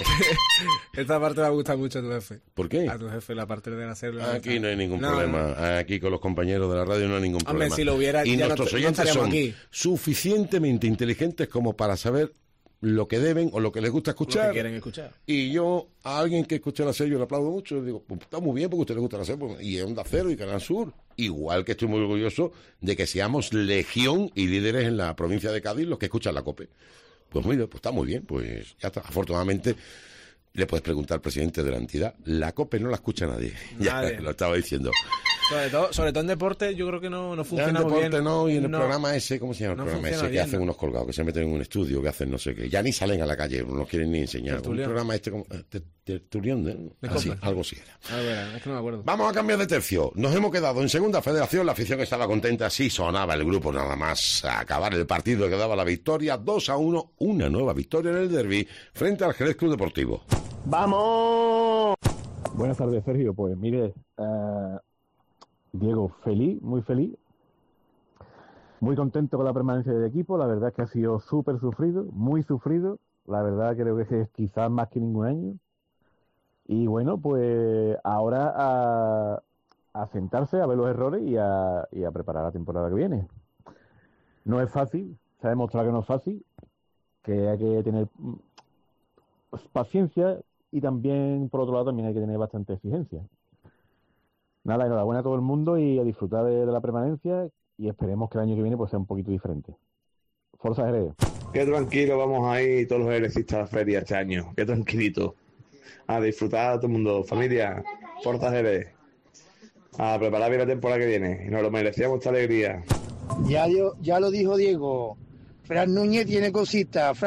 Esta parte me gusta mucho a tu jefe. ¿Por qué? A tu jefe, la parte de la SER. Aquí no hay ningún problema. No. Aquí con los compañeros de la radio no hay ningún problema. Hombre, si lo hubiera... Y nuestros oyentes son suficientemente inteligentes como para saber lo que deben o lo que les gusta escuchar. Lo que quieren escuchar. Y yo, a alguien que escuche la SER, yo le aplaudo mucho. Le digo, pues está muy bien porque a usted le gusta la SER. Y Onda Cero y Canal Sur. Igual que estoy muy orgulloso de que seamos legión y líderes en la provincia de Cádiz los que escuchan la COPE. Pues mira, pues está muy bien, pues ya está. Afortunadamente le puedes preguntar al presidente de la entidad. La COPE no la escucha nadie. Ya lo estaba diciendo. Sobre todo en deporte, yo creo que no funciona muy bien. En deporte no, y en el programa ese, ¿cómo se llama el programa ese? Que hacen ¿no? Unos colgados, que se meten en un estudio, que hacen no sé qué. Ya ni salen a la calle, no los quieren ni enseñar. Un programa este como tertulión, ¿no? Así, algo así era. A ver, es que no me acuerdo. Vamos a cambiar de tercio. Nos hemos quedado en segunda federación, la afición estaba contenta, sí sonaba el grupo nada más a acabar el partido que daba la victoria, 2-1, una nueva victoria en el derbi frente al Jerez Club Deportivo. ¡Vamos! Buenas tardes, Sergio. Pues mire, Diego, feliz, muy contento con la permanencia del equipo. La verdad es que ha sido súper sufrido, muy sufrido. La verdad creo que es quizás más que ningún año. Y bueno, pues ahora a sentarse, a ver los errores y a preparar la temporada que viene. No es fácil, se ha demostrado que no es fácil, que hay que tener paciencia y también, por otro lado, también hay que tener bastante exigencia. Nada, enhorabuena a todo el mundo y a disfrutar de la permanencia y esperemos que el año que viene pues sea un poquito diferente. Forza Jerez. Qué tranquilo vamos a ir todos los jerecistas a la feria este año, qué tranquilito. A disfrutar a todo el mundo, familia, Forza Jerez. A preparar bien la temporada que viene y nos lo merecíamos esta alegría. Ya lo dijo Diego, Fran Núñez tiene cositas,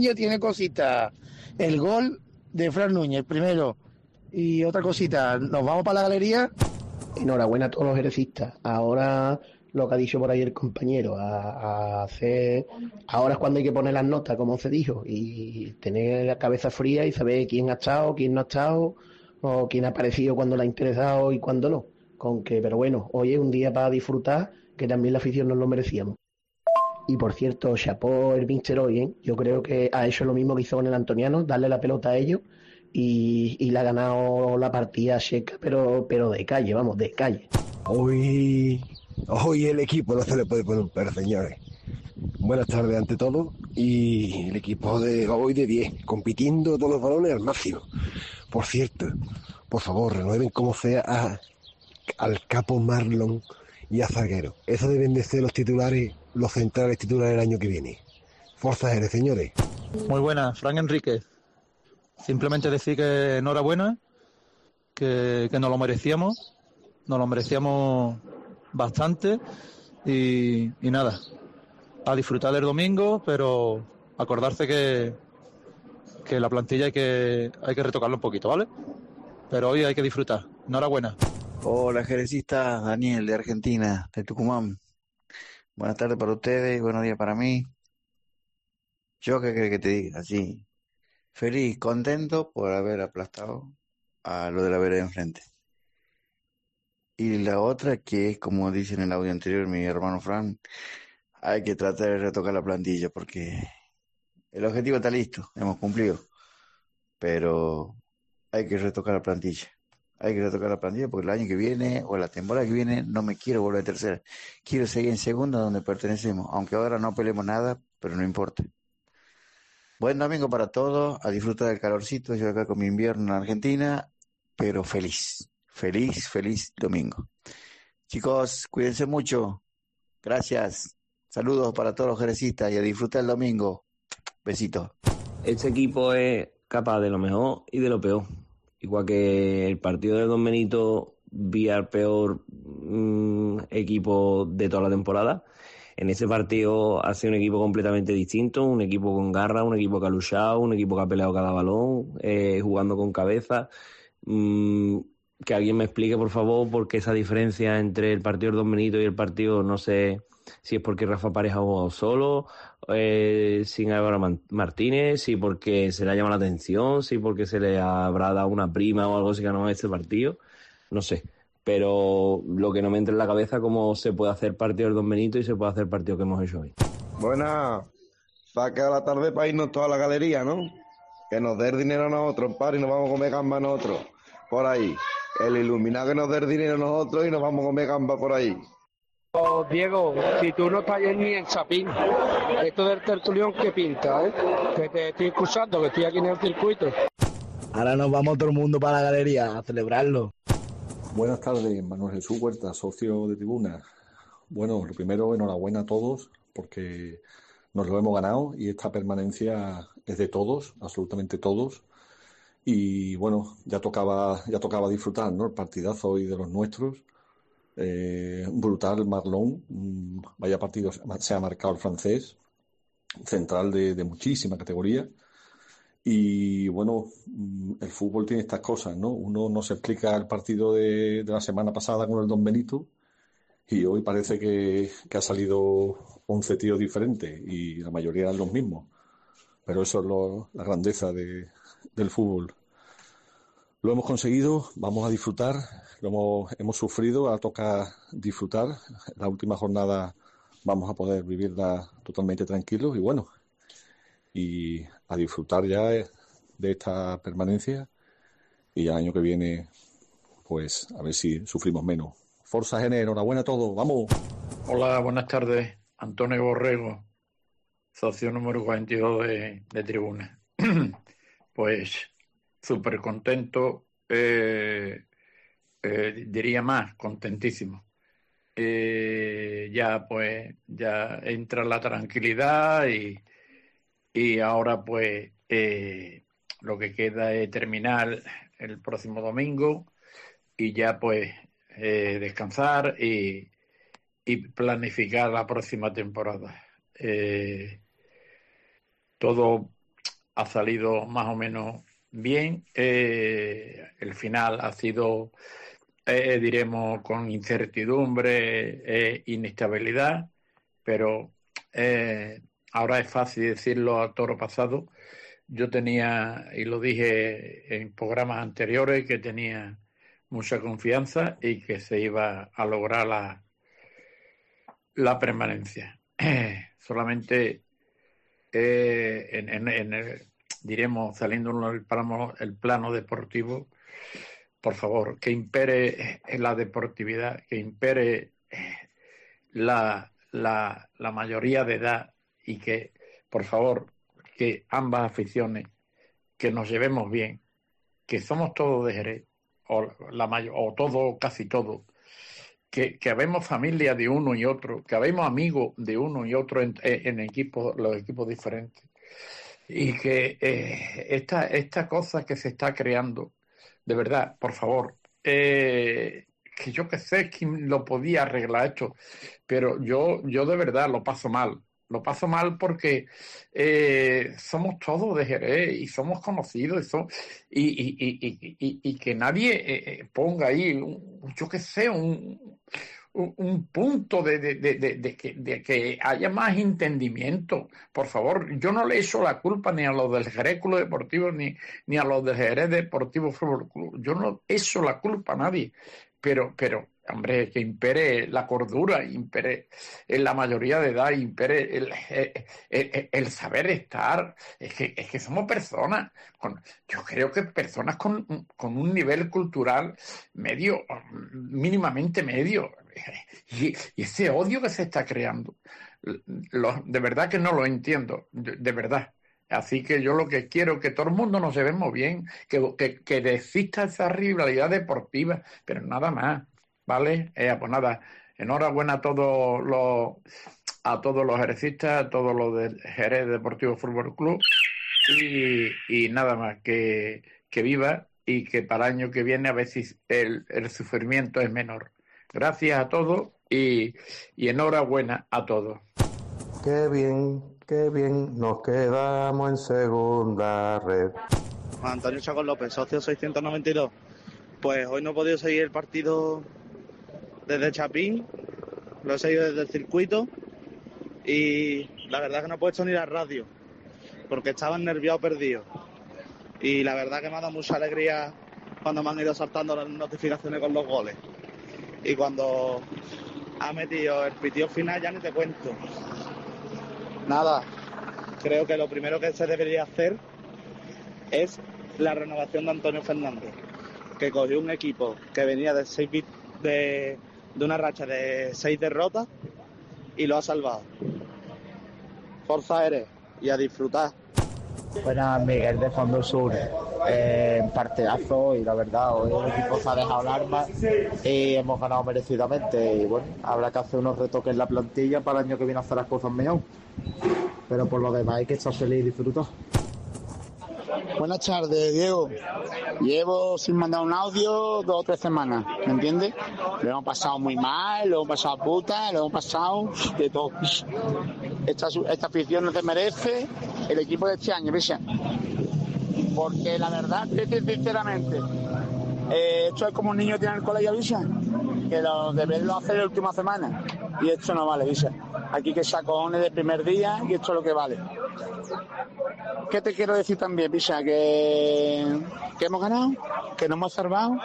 el gol de Fran Núñez primero y otra cosita, nos vamos para la galería. Enhorabuena a todos los jerecistas. Ahora lo que ha dicho por ahí el compañero, a hacer, ahora es cuando hay que poner las notas, como se dijo, y tener la cabeza fría y saber quién ha estado, quién no ha estado, o quién ha aparecido cuando le ha interesado y cuándo no. Pero bueno, hoy es un día para disfrutar, que también la afición nos lo merecíamos. Y por cierto, chapó el Míster hoy, ¿eh? Yo creo que ha hecho lo mismo que hizo con el Antoniano, darle la pelota a ellos, y le ha ganado la partida Checa, pero de calle, vamos, de calle. Hoy el equipo no se le puede poner un pero, señores. Buenas tardes ante todo, y el equipo de hoy de 10, compitiendo todos los balones al máximo. Por cierto, por favor, renueven como sea al capo Marlon y a Zaguero. Eso deben de ser los titulares, los centrales titulares del año que viene. Forza Jerez, señores. Muy buenas, Fran Enríquez. Simplemente decir que enhorabuena, que nos lo merecíamos bastante y nada, a disfrutar del domingo, pero acordarse que la plantilla hay que retocarla un poquito, ¿vale? Pero hoy hay que disfrutar. Enhorabuena. Hola, jerecista, Daniel de Argentina, de Tucumán. Buenas tardes para ustedes, buenos días para mí. Yo qué crees que te diga, sí. Feliz, contento por haber aplastado a lo de la vereda enfrente. Y la otra que es, como dice en el audio anterior mi hermano Fran, hay que tratar de retocar la plantilla porque el objetivo está listo, hemos cumplido. Pero hay que retocar la plantilla. Hay que retocar la plantilla porque el año que viene o la temporada que viene no me quiero volver a tercera. Quiero seguir en segunda donde pertenecemos, aunque ahora no peleemos nada, pero no importa. Buen domingo para todos, a disfrutar del calorcito, yo acá con mi invierno en Argentina, pero feliz domingo. Chicos, cuídense mucho, gracias, saludos para todos los jerecistas y a disfrutar el domingo. Besitos. Este equipo es capaz de lo mejor y de lo peor. Igual que el partido de Don Benito vi al peor equipo de toda la temporada. En ese partido ha sido un equipo completamente distinto, un equipo con garra, un equipo que ha luchado, un equipo que ha peleado cada balón, jugando con cabeza. Que alguien me explique, por favor, por qué esa diferencia entre el partido de Don Benito y el partido, no sé si es porque Rafa Pareja ha jugado solo, sin Álvaro Martínez, si porque se le ha llamado la atención, si porque se le habrá dado una prima o algo así que ganó este partido, no sé. Pero lo que no me entra en la cabeza es cómo se puede hacer partido del Don Benito y se puede hacer partido que hemos hecho hoy. Buena, saca la tarde para irnos toda la galería, ¿no? Que nos dé el dinero a nosotros, par, y nos vamos a comer gamba nosotros, por ahí. El iluminado que nos dé el dinero a nosotros y nos vamos a comer gamba por ahí. Oh, Diego, si tú no estás ni en Chapín, esto del tertulión, ¿qué pinta, Que te estoy escuchando, que estoy aquí en el circuito. Ahora nos vamos todo el mundo para la galería a celebrarlo. Buenas tardes, Manuel Jesús Huerta, socio de Tribuna. Bueno, lo primero, enhorabuena a todos, porque nos lo hemos ganado y esta permanencia es de todos, absolutamente todos. Y bueno, ya tocaba disfrutar, ¿no? El partidazo hoy de los nuestros. Brutal, Marlon. Vaya partido se ha marcado el francés. Central de muchísima categoría. Y bueno, el fútbol tiene estas cosas, ¿no? Uno no se explica el partido de la semana pasada con el Don Benito y hoy parece que ha salido 11 tíos diferentes y la mayoría eran los mismos. Pero eso es la grandeza del fútbol. Lo hemos conseguido, vamos a disfrutar, hemos sufrido, ahora toca disfrutar. La última jornada vamos a poder vivirla totalmente tranquilos y bueno, y a disfrutar ya de esta permanencia y ya el año que viene, pues a ver si sufrimos menos. Forza Gene, enhorabuena a todos, ¡vamos! Hola, buenas tardes. Antonio Borrego, socio número 42 de Tribuna. Pues súper contento, diría más, contentísimo. Ya entra la tranquilidad y ahora pues lo que queda es terminar el próximo domingo y ya pues descansar y planificar la próxima temporada. Todo ha salido más o menos bien. El final ha sido, diremos, con incertidumbre, inestabilidad, pero ahora es fácil decirlo a toro pasado. Yo tenía, y lo dije en programas anteriores, que tenía mucha confianza y que se iba a lograr la permanencia. Solamente diremos, saliendo el plano deportivo, por favor, que impere la deportividad, que impere la mayoría de edad y que, por favor, que ambas aficiones, que nos llevemos bien, que somos todos de Jerez, o todo, casi todo, que habemos familia de uno y otro, que habemos amigos de uno y otro en equipos, los equipos diferentes, y que esta cosa que se está creando, de verdad, por favor, que yo que sé quién lo podía arreglar esto, pero yo de verdad lo paso mal porque somos todos de Jerez y somos conocidos y que nadie ponga ahí, yo que sé, un punto de que haya más entendimiento. Por favor, yo no le echo la culpa ni a los del Jerez Club Deportivo ni a los del Jerez Deportivo Fútbol Club. Yo no echo la culpa a nadie, pero hombre, que impere la cordura, impere la mayoría de edad, impere el saber estar. Es que somos personas, yo creo que personas con un nivel cultural medio, mínimamente medio. Y ese odio que se está creando, de verdad que no lo entiendo, de verdad. Así que yo lo que quiero es que todo el mundo nos llevemos bien, que exista esa rivalidad deportiva, pero nada más. ¿Vale? Pues nada, enhorabuena a todos los jerecistas, a todos los del Jerez Deportivo Fútbol Club y nada más, que viva y que para el año que viene a ver si el sufrimiento es menor. Gracias a todos y enhorabuena a todos. Qué bien, nos quedamos en segunda red. Antonio Chacón López, socio 692. Pues hoy no he podido seguir el partido desde Chapín, lo he seguido desde el circuito y la verdad que no he puesto ni la radio porque estaban nerviosos perdidos y la verdad que me ha dado mucha alegría cuando me han ido saltando las notificaciones con los goles y cuando ha metido el pitido final ya ni te cuento. Nada, creo que lo primero que se debería hacer es la renovación de Antonio Fernández, que cogió un equipo que venía de una racha de 6 derrotas y lo ha salvado. Forza Jerez y a disfrutar. Buenas, Miguel de Fondo Sur. Partidazo y la verdad, hoy el equipo se ha dejado el arma y hemos ganado merecidamente. Y bueno, habrá que hacer unos retoques en la plantilla para el año que viene hacer las cosas mejor. pero por lo demás hay que estar feliz y disfrutar. Buenas tardes, Diego. Llevo sin mandar un audio 2 o 3 semanas, ¿me entiendes? Lo hemos pasado muy mal, lo hemos pasado a puta, lo hemos pasado de todo. Esta afición no se merece el equipo de este año, ¿ves? Porque la verdad, sinceramente, esto es como un niño que tiene el colegio, ¿ves? Que lo deberlo hacer la última semana. Y esto no vale, ¿ves? Aquí que sacones de primer día y esto es lo que vale. ¿Qué te quiero decir también, Pisa? Que hemos ganado, que nos hemos salvado,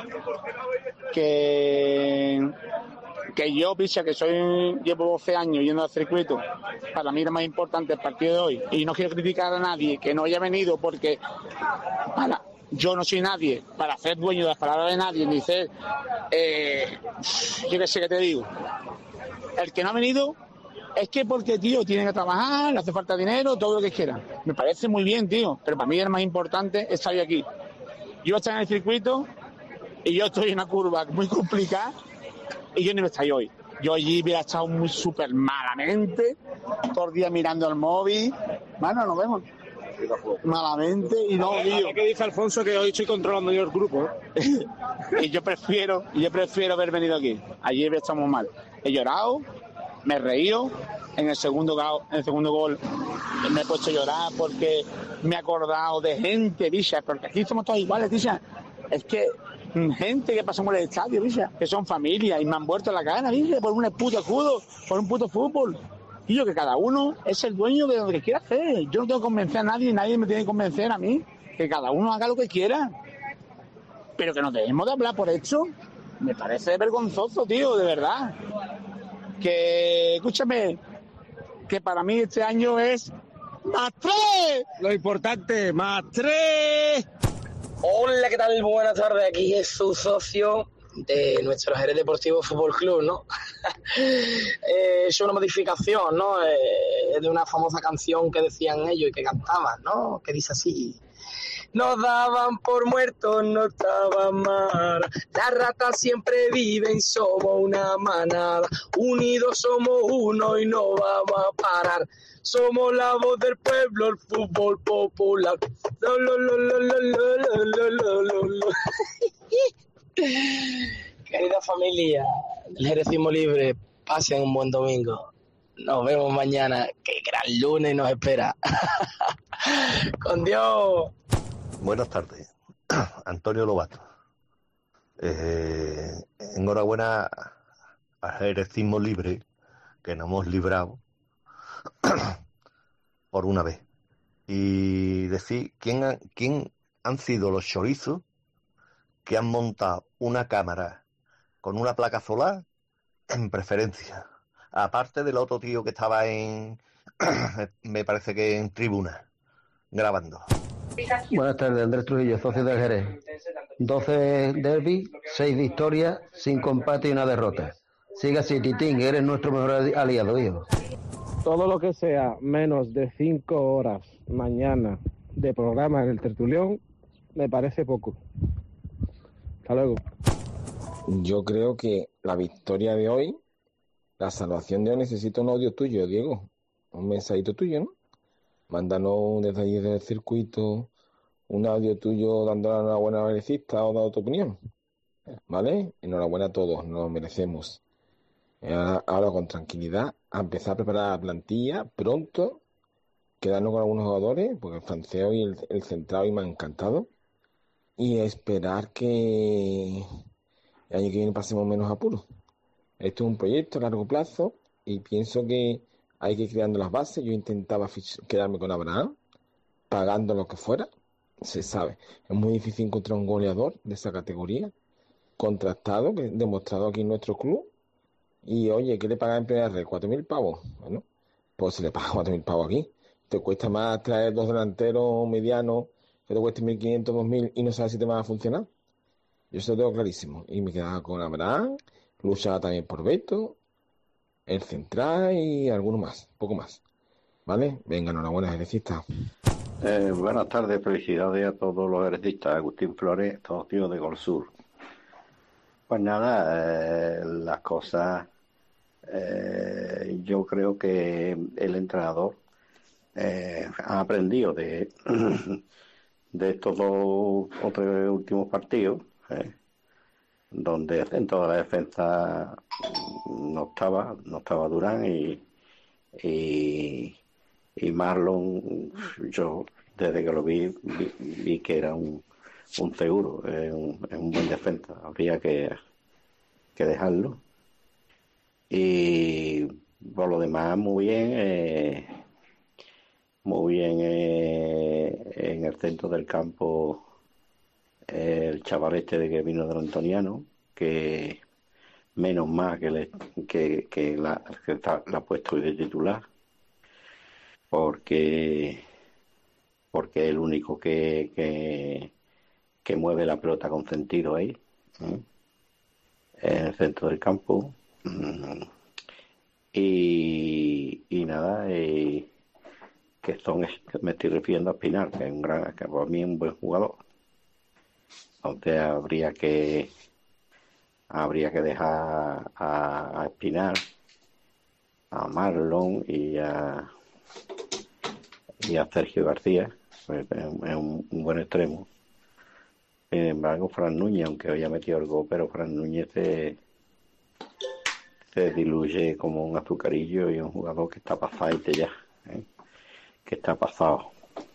que yo, Pisa, que llevo 12 años yendo al circuito, para mí era más importante el partido de hoy. Y no quiero criticar a nadie que no haya venido porque yo no soy nadie para ser dueño de las palabras de nadie, ni ser, yo qué sé qué te digo. El que no ha venido es que porque, tío, tiene que trabajar, le hace falta dinero, todo lo que quiera. Me parece muy bien, tío, pero para mí es más importante estar aquí. Yo estoy en el circuito y yo estoy en una curva muy complicada y yo ni me estoy hoy. Yo allí hubiera estado muy súper malamente, todo el día mirando el móvil. Bueno, nos vemos. Malamente y no, tío. ¿Qué dice Alfonso que hoy estoy controlando yo el grupo? y yo prefiero haber venido aquí. Allí estamos mal. He llorado, me he reído. En el segundo gol me he puesto a llorar porque me he acordado de gente, Villa, porque aquí somos todos iguales, Villa. Es que gente que pasamos el estadio, Villa, que son familias y me han vuelto la cara, Villa, por un puto escudo, por un puto fútbol. Y yo, que cada uno es el dueño de lo que quiera hacer. Yo no tengo que convencer a nadie, nadie me tiene que convencer a mí. Que cada uno haga lo que quiera. Pero que nos debemos de hablar por esto. Me parece vergonzoso, tío, de verdad. Que, escúchame, que para mí este año es +3. Lo importante, +3. Hola, ¿qué tal? Buenas tardes. Aquí es su socio de nuestro Jerez Deportivo Fútbol Club, ¿no? Es una modificación, ¿no? De una famosa canción que decían ellos y que cantaban, ¿no? Que dice así: nos daban por muertos, no estaban mal. Las ratas siempre viven, somos una manada. Unidos somos uno y no vamos a parar. Somos la voz del pueblo, el fútbol popular. Lo, lo, lo, lo, lo, lo, lo, lo, lo, lo. Querida familia del Jerecismo Libre, pasen un buen domingo. Nos vemos mañana. Qué gran lunes nos espera. Con Dios. Buenas tardes, Antonio Lobato. Enhorabuena al Jerecismo Libre, que nos hemos librado por una vez. Y decir quién han sido los chorizos que han montado una cámara con una placa solar en preferencia, aparte del otro tío que estaba me parece que en tribuna, grabando. Buenas tardes, Andrés Trujillo, socio del Jerez. 12 derbi, 6 victorias, 5 empates y una derrota. Sigue así, Titín, eres nuestro mejor aliado, hijo. Todo lo que sea menos de 5 horas mañana de programa en el Tertulión me parece poco. Hasta luego. Yo creo que la victoria de hoy, la salvación de hoy, necesita un audio tuyo, Diego. Un mensajito tuyo, ¿no? Mándanos desde allí del circuito un audio tuyo dándole una buena beneficista o dando tu opinión. ¿Vale? Enhorabuena a todos, nos lo merecemos. Ahora con tranquilidad, a empezar a preparar la plantilla pronto, quedarnos con algunos jugadores, porque el francés y el central hoy me ha encantado. Y esperar que el año que viene pasemos menos apuros. Esto es un proyecto a largo plazo y pienso que hay que ir creando las bases. Yo intentaba quedarme con Abraham, pagando lo que fuera. Se sabe, es muy difícil encontrar un goleador de esa categoría, contrastado, que demostrado aquí en nuestro club. Y oye, ¿qué le pagan en primera red? 4.000 pavos. Bueno, pues si le pagan 4.000 pavos aquí, te cuesta más traer 2 delanteros medianos que te cueste 1.500, 2.000 y no sabes si te van a funcionar. Yo eso lo tengo clarísimo. Y me quedaba con Abraham, luchaba también por Beto, el central y alguno más, poco más. ¿Vale? Venga, enhorabuena, jerecistas. Buenas tardes, felicidades a todos los jerecistas. Agustín Flores, todos tíos de Gol Sur. Pues nada, las cosas, yo creo que el entrenador han aprendido de estos 2 o 3 últimos partidos, donde el centro de la defensa no estaba Durán y Marlon. Yo desde que lo vi que era un seguro, es un buen defensa, habría que dejarlo. Y por lo demás muy bien en el centro del campo el chaval de que vino del Antoniano, que menos mal que la ha puesto hoy de titular, porque es el único que mueve la pelota con sentido ahí, en el centro del campo. Y nada, me estoy refiriendo a Espinar, que para mí es un buen jugador. Entonces habría que dejar a Espinar, a Marlon y a Sergio García, pues es un buen extremo. Sin embargo, Fran Núñez, aunque hoy ha metido el gol, pero Fran Núñez se diluye como un azucarillo y un jugador que está pasado ya, que está pasado.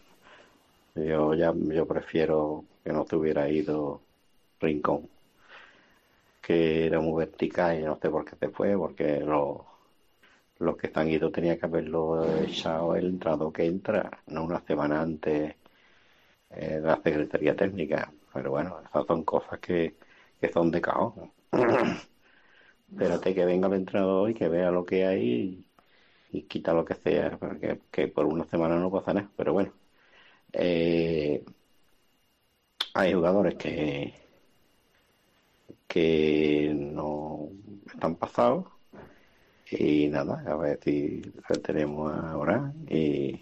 Yo prefiero que no se hubiera ido Rincón, que era muy vertical y no sé por qué se fue, porque los que están ido tenía que haberlo echado el entrado que entra, no una semana antes de la Secretaría Técnica. Pero bueno, esas son cosas que son de caos. Espérate que venga el entrenador y que vea lo que hay y quita lo que sea, porque que por una semana no pasa nada. Pero bueno, hay jugadores que no están pasados y nada, a ver si tenemos ahora y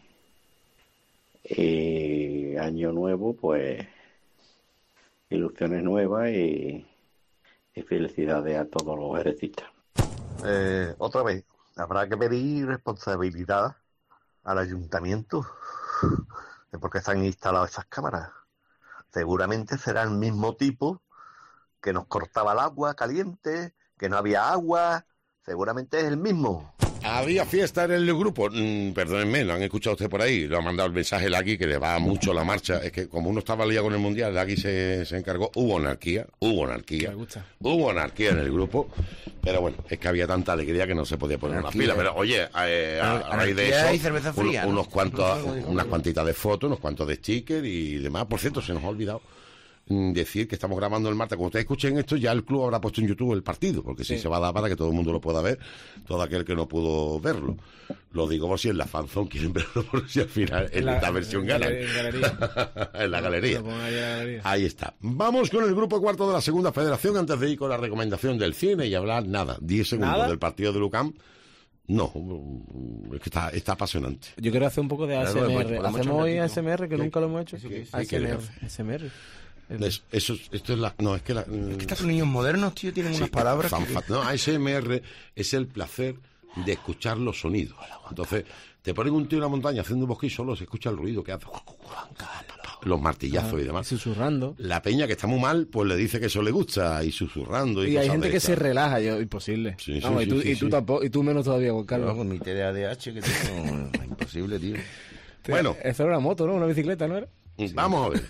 año nuevo, pues ilusiones nuevas y felicidades a todos los herecistas. Otra vez, habrá que pedir responsabilidad al ayuntamiento de por qué se han instalado esas cámaras. Seguramente será el mismo tipo que nos cortaba el agua caliente, que no había agua, seguramente es el mismo. Había fiesta en el grupo, perdónenme, lo han escuchado usted por ahí, lo ha mandado el mensaje Lagui, que le va mucho la marcha. Es que como uno estaba liado con el Mundial, Lagui se encargó, hubo anarquía en el grupo, pero bueno, es que había tanta alegría que no se podía poner una fila. Pero oye, a raíz de eso, cerveza fría, unas cuantitas de fotos, unos cuantos de stickers y demás. Por cierto, se nos ha olvidado decir que estamos grabando el martes. Cuando ustedes escuchen esto, ya el club habrá puesto en YouTube el partido, porque sí se va a dar para que todo el mundo lo pueda ver, todo aquel que no pudo verlo. Lo digo por si en la fanzone quieren verlo, por si al final en esta versión ganan. En la galería. Ahí está. Vamos con el grupo cuarto de la segunda federación, antes de ir con la recomendación del cine y hablar 10 segundos del partido de Lucam. No, es que está apasionante. Yo quiero hacer un poco de ASMR. Hacemos hoy ASMR, que nunca lo hemos hecho. ASMR. Esto es la... No, es que es que estos niños modernos, tío, tienen unas palabras No, ASMR es el placer de escuchar los sonidos. Entonces, te ponen un tío en la montaña haciendo un bosque y solo se escucha el ruido que hace, los martillazos y demás. Susurrando. La peña que está muy mal, pues le dice que eso le gusta, y susurrando. Y hay gente que se relaja, imposible. Y tú tampoco, y tú menos todavía, Juan Carlos. No, con mi TDAH que tengo, imposible, tío. Bueno. Eso era una moto, ¿no? Una bicicleta, ¿no era? Vamos a ver.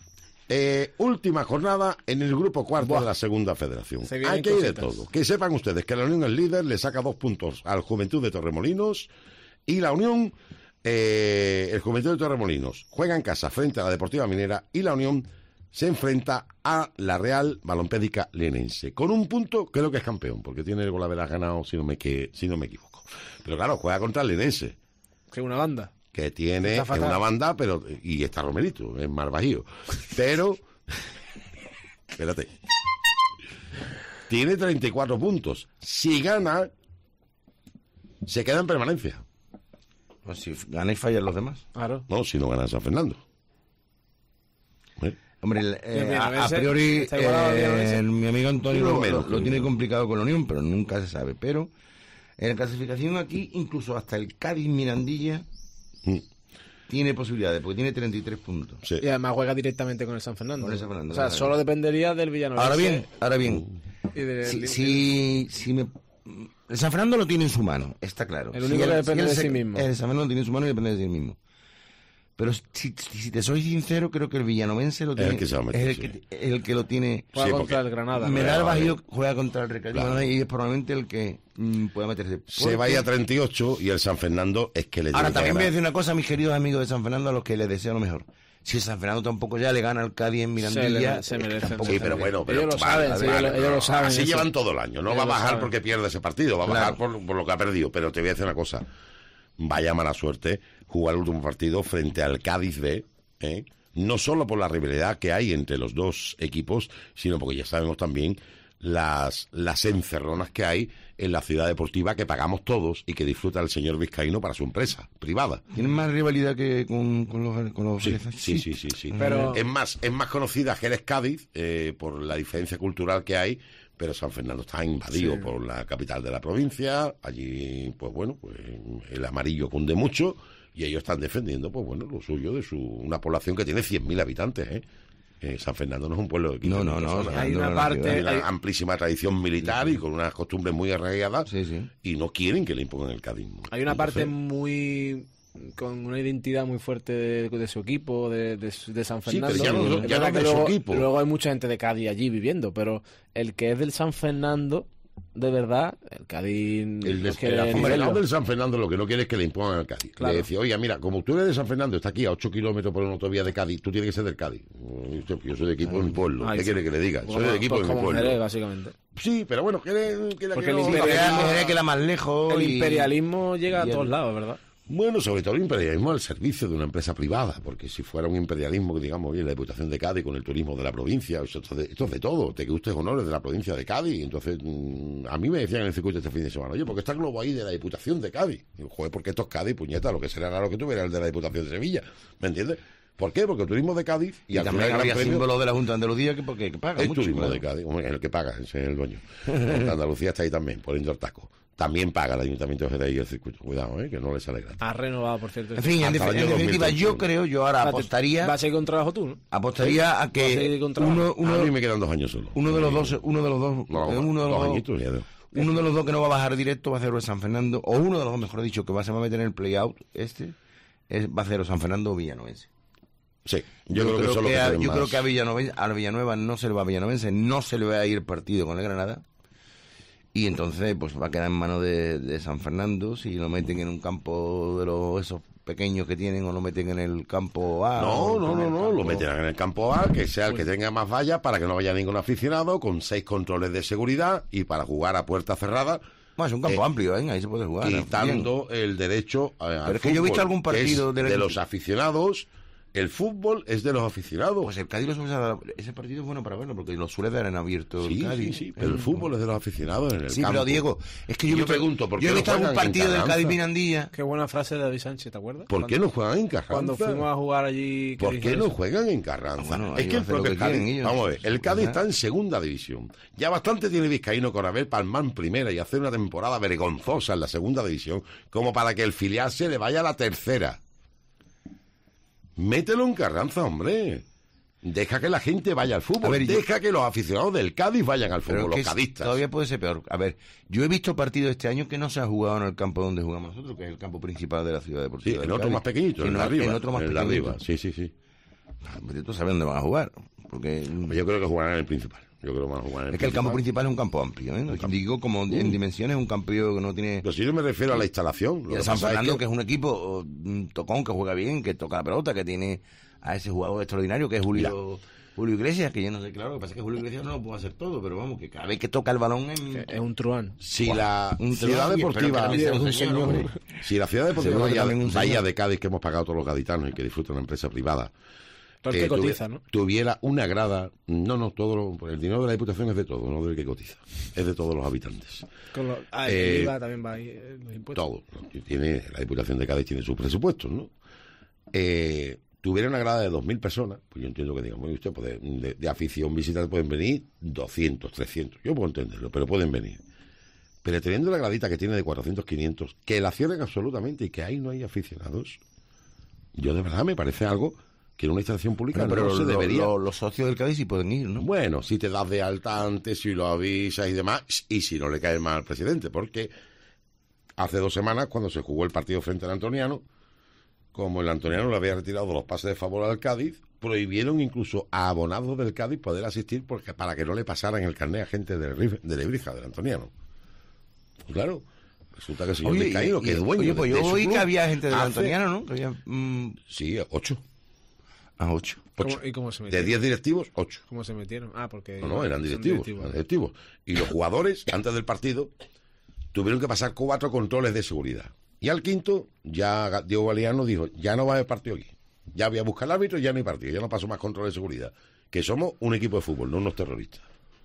Última jornada en el grupo cuarto de la segunda federación. Hay que ir de todo. Que sepan ustedes que la Unión es líder, le saca 2 puntos al Juventud de Torremolinos, y la Unión, el Juventud de Torremolinos juega en casa frente a la Deportiva Minera, y la Unión se enfrenta a la Real Balompédica Linense. Con 1 punto creo que es campeón, porque tiene el Golaveras ganado, si no me equivoco. Pero claro, juega contra el Linense. Que una banda. Que tiene una banda, pero y está Romerito, en Mar Bajío. Pero, espérate, tiene 34 puntos. Si gana, se queda en permanencia. Pues si gana y fallan los demás. Claro. No, si no gana San Fernando. Hombre, a priori, mi amigo Antonio lo tiene complicado con la Unión, pero nunca se sabe. Pero en la clasificación aquí, incluso hasta el Cádiz Mirandilla Tiene posibilidades, porque tiene 33 puntos. Sí. Y además juega directamente con el San Fernando. Con el San Fernando, o sea, solo dependería del Villanueva. Ahora bien. El San Fernando lo tiene en su mano, está claro. El único que depende de sí mismo. El San Fernando lo tiene en su mano y depende de sí mismo. Pero si te soy sincero, creo que el villanovense lo tiene. El que lo tiene. Juega contra el Granada. Medal Bajío juega contra el Recalde y es probablemente el que pueda meterse. Se vaya a 38 y el San Fernando es que le Ahora también voy a decir una cosa, mis queridos amigos de San Fernando, a los que les deseo lo mejor. Si el San Fernando tampoco ya le gana al Cádiz en Mirandilla, se merece. Sí, pero bueno, ellos lo saben, ellos lo saben. Así llevan todo el año. No va a bajar porque pierde ese partido, va a bajar por lo que ha perdido. Pero te voy a decir una cosa. Vaya mala suerte jugar el último partido frente al Cádiz B, no solo por la rivalidad que hay entre los dos equipos, sino porque ya sabemos también las encerronas que hay en la ciudad deportiva que pagamos todos y que disfruta el señor Vizcaíno para su empresa privada. ¿Tienen más rivalidad que con los Sí. Pero es más conocida Jerez Cádiz por la diferencia cultural que hay, pero San Fernando está invadido por la capital de la provincia. Allí, pues bueno, pues el amarillo cunde mucho y ellos están defendiendo, pues bueno, lo suyo de una población que tiene 100.000 habitantes, San Fernando no es un pueblo de 15.000 personas. Hay una parte... Hay una amplísima tradición militar y con unas costumbres muy arraigadas y no quieren que le impongan el cadismo. Hay una parte muy... con una identidad muy fuerte de su equipo, de San Fernando. Sí, pero ya no es de su equipo. Luego hay mucha gente de Cádiz allí viviendo, pero el que es del San Fernando, de verdad, el Cádiz... El aficionado del San Fernando lo que no quiere es que le impongan al Cádiz. Claro. Le decía, oye, mira, como tú eres de San Fernando, está aquí a 8 kilómetros por una autovía de Cádiz, tú tienes que ser del Cádiz. Yo soy de equipo de mi pueblo. ¿Qué quiere que le diga? Soy de equipo de mi pueblo. Jerez, básicamente. Sí, pero bueno, porque el imperialismo queda más lejos. El imperialismo llega a todos lados, ¿verdad? Bueno, sobre todo el imperialismo al servicio de una empresa privada, porque si fuera un imperialismo, digamos, bien, la Diputación de Cádiz con el turismo de la provincia, esto es de todo, te guste o no, es de la provincia de Cádiz. Entonces, a mí me decían en el circuito este fin de semana, oye, ¿por qué está el globo ahí de la Diputación de Cádiz? Y digo, joder, porque esto es Cádiz, puñeta, lo que sería raro que tuviera el de la Diputación de Sevilla, ¿me entiendes? ¿Por qué? Porque el turismo de Cádiz... Y también había símbolo de la Junta de Andalucía porque paga mucho. El turismo de Cádiz, el que paga, ese es el dueño. Andalucía está ahí también, poniendo el taco. También paga el Ayuntamiento de Jerez y el circuito. Cuidado, que no le sale gratis. Ha renovado, por cierto. En fin, en definitiva, yo ahora apostaría... ¿Vas a ir con trabajo tú, no? Apostaría a que a mí me quedan 2 años solo. Uno de los dos que no va a bajar directo va a ser el San Fernando, o uno de los dos, mejor dicho, que se va a meter en el play-out, va a ser o San Fernando o Villanovense. Sí, yo creo que a Villanueva no se le va a Villanovense, no se le va a ir el partido con el Granada. Y entonces pues va a quedar en manos de San Fernando si lo meten en un campo de esos pequeños que tienen o lo meten en el campo A. No, lo meterán en el campo A, que sea el que tenga más vallas para que no vaya ningún aficionado, con 6 controles de seguridad y para jugar a puerta cerrada. Bueno, es un campo amplio, ahí se puede jugar. Quitando el derecho al Pero es que yo he visto algún partido de los aficionados. El fútbol es de los aficionados. Pues el Cádiz ese partido es bueno para verlo, porque lo suele dar en abierto el Cádiz. Sí, pero el fútbol es de los aficionados en el campo. Sí, pero Diego, es que yo pregunto, ¿por qué yo he visto algún partido del Cádiz Mirandilla? Qué buena frase de David Sánchez, ¿te acuerdas? ¿Por qué no juegan en Carranza? Cuando fuimos a jugar allí... ¿Por qué no juegan en Carranza? Es que el propio Cádiz... Vamos a ver, el Cádiz está en segunda división. Ya bastante tiene Vizcaíno con haber palmado en primera y hacer una temporada vergonzosa en la segunda división, como para que el filial se le vaya a la tercera. Mételo en Carranza, hombre. Deja que la gente vaya al fútbol. Deja que los aficionados del Cádiz vayan al fútbol, los cadistas. Todavía puede ser peor. A ver, yo he visto partidos este año que no se ha jugado en el campo donde jugamos nosotros, que es el campo principal de la ciudad deportiva. Sí, en otro más pequeñito, en otro más pequeñito. Sí. Tú sabes dónde van a jugar. Porque yo creo que jugarán en el principal. Yo creo que van a jugar en el principal. Que el campo principal es un campo amplio, Digo, como en dimensiones, un campo que no tiene... Pero si yo me refiero a la instalación. Y el San Fernando, que es un equipo tocón, que juega bien, que toca la pelota, que tiene a ese jugador extraordinario, que es Julio Iglesias, que yo no sé, claro, lo que pasa es que Julio Iglesias no lo puede hacer todo, pero vamos, que cada vez que toca el balón es un truán. Si la ciudad deportiva Bahía de Cádiz, que hemos pagado todos los gaditanos y que disfruta una empresa privada, que cotiza, ¿no? Tuviera una grada, el dinero de la Diputación es de todo, no del que cotiza, es de todos los habitantes. El IVA también va ahí, los impuestos. Todo, la Diputación de Cádiz tiene sus presupuestos, ¿no? Tuviera una grada de 2.000 personas, pues yo entiendo que digamos, usted de afición visitante pueden venir 200, 300, yo puedo entenderlo, pero pueden venir. Pero teniendo la gradita que tiene de 400, 500, que la cierren absolutamente y que ahí no hay aficionados, Yo de verdad me parece algo que en una instalación pública Pero no se debería... los socios del Cádiz sí pueden ir, ¿no? Bueno, si te das de alta antes, si lo avisas y demás, y si no le cae mal al presidente, porque hace 2 semanas, cuando se jugó el partido frente al Antoniano, como el Antoniano le había retirado los pases de favor al Cádiz, prohibieron incluso a abonados del Cádiz poder asistir porque para que no le pasaran el carnet a gente de Lebrija, del Antoniano. Pues claro, resulta que el señor Vizcaíno, que es dueño Oye, pues de yo su oí club, que había gente del hace- Antoniano, ¿no? Que había, Sí, 8. Ah, 8. ¿Y cómo se De metieron? 10 directivos, 8. ¿Cómo se metieron? Ah, porque... No, eran son directivos. Y los jugadores, antes del partido, tuvieron que pasar 4 controles de seguridad. Y al quinto, ya Diego Galeano dijo, ya no va a haber partido aquí. Ya voy a buscar al árbitro y ya no hay partido. Ya no paso más control de seguridad. Que somos un equipo de fútbol, no unos terroristas.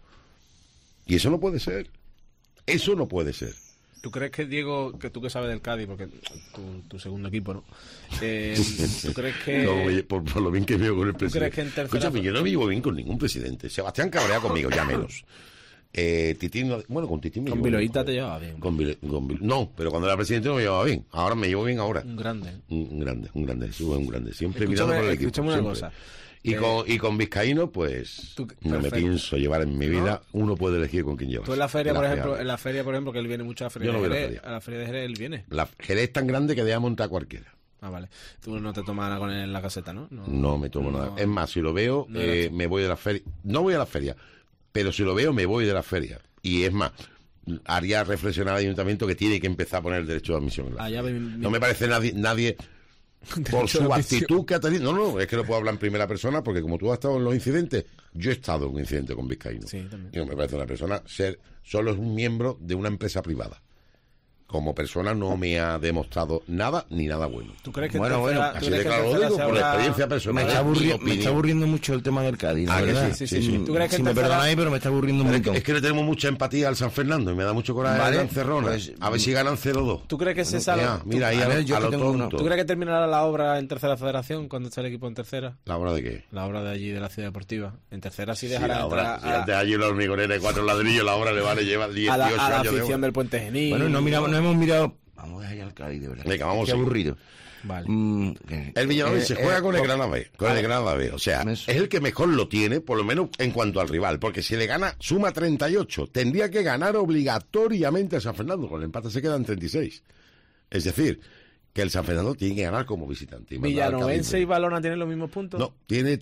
Y eso no puede ser. Eso no puede ser. ¿Tú crees que, Diego, que tú que sabes del Cádiz, porque tu segundo equipo, ¿no? ¿Tú crees que...? No, oye, por lo bien que veo con el ¿Tú presidente. crees que en tercera... Escúchame, yo no vivo bien con ningún presidente. Sebastián cabrea conmigo, ya menos. Titín, bueno, con Titín me Con llevo bien, Viloíta joder. te llevaba bien. No, pero cuando era presidente no me llevaba bien. Ahora me llevo bien ahora. Un grande. Un grande, sí, un grande. Siempre Escúchame, mirando por el equipo. escúchame una siempre. cosa. Y con Vizcaíno, pues no me perfecto. pienso llevar en mi vida. Uno puede elegir con quién llevar. Tú en la feria, por ejemplo, que él viene mucho a la feria Yo no de voy a la Jerez. feria. A la feria de Jerez él viene. La Jerez es tan grande que deja montar a cualquiera. Ah, vale. Tú no te tomas nada con él en la caseta, ¿no? No me tomo nada. Es más, si lo veo, no era me voy de la feria. No voy a la feria, pero si lo veo, me voy de la feria. Y es más, haría reflexionar al ayuntamiento que tiene que empezar a poner el derecho de admisión en la feria. No me parece nadie por su actitud que ha tenido. No, es que no puedo hablar en primera persona porque como tú has estado en los incidentes, yo he estado en un incidente con Vizcaíno. Sí, también. Y no me parece una persona solo es un miembro de una empresa privada. Como persona no me ha demostrado nada ni nada bueno. ¿Tú crees que bueno, tercera- así tú de crees que claro lo tercera digo, se por la habrá- experiencia personal. Me está aburriendo mucho el tema del Cádiz, la Ah, que verdad. sí. ¿Tú crees que si en me tercera- perdonáis, pero me está aburriendo un montón. Es que le tenemos mucha empatía al San Fernando y me da mucho coraje Vale, a Lancerrona. pues, A ver si ganan 0-2. ¿Tú crees que se sale? Mira, ahí a lo tonto. ¿Tú crees que terminará la obra en tercera federación cuando esté el equipo en tercera? ¿La obra de qué? La obra de allí de la ciudad deportiva. En tercera sí Sí, dejará la obra, entrar si antes allí los hormigoneros de 4 ladrillos, la obra le vale llevar 18 a la años de afición obra. del Puente Genil. Bueno, no hemos mirado. Vamos a dejar ya al Cádiz, de verdad. Venga, vamos Qué a seguir. aburrido. Vale. El Villarreal se juega con el Granada B. Con el Granada B. O sea, es el que mejor lo tiene, por lo menos en cuanto al rival. Porque si le gana, suma 38. Tendría que ganar obligatoriamente a San Fernando. Con el empate se quedan 36. Es decir, que el San Fernando tiene que ganar como visitante. Y mandar al Villanovense Cádiz. y Balona tienen los mismos puntos. No, tiene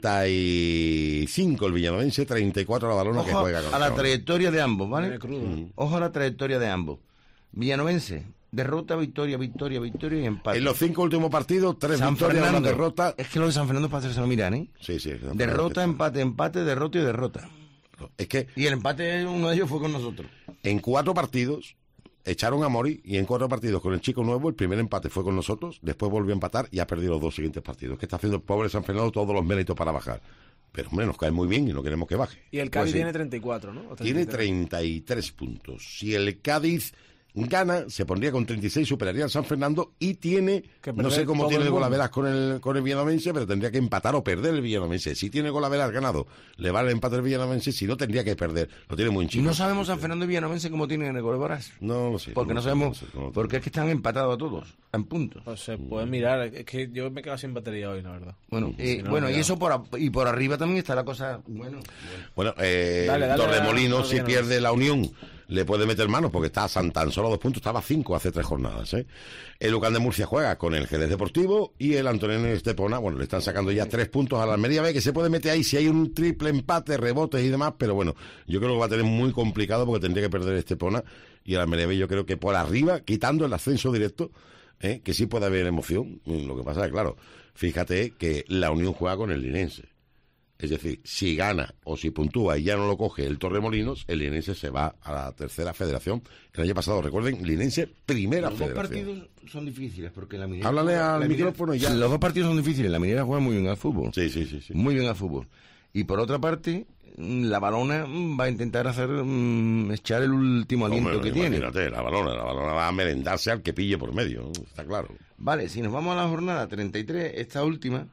35 el Villanovense, 34 la Balona que Ojo juega con a la Barcelona. trayectoria de ambos, ¿vale? Viene crudo. Ojo a la trayectoria de ambos. Villanovense, derrota, victoria y empate. En los 5 últimos partidos, 3 San victorias, una Fernando. derrota. Es que lo de San Fernando es para hacérselo mirar, ¿eh? Sí, sí. Derrota, empate, derrota y derrota. Es que Y el empate, uno de ellos fue con nosotros. en 4 partidos echaron a Mori y en 4 partidos con el chico nuevo el primer empate fue con nosotros, después volvió a empatar y ha perdido los 2 siguientes partidos. Que está haciendo el pobre San Fernando todos los méritos para bajar. Pero hombre, nos cae muy bien y no queremos que baje. Y el Cádiz Pues sí. tiene 34, ¿no? O Tiene 33. 33 puntos. Si el Cádiz gana, se pondría con 36, superaría al San Fernando y tiene, Que no perder sé cómo todo tiene el el mundo. Golaveras con el Villanovense, pero tendría que empatar o perder el Villanovense. Si tiene Golaveras ganado, le vale el empate el Villanovense, si no tendría que perder. Lo tiene muy Y chico. no sabemos San Fernando y Villanovense cómo tienen en el Golaveras. No lo sé. Porque no lo sé, sabemos. no sé, no lo sé. Porque es que están empatados a todos, en puntos. Pues se puede mirar. Es que yo me he quedado sin batería hoy, la verdad. Bueno, Si no, bueno, no y me eso por arriba también está la cosa. Bueno, Bueno, Dale, Torremolinos, si dale, pierde la Unión, le puede meter mano porque está tan solo 2 puntos, estaba 5 hace 3 jornadas. El Lucán de Murcia juega con el Jerez Deportivo y el Antonio Estepona, bueno, le están sacando ya 3 puntos a la Almería B, que se puede meter ahí si hay un triple empate, rebotes y demás, pero bueno, yo creo que va a tener muy complicado porque tendría que perder Estepona y el Almería B yo creo que por arriba, quitando el ascenso directo, que sí puede haber emoción. Lo que pasa es que, claro, fíjate que la Unión juega con el Linense. Es decir, si gana o si puntúa y ya no lo coge el Torremolinos, el Linense se va a la tercera federación. El año pasado, recuerden, Linense, primera los dos federación. partidos son difíciles porque la minera. Háblale al la minera- micrófono y ya. Los dos partidos son difíciles. La minera juega muy bien al fútbol. Sí. Muy bien al fútbol. Y por otra parte, la Balona va a intentar hacer echar el último aliento Hombre, que tiene. imagínate, la balona va a merendarse al que pille por medio, ¿no? Está claro. Vale, si nos vamos a la jornada 33, esta última,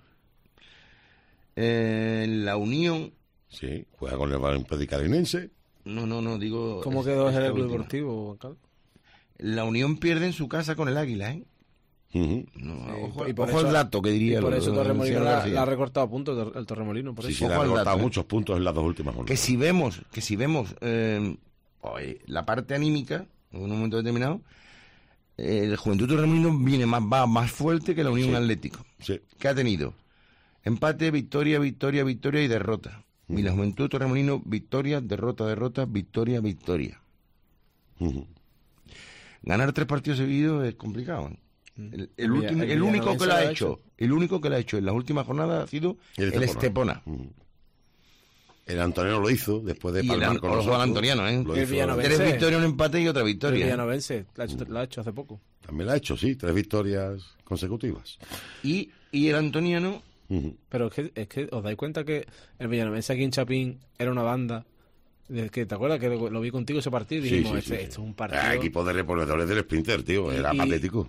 la Unión. Sí, juega con el Valencia Linense. No, digo. ¿Cómo quedó esta el Club última. Deportivo, alcalde? La Unión pierde en su casa con el Águila, ¿eh? Ojo al dato, que diría. Y por eso Torremolino García la García. ha recortado puntos, el Torremolino. Por Sí, eso. sí, le ha Ojo al recortado dato, muchos puntos en las dos últimas jornadas. Que si vemos la parte anímica, en un momento determinado, el Juventud Torremolino va más fuerte que la Unión Atlético. Sí. Que ha tenido empate, victoria, victoria, victoria y derrota. Y la Juventud Torremolino, victoria, derrota, derrota, victoria, victoria. Ganar 3 partidos seguidos es complicado, ¿eh? El único que lo ha hecho en las últimas jornadas ha sido el Estepona. El Antoniano lo hizo después de palmar con nosotros. El Antoniano, ¿eh? Lo hizo. 3 victorias, un empate y otra victoria. El Villanovense lo ha hecho hace poco. También lo ha hecho, sí, 3 victorias consecutivas. Y el Antoniano... Pero es que os dais cuenta que el Villanovense aquí en Chapín era una banda. Que, ¿te acuerdas que lo vi contigo ese partido? Y dijimos, esto es un partido... Equipo de reponedores del Sprinter, tío, era patético.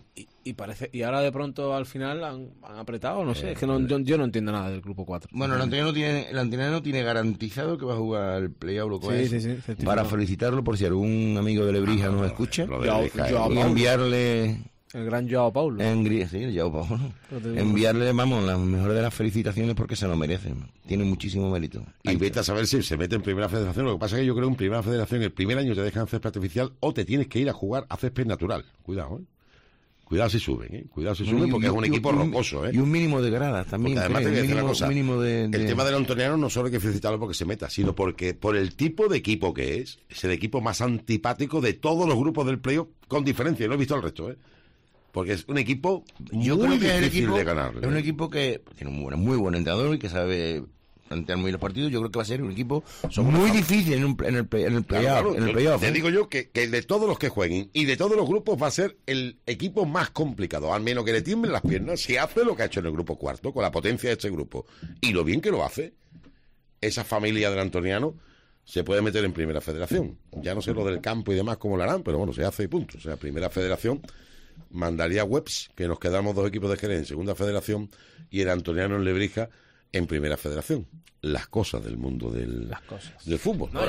Y ahora de pronto al final han apretado, no sé, es que yo no entiendo nada del grupo 4. Bueno, el Antoniano tiene garantizado que va a jugar el play-out sí, para felicitarlo por si algún amigo de Lebrija nos escucha y enviarle... El gran Joao Paulo. Sí, Joao Paulo. Enviarle, vamos, las mejores de las felicitaciones porque se lo merecen. Tiene muchísimo mérito. Y vete a saber si se mete en Primera Federación. Lo que pasa es que yo creo que en Primera Federación el primer año te dejan césped artificial o te tienes que ir a jugar a césped natural. Cuidado, ¿eh? Cuidado si suben, ¿eh? Cuidado si suben porque es un equipo rocoso, ¿eh? Y un mínimo de gradas también. Porque además te voy a decir una cosa. El tema del Antoniano no solo hay que felicitarlo porque se meta, sino porque por el tipo de equipo que es el equipo más antipático de todos los grupos del playoff, con diferencia. Y no he visto al resto, ¿eh? Porque es un equipo muy difícil de ganar. Es un equipo que tiene un muy buen entrenador y que sabe plantear muy bien los partidos. Yo creo que va a ser un equipo muy difícil en el playoff. Te digo yo que de todos los que jueguen y de todos los grupos va a ser el equipo más complicado, al menos que le tiemblen las piernas, si hace lo que ha hecho en el grupo cuarto, con la potencia de este grupo. Y lo bien que lo hace, esa familia del Antoniano se puede meter en Primera Federación. Ya no sé lo del campo y demás cómo lo harán, pero bueno, se hace y punto. O sea, Primera Federación mandaría webs que nos quedamos 2 equipos de Jerez en Segunda Federación y el Antoniano en Lebrija en Primera Federación. Las cosas del mundo del fútbol. No,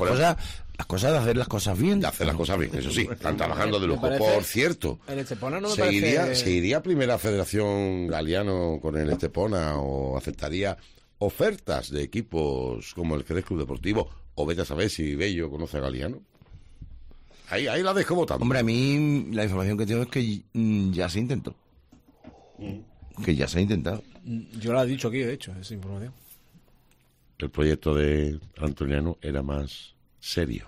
las cosas de hacer las cosas bien. De hacer las cosas bien, eso sí. Están trabajando de lujo. Por cierto, el Estepona no me ¿se iría a Primera Federación Galiano con el Estepona o aceptaría ofertas de equipos como el Jerez Club Deportivo? O vete a saber si Bello conoce a Galiano. Ahí la dejo votando. Hombre, a mí la información que tengo es que ya se intentó. Que ya se ha intentado. Yo lo he dicho aquí, de hecho, esa información. El proyecto de Antoniano era más serio.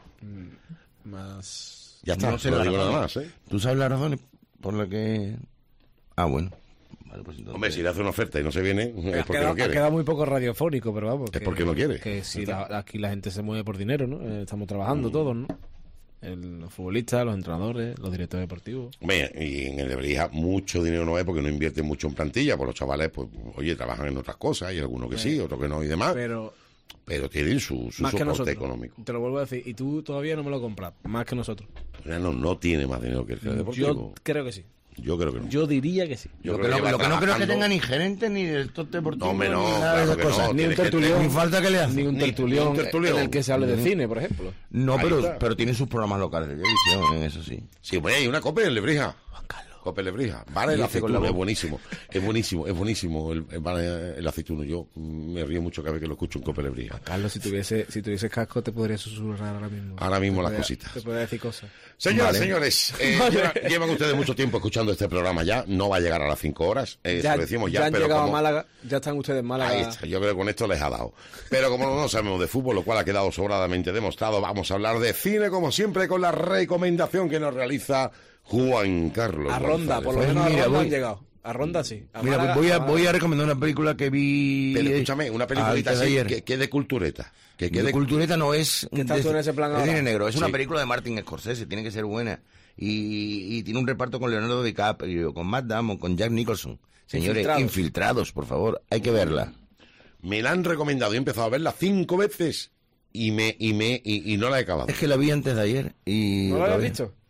Más... Ya está, no digo nada más, ¿eh? ¿Tú sabes las razones por las que...? Ah, bueno. Vale, pues entonces... Hombre, si le hace una oferta y no se viene, es porque no quiere. Ha quedado muy poco radiofónico, pero vamos. Es porque no quiere. Que si aquí la gente se mueve por dinero, ¿no? Estamos trabajando todos, ¿no? Los futbolistas, los entrenadores, los directores deportivos. Hombre, y en el Lebrija mucho dinero no hay porque no invierten mucho en plantilla, pues los chavales, pues, oye, trabajan en otras cosas, hay algunos que sí, otros que no y demás. Pero tienen su soporte económico. Te lo vuelvo a decir, y tú todavía no me lo compras, más que nosotros. No tiene más dinero que el Jerez Deportivo. Yo creo que sí. Yo creo que no. Yo diría que sí. Lo que no creo es que tenga ni gerente ni director deportivo. No, nada de esas cosas. Ni un tertulión. Ni falta que le hace. Ni un tertulión en el que se hable de cine, por ejemplo. No, pero tiene sus programas locales de televisión, en eso sí. Sí, pues hay una copa en Lebrija. Copa Lebrija. Vale, el aceituno es buenísimo. Es buenísimo el aceituno. Yo me río mucho cada vez que lo escucho en Copa Lebrija. Carlos, si tuvieses casco te podría susurrar ahora mismo. Ahora mismo las cositas. Te podría decir cosas. Señoras, señores, llevan ustedes mucho tiempo escuchando este programa ya. No va a llegar a las 5 horas. Ya, lo decimos ya, ya han pero llegado a Málaga. Ya están ustedes en Málaga. Ahí está. Yo creo que con esto les ha dado. Pero como no sabemos de fútbol, lo cual ha quedado sobradamente demostrado, vamos a hablar de cine, como siempre, con la recomendación que nos realiza Juan Carlos. A Ronda, por lo menos a Ronda han llegado. A Ronda sí. Mira, voy a recomendar una película que vi. Pero escúchame, una peliculita así que de cultureta. Que de cultureta no es. ¿Qué estás tú en ese plan ahora? Cine negro. Es una película de Martin Scorsese, tiene que ser buena. Y tiene un reparto con Leonardo DiCaprio, con Matt Damon, con Jack Nicholson. Señores, infiltrados, por favor, hay que verla. Me la han recomendado y he empezado a verla 5 veces y no la he acabado. Es que la vi antes de ayer y... ¿No la habías visto?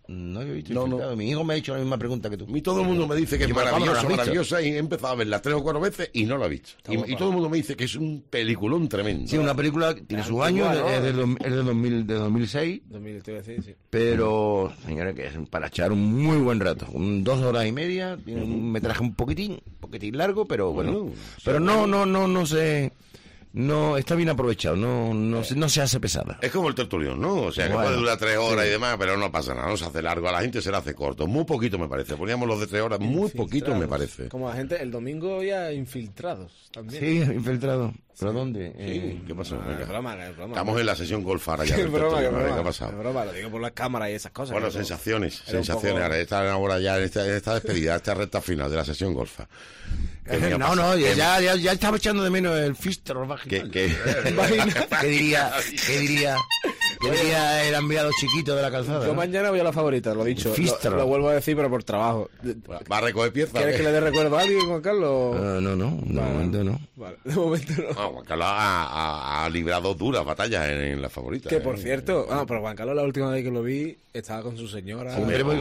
No había visto No, Infiltrado. Mi hijo me ha hecho la misma pregunta que tú. A mí todo el mundo me dice que es ¿Cuándo la has visto? maravillosa, y he empezado a verla 3 o 4 veces y no la he visto. Y todo el mundo me dice que es un peliculón tremendo. Sí, una película que tiene sus años, es de 2006. 2006, sí. Pero, señores, que es para echar un muy buen rato. 2 horas y media, tiene un metraje un poquitín largo, pero bueno. Pero no sé. No, está bien aprovechado, no se hace pesada. Es como el tertulión, ¿no? O sea, que puede durar 3 horas y demás, pero no pasa nada, no se hace largo, a la gente se le hace corto. Muy poquito me parece, poníamos los de 3 horas, muy poquito me parece. Como la gente, el domingo había infiltrados también. Sí, infiltrado. ¿Pero dónde? Sí, ¿qué pasó? Qué broma. Estamos en la sesión golfara ya. Qué broma, ¿Qué ha pasado? Qué broma, lo digo por las cámaras y esas cosas. Bueno, ¿no? sensaciones. Poco... Ahora están ahora ya en esta despedida, esta recta final de la sesión golfa. Ya estaba echando de menos el Fister vaginal. ¿Qué diría el enviado chiquito de la calzada? Yo mañana voy a la favorita, lo he dicho. Lo vuelvo a decir, pero por trabajo. ¿Va a recoger piezas? ¿Quieres que le dé recuerdo a alguien, Juan Carlos? No, de momento no. Vale, de momento no. Juan Carlos ha librado duras batallas en la favorita. Que por cierto, pero Juan Carlos la última vez que lo vi estaba con su señora.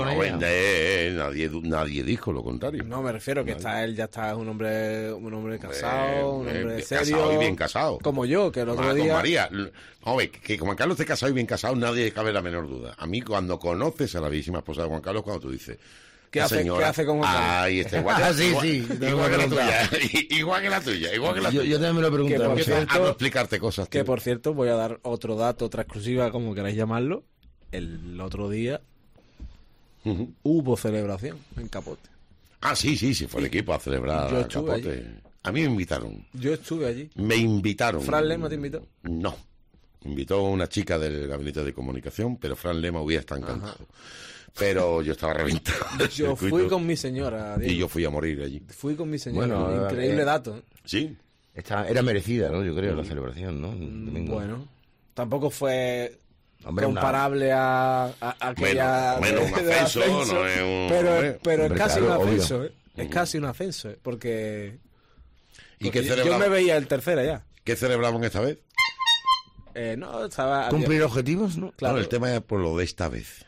Nadie dijo lo contrario. No, me refiero que él ya está un hombre casado, un hombre serio. Casado y bien casado. Como yo, que el otro día... Con María. Hombre, que Juan Carlos esté casado y bien casado, nadie cabe la menor duda. A mí, cuando conoces a la bellísima esposa de Juan Carlos, cuando tú dices... ¿Qué hace con Juan Carlos? Ahí está, igual que la tuya. Igual que la tuya. Yo también me lo pregunto. A no explicarte cosas. Que, por cierto, voy a dar otro dato, otra exclusiva, como queráis llamarlo. El otro día hubo celebración en Capote. Ah, sí, fue el equipo a celebrar a Capote. Allí. A mí me invitaron. Yo estuve allí. Me invitaron. ¿Fran Lema te invitó? No. Invitó una chica del gabinete de comunicación, pero Fran Lema hubiera estado encantado. Pero yo estaba reventado. Yo fui con mi señora, Diego. Y yo fui a morir allí. Fui con mi señora. Bueno, increíble dato. Sí. Era merecida, ¿no? Yo creo, la celebración, ¿no? Bueno, tampoco fue... comparable a aquella... Menos un ascenso, no es un... Pero es casi un ascenso, ¿eh? Es casi un ascenso, ¿eh? Porque yo me veía el tercera ya. ¿Qué celebramos esta vez? No, estaba... ¿Cumplir objetivos, no? Claro. No, el tema es por lo de esta vez.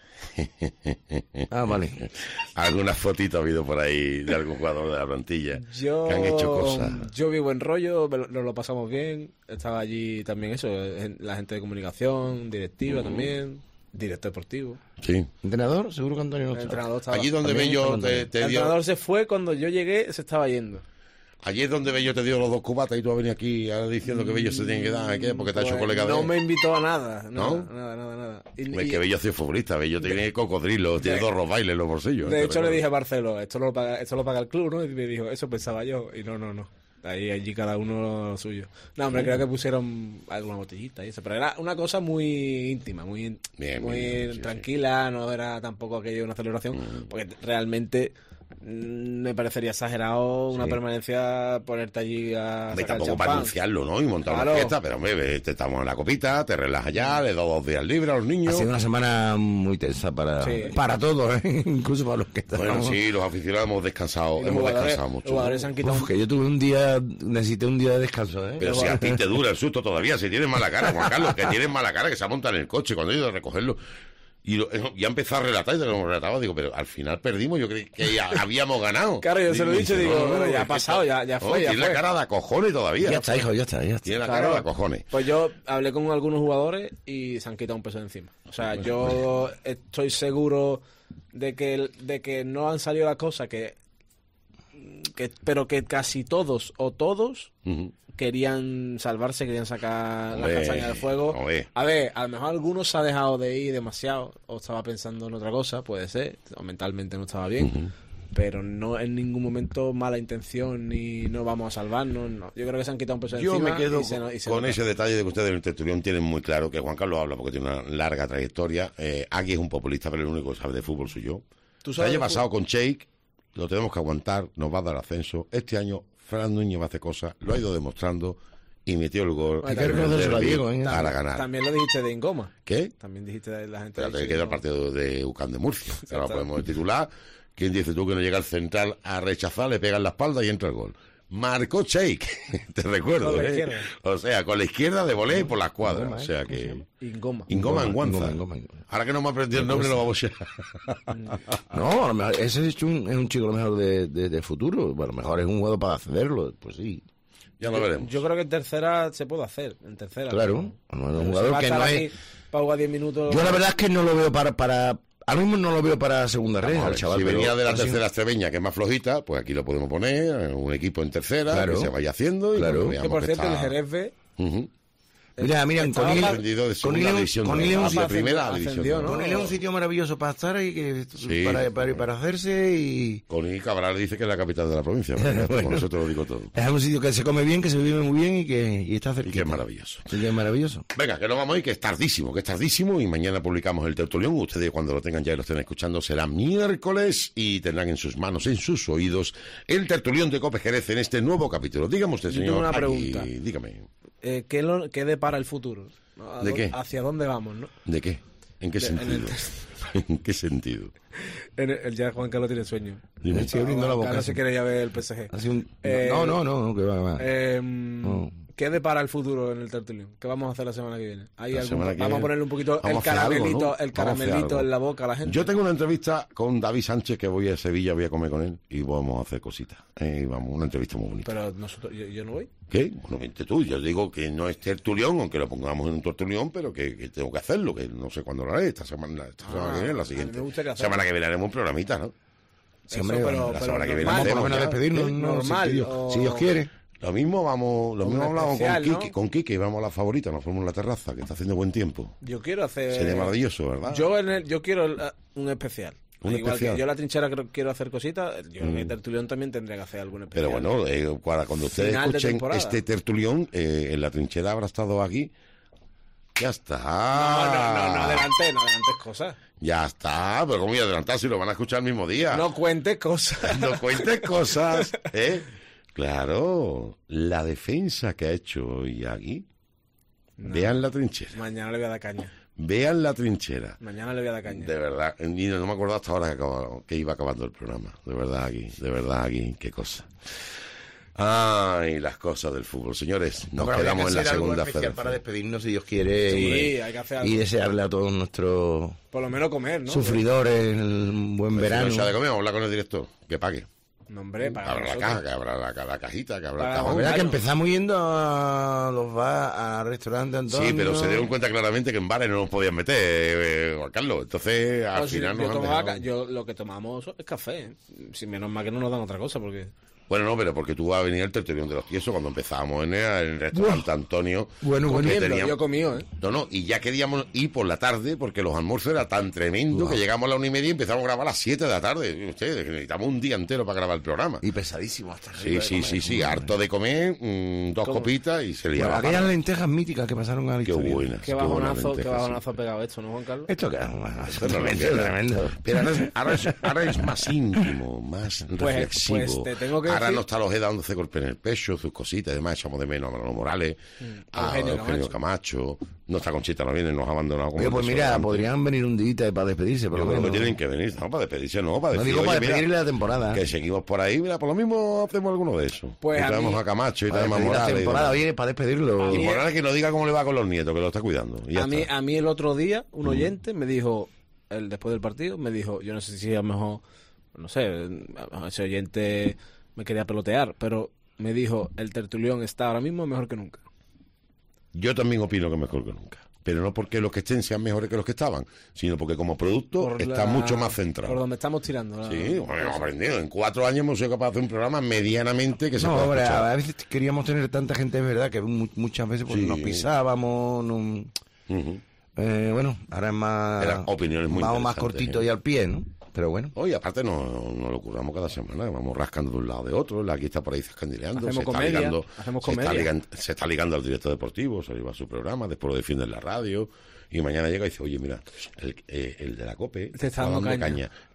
Ah, vale. Algunas fotitos ha habido por ahí de algún jugador de la plantilla que han hecho cosas. Yo vi buen rollo, nos lo pasamos bien. Estaba allí también la gente de comunicación, directiva también, director deportivo. Sí. ¿Entrenador? Seguro que Antonio no estaba. El entrenador estaba. Allí donde Bello te dio... El entrenador se fue, cuando yo llegué se estaba yendo. Allí es donde Bello te dio los 2 cubatas y tú has venido aquí diciendo que Bello se tiene que dar, ¿qué? Porque te ha hecho colega de... No me invitó a nada. ¿No? Nada. Es que Bello ha sido futbolista, Bello tiene cocodrilos, tiene 2 Rottweiler en los bolsillos. De hecho, le dije a Marcelo, esto lo paga el club, ¿no? Y me dijo, eso pensaba yo. Y no. Allí cada uno lo suyo. No, hombre, creo que pusieron alguna botellita y eso. Pero era una cosa muy íntima, muy tranquila. Sí. No era tampoco aquello una celebración. Porque realmente... me parecería exagerado una permanencia, ponerte allí a sacar tampoco para anunciarlo, ¿no? Y montar una fiesta, pero hombre, estamos en la copita, te relajas ya, le doy 2 días libres a los niños. Ha sido una semana muy tensa para todos, ¿eh? Incluso para los que están. Bueno, sí, los aficionados hemos descansado mucho. Que yo tuve necesité un día de descanso, ¿eh? Pero si a ti te dura el susto todavía, si tienes mala cara, Juan Carlos, que tienes mala cara, que se ha montado en el coche cuando he ido a recogerlo. Y ya empezó a relatar, y como relataba, digo, pero al final perdimos, yo creí que ya habíamos ganado. Claro, yo se lo he dicho, digo, bueno, ya ha pasado, ya fue. Tiene la cara de acojones todavía. Ya está, hijo, ya está. Tiene la cara de acojones. Pues yo hablé con algunos jugadores y se han quitado un peso de encima. O sea, yo estoy seguro de que no han salido las cosas pero que casi todos querían salvarse, querían sacar las castañas del fuego. A ver, a lo mejor algunos se ha dejado de ir demasiado o estaba pensando en otra cosa, puede ser, o mentalmente no estaba bien, pero no en ningún momento mala intención ni no vamos a salvarnos, no. Yo creo que se han quitado un peso de encima. Yo me quedo con ese detalle de que ustedes en el tertulión tienen muy claro, que Juan Carlos habla porque tiene una larga trayectoria. Aquí es un populista, pero el único que sabe de fútbol soy yo. El año pasado con Cheik lo tenemos que aguantar, nos va a dar ascenso. Este año Fran Núñez hace cosas, lo ha ido demostrando y metió el gol para ganar. También lo dijiste de Ingoma. ¿Qué? También dijiste de la gente. Pero te queda el partido de UCAM de Murcia. Ahora podemos titular. ¿Quién dice tú que no llega al central a rechazar, le pega en la espalda y entra el gol? Marcó Cheik, te recuerdo. Con la izquierda. O sea, con la izquierda de volei por la escuadra. O sea que... Ingoma. Ingoma Anguanza. Ahora que no me ha aprendido el nombre, lo vamos a... No, a lo mejor ese es un chico a lo mejor de futuro. Bueno, a lo mejor es un jugador para accederlo. Pues sí. Ya lo veremos. Yo creo que en tercera se puede hacer. En tercera. Claro. No es un jugador que no es... Para jugar 10 minutos. Yo la verdad es que no lo veo para ahora mismo no lo veo para segunda red, al chaval. Si venía de la así- tercera extremeña, que es más flojita, pues aquí lo podemos poner, un equipo en tercera, Claro. que se vaya haciendo. Y Claro. veamos Que por cierto, está... el Jerez B. Ujú. Mira, Estaba Conil, mal- Aprendido de segunda Conil- división. Conil es un de sitio- primera ascendió, división. ¿no? Conil es un sitio maravilloso para estar ahí, Sí. para hacerse y... Conil Cabral dice que es la capital de la provincia. Bueno, Bueno. Con eso te lo digo todo. Es un sitio que se come bien, que se vive muy bien y está cerquita. Y que es maravilloso. Sí, que es maravilloso. Venga, que nos vamos hoy, que es tardísimo, y mañana publicamos el tertulión. Ustedes cuando lo tengan ya y lo estén escuchando será miércoles y tendrán en sus manos, en sus oídos, el tertulión de Cope Jerez en este nuevo capítulo. Dígame usted, Yo señor. tengo una aquí, pregunta. dígame. ¿Qué depara el futuro? ¿No? ¿De qué? ¿Hacia dónde vamos, no? ¿De qué? ¿En qué En sentido? ¿En qué sentido? Ya Juan Carlos tiene sueño. Dime. Estoy abriendo la boca. Carlos así. se quiere ya ver el PSG. Así un... Eh, no, que va. No. ¿Qué depara el futuro en el tertulión? ¿Qué vamos a hacer la semana que viene? La semana que Vamos a viene ponerle un poquito vamos el a hacer algo, caramelito, ¿no? el Vamos a hacer caramelito algo. en la boca a la gente. Yo tengo una entrevista con David Sánchez, que voy a Sevilla, voy a comer con él y vamos a hacer cositas. Vamos, una entrevista muy bonita. Pero nosotros, yo no voy. ¿Qué? Bueno, vente tú. Yo digo que no es tertulión, aunque lo pongamos en un tertulión, pero que tengo que hacerlo, que no sé cuándo lo haré. Esta semana que viene, la siguiente. me gustaría hacerlo. Semana que viene haremos un programita, ¿no? Sí, hombre, pero- la semana que viene normal, hacemos Por lo menos ya. despedirnos, ¿Qué? ¿no? Normal, Si Dios, o- si Dios quiere. Lo mismo hablamos especial, con Quique, ¿no? con Quique, vamos a la favorita, nos ponemos en la terraza, que está haciendo buen tiempo. Yo quiero hacer... Sería maravilloso, ¿verdad? Yo quiero un especial. Un Igual especial. que yo la trinchera quiero hacer cositas, yo creo que Tertulión también tendría que hacer algún especial. Pero bueno, cuando ustedes Final de escuchen temporada. este tertulión, en la trinchera habrá estado aquí. Ya está. No adelantes cosas. Ya está, pero ¿cómo voy a adelantar si lo van a escuchar el mismo día? No cuentes cosas. No cuentes cosas, ¿eh? Claro, la defensa que ha hecho hoy aquí. Vean la trinchera. Mañana le voy a dar caña. Vean la trinchera. Mañana le voy a dar caña. De verdad, y no me acuerdo hasta ahora que iba acabando el programa. De verdad aquí, qué cosa. Ay, las cosas del fútbol. Señores, nos Pero habría quedamos que en la hacer algo segunda especial federación. para despedirnos, si Dios quiere. Sí, y, hay que hacer algo. y desearle a todos nuestros Por lo menos comer, ¿no? sufridores un buen Pues si verano. no se ha de comer, vamos a hablar con el director, que pague. No, hombre, para Habrá la nosotros. caja, que habrá la cajita, que habrá Para el La cajón. verdad que Claro. empezamos yendo a los a restaurantes Antonio. Sí, pero se dieron cuenta claramente que en bares no nos podían meter, Juan Carlos. Entonces, al Pues final yo nos han tomaba dejado. yo lo que tomamos es café. Si menos mal que no nos dan otra cosa, porque... Bueno, no, pero porque tú vas a venir al tertulión de los tiesos cuando empezábamos en el restaurante Antonio. Bueno, que bueno. teníamos- Yo he comido, ¿eh? No, y ya queríamos ir por la tarde porque los almuerzos era tan tremendo que llegamos a la 1:30 y empezamos a grabar a las 7 de la tarde. Ustedes, que necesitamos un día entero para grabar el programa. Y pesadísimo hasta Sí, harto de comer, dos copitas y se Bueno, liaba. aquellas lentejas míticas que pasaron a la Qué historia. buenas. Qué bajonazo ha pegado esto, ¿no, Juan Carlos? Esto que Esto no lo tremendo, entiendo. tremendo. Pero ahora es más íntimo, más reflexivo. pues te tengo que ahora decir- no está los dándose golpe en el pecho, sus cositas y demás. Echamos de menos a Manolo Morales, a Eugenio Eugenio Camacho. No está Conchita, no viene, nos ha abandonado. como Oye, el pues mira, desodorante. podrían venir un día para despedirse, por Yo lo creo que menos. tienen que venir, no para despedirse, no, para No decir, digo para oye, mira, despedirle la temporada. que seguimos por ahí, mira, por lo mismo hacemos alguno de esos. Pues y a traemos mí- a Camacho y Para traemos a despedir la Morales. y temporada, demás. oye, para despedirlo. Y Morales que nos diga cómo le va con los nietos, que lo está cuidando. Y ya está. A mí el otro día, un oyente me dijo, después del partido, me dijo, yo no sé si a lo mejor, no sé, a lo mejor ese oyente me quería pelotear, pero me dijo, el tertulión está ahora mismo mejor que nunca. Yo también opino que mejor que nunca. Pero no porque los que estén sean mejores que los que estaban, sino porque como producto Por está la- mucho más Por centrado. donde estamos tirando. Sí, bueno, hemos aprendido. En 4 años hemos sido capaces de hacer un programa medianamente que se No, pueda hombre, escuchar. a veces queríamos tener tanta gente, es verdad, que muchas veces pues, Sí. nos pisábamos. Ujú. Bueno, ahora es más. Eran opiniones muy vamos más interesantes, cortito y al pie, ¿no? Pero bueno. Oye, aparte no lo curramos cada semana, vamos rascando de un lado de otro, la aquí está por ahí zascandileando, Hacemos se está comedia, ligando, hacemos se está comedia. se está ligando al director deportivo, se lleva su programa, después lo defiende en la radio, y mañana llega y dice, oye, mira, el de la COPE Te está dando caña.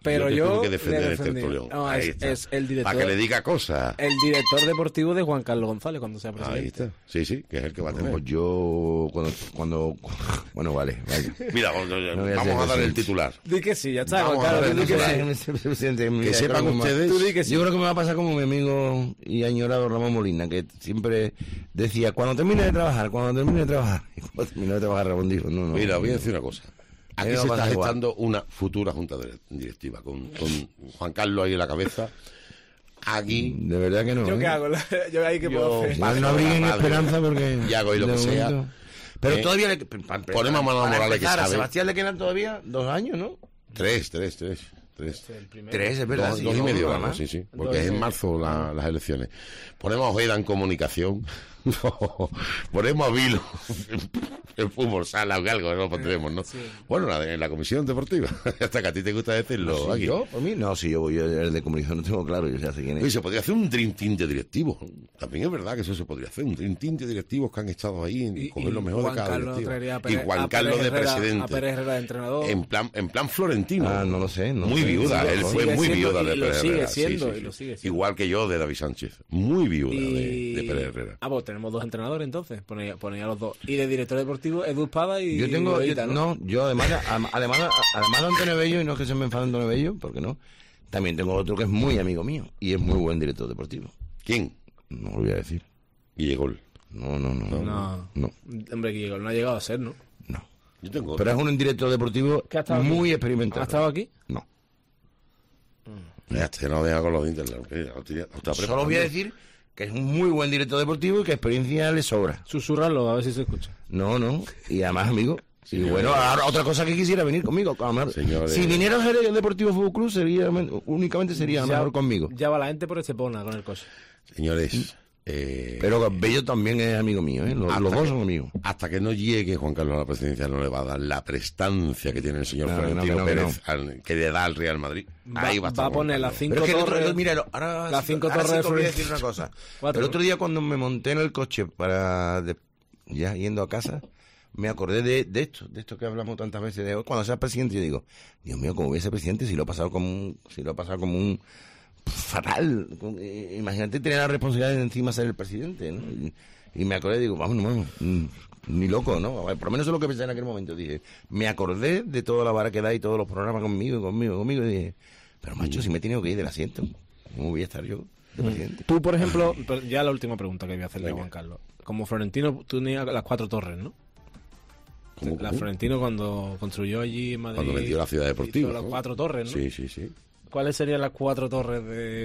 Pero te yo tengo que defender le el defendí. tertulión. No, Ahí es está. el director. Para que le diga cosas. El director deportivo de Juan Carlos González cuando sea presidente. Ahí está. Sí, que es el que va a tener. Pues yo, cuando bueno, vale. Mira, vamos a dar el titular. Di que sí, ya está, Vamos Juan a Carlos. ver, Di que que sepan ustedes. Tú di que sí. Yo creo que me va a pasar como mi amigo y añorado Ramón Molina, que siempre decía, cuando termine de trabajar. Y cuando termine de trabajar, Ramón dijo, no. Mira, voy a decir una cosa. Aquí no se pasa está igual. gestando una futura junta directiva con Juan Carlos ahí en la cabeza. Aquí. De verdad que no. ¿Yo qué hago? Yo ahí que puedo hacer. No abriguen esperanza porque... Y hago y lo de que sea. momento- Pero todavía le... Ponemos a Manolo Morales que A sabe. Sebastián le quedan todavía 2 años, ¿no? Tres, Tres, es verdad. Dos sí, y medio, además. vamos, sí. Porque es en marzo las elecciones. Ponemos a Ojeda en comunicación. Ponemos a Vilo en fútbol sala o algo, no lo pondremos, ¿no? Bueno, en la comisión deportiva. Hasta que a ti te gusta decirlo. aquí. ¿Yo? ¿Por mí? No, si yo voy el de comunicación, no tengo claro, yo ya sé quién es. Oye, se podría hacer un Dream Team de directivos. También es verdad que eso se podría hacer. Un Dream Team de directivos que han estado ahí y coger lo mejor de Juan cada Carlos directivo. traería a Y Pérez- Juan a Carlos Pérez de Herrera- presidente. A Pérez Herrera de entrenador. En plan florentino. Ah, no lo sé. Muy viuda. Sí, Él sí, fue sigue muy siendo, viuda y de lo Pérez sigue Herrera. siendo, Sí. y lo sigue siendo. Igual que yo de David Sánchez. Muy viuda de Pérez Herrera. Ah, pues tenemos 2 entrenadores entonces. Ponía los 2. Y de director deportivo, Edu Espada y. Yo tengo, Lolita, ¿no? yo además de Antonio Bello, y no es que se me enfade Antonio Bello, porque no, también tengo otro que es muy amigo mío y es muy buen director deportivo. ¿Quién? No lo voy a decir. Guillegol. No. Hombre, que no ha llegado a ser, ¿no? Yo tengo otro. Pero es un director deportivo ¿Que ha estado muy aquí? experimentado. ¿Ha estado aquí? No. Este no deja con los dientes. Solo voy a decir que es un muy buen director deportivo y que experiencia le sobra. Susurrarlo, a ver si se escucha. No. Y además, amigo. Y bueno, ahora otra cosa que quisiera venir conmigo. Señores. Si viniera a Jerez el Deportivo Fútbol Club, únicamente sería a lo mejor conmigo. Ya va la gente por Estepona con el coche. Señores. Pero Bello también es amigo mío, ¿eh? Los dos son amigos. Hasta que no llegue Juan Carlos a la presidencia no le va a dar la prestancia que tiene el señor Florentino Pérez que le da al Real Madrid. Ahí va a estar. Va a poner las 5 Pero es que torres. mira, ahora, las 5 ahora torres sí de te voy a Florentino. decir una cosa. 4. El otro día cuando me monté en el coche ya yendo a casa, me acordé de esto que hablamos tantas veces de hoy. Cuando seas presidente, yo digo, Dios mío, ¿cómo voy a ser presidente si lo he pasado como un fatal? Imagínate tener la responsabilidad de encima ser el presidente, ¿no? Y me acordé, digo, vamos, ni loco, ¿no? Por lo menos eso es lo que pensé en aquel momento. Dije, me acordé de toda la vara que da y todos los programas conmigo, y dije, pero macho, si me he tenido que ir del asiento, ¿cómo voy a estar yo de presidente? Tú, por ejemplo, ya la última pregunta que voy a hacerle a Juan Carlos. Como Florentino, tú tenías las 4 torres, ¿no? ¿Cómo? Florentino cuando construyó allí en Madrid. Cuando metió la ciudad deportiva. Las 4 torres, ¿no? Sí. ¿Cuáles serían las 4 torres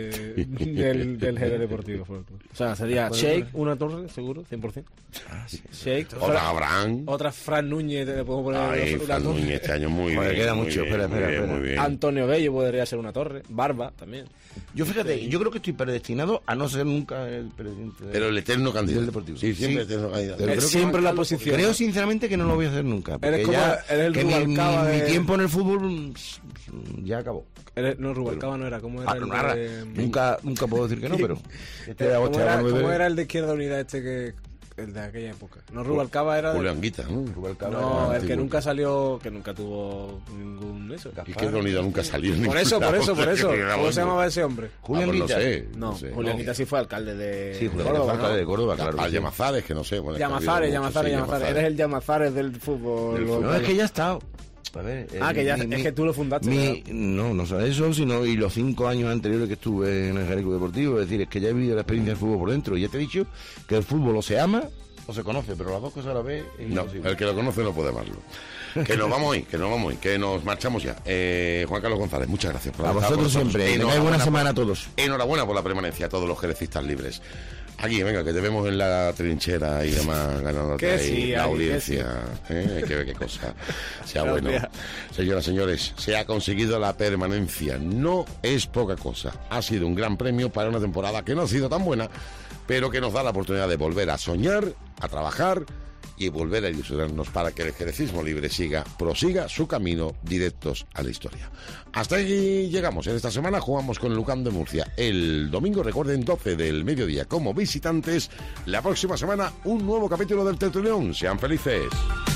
del Jerez Deportivo? O sea, sería Sheikh, una torre, seguro, 100%. Sheikh. Otra Abraham. Otra Fran Núñez, te puedo poner Ay, una Fran torre. Núñez este año muy bien. Queda muy mucho, bien, espera. muy bien. Antonio Bello podría ser una torre. Barba también. Yo fíjate, yo creo que estoy predestinado a no ser nunca el presidente Pero el eterno candidato. del Deportivo. Sí, siempre eterno candidato. Pero creo que siempre la posición. Creo sinceramente que no lo voy a hacer nunca. Eres Porque como ya eres el que Rubalcaba mi de- tiempo en el fútbol ya acabó. No, Rubalcaba no era. ¿Cómo era el de... Nunca puedo decir que no, pero ¿Cómo era el de Izquierda Unida el de aquella época? No, Rubalcaba era... Julio Anguita, ¿no? No, el que nunca salió, que nunca tuvo ningún eso. Izquierda Unida nunca salió. Por eso. ¿Cómo se llamaba ese hombre? Julio Pues Anguita. no sé. Julio Anguita sí fue alcalde de Sí, Julio Córdoba, Anguita fue ¿no? alcalde de Córdoba, claro. A sí. Llamazares, que no sé. Bueno, Llamazares. Llamazares. Eres el Llamazares del fútbol. No, es que ya está. A ver, es que tú lo fundaste. No solo eso, sino y los 5 años anteriores que estuve en el Jerez Deportivo, es decir, es que ya he vivido la experiencia del fútbol por dentro y ya te he dicho que el fútbol o se ama o se conoce, pero las dos cosas a la vez es No, imposible. el que lo conoce no puede amarlo. Que nos vamos hoy, que nos marchamos ya. Juan Carlos González, muchas gracias por A estar vosotros con nosotros. siempre. Tengáis buena semana a todos. Enhorabuena por la permanencia a todos los jerecistas libres. Aquí, venga, que te vemos en la trinchera y demás, ganándote Que ahí sí, la ahí, audiencia. Hay que ver qué cosa sea bueno. Gracias. Señoras, señores, se ha conseguido la permanencia. No es poca cosa. Ha sido un gran premio para una temporada que no ha sido tan buena, pero que nos da la oportunidad de volver a soñar, a trabajar y volver a ilusionarnos para que el jerecismo libre prosiga su camino directos a la historia. Hasta ahí llegamos. En esta semana jugamos con el Lucan de Murcia. El domingo, recuerden, 12 del mediodía como visitantes. La próxima semana, un nuevo capítulo del Tertulión. Sean felices.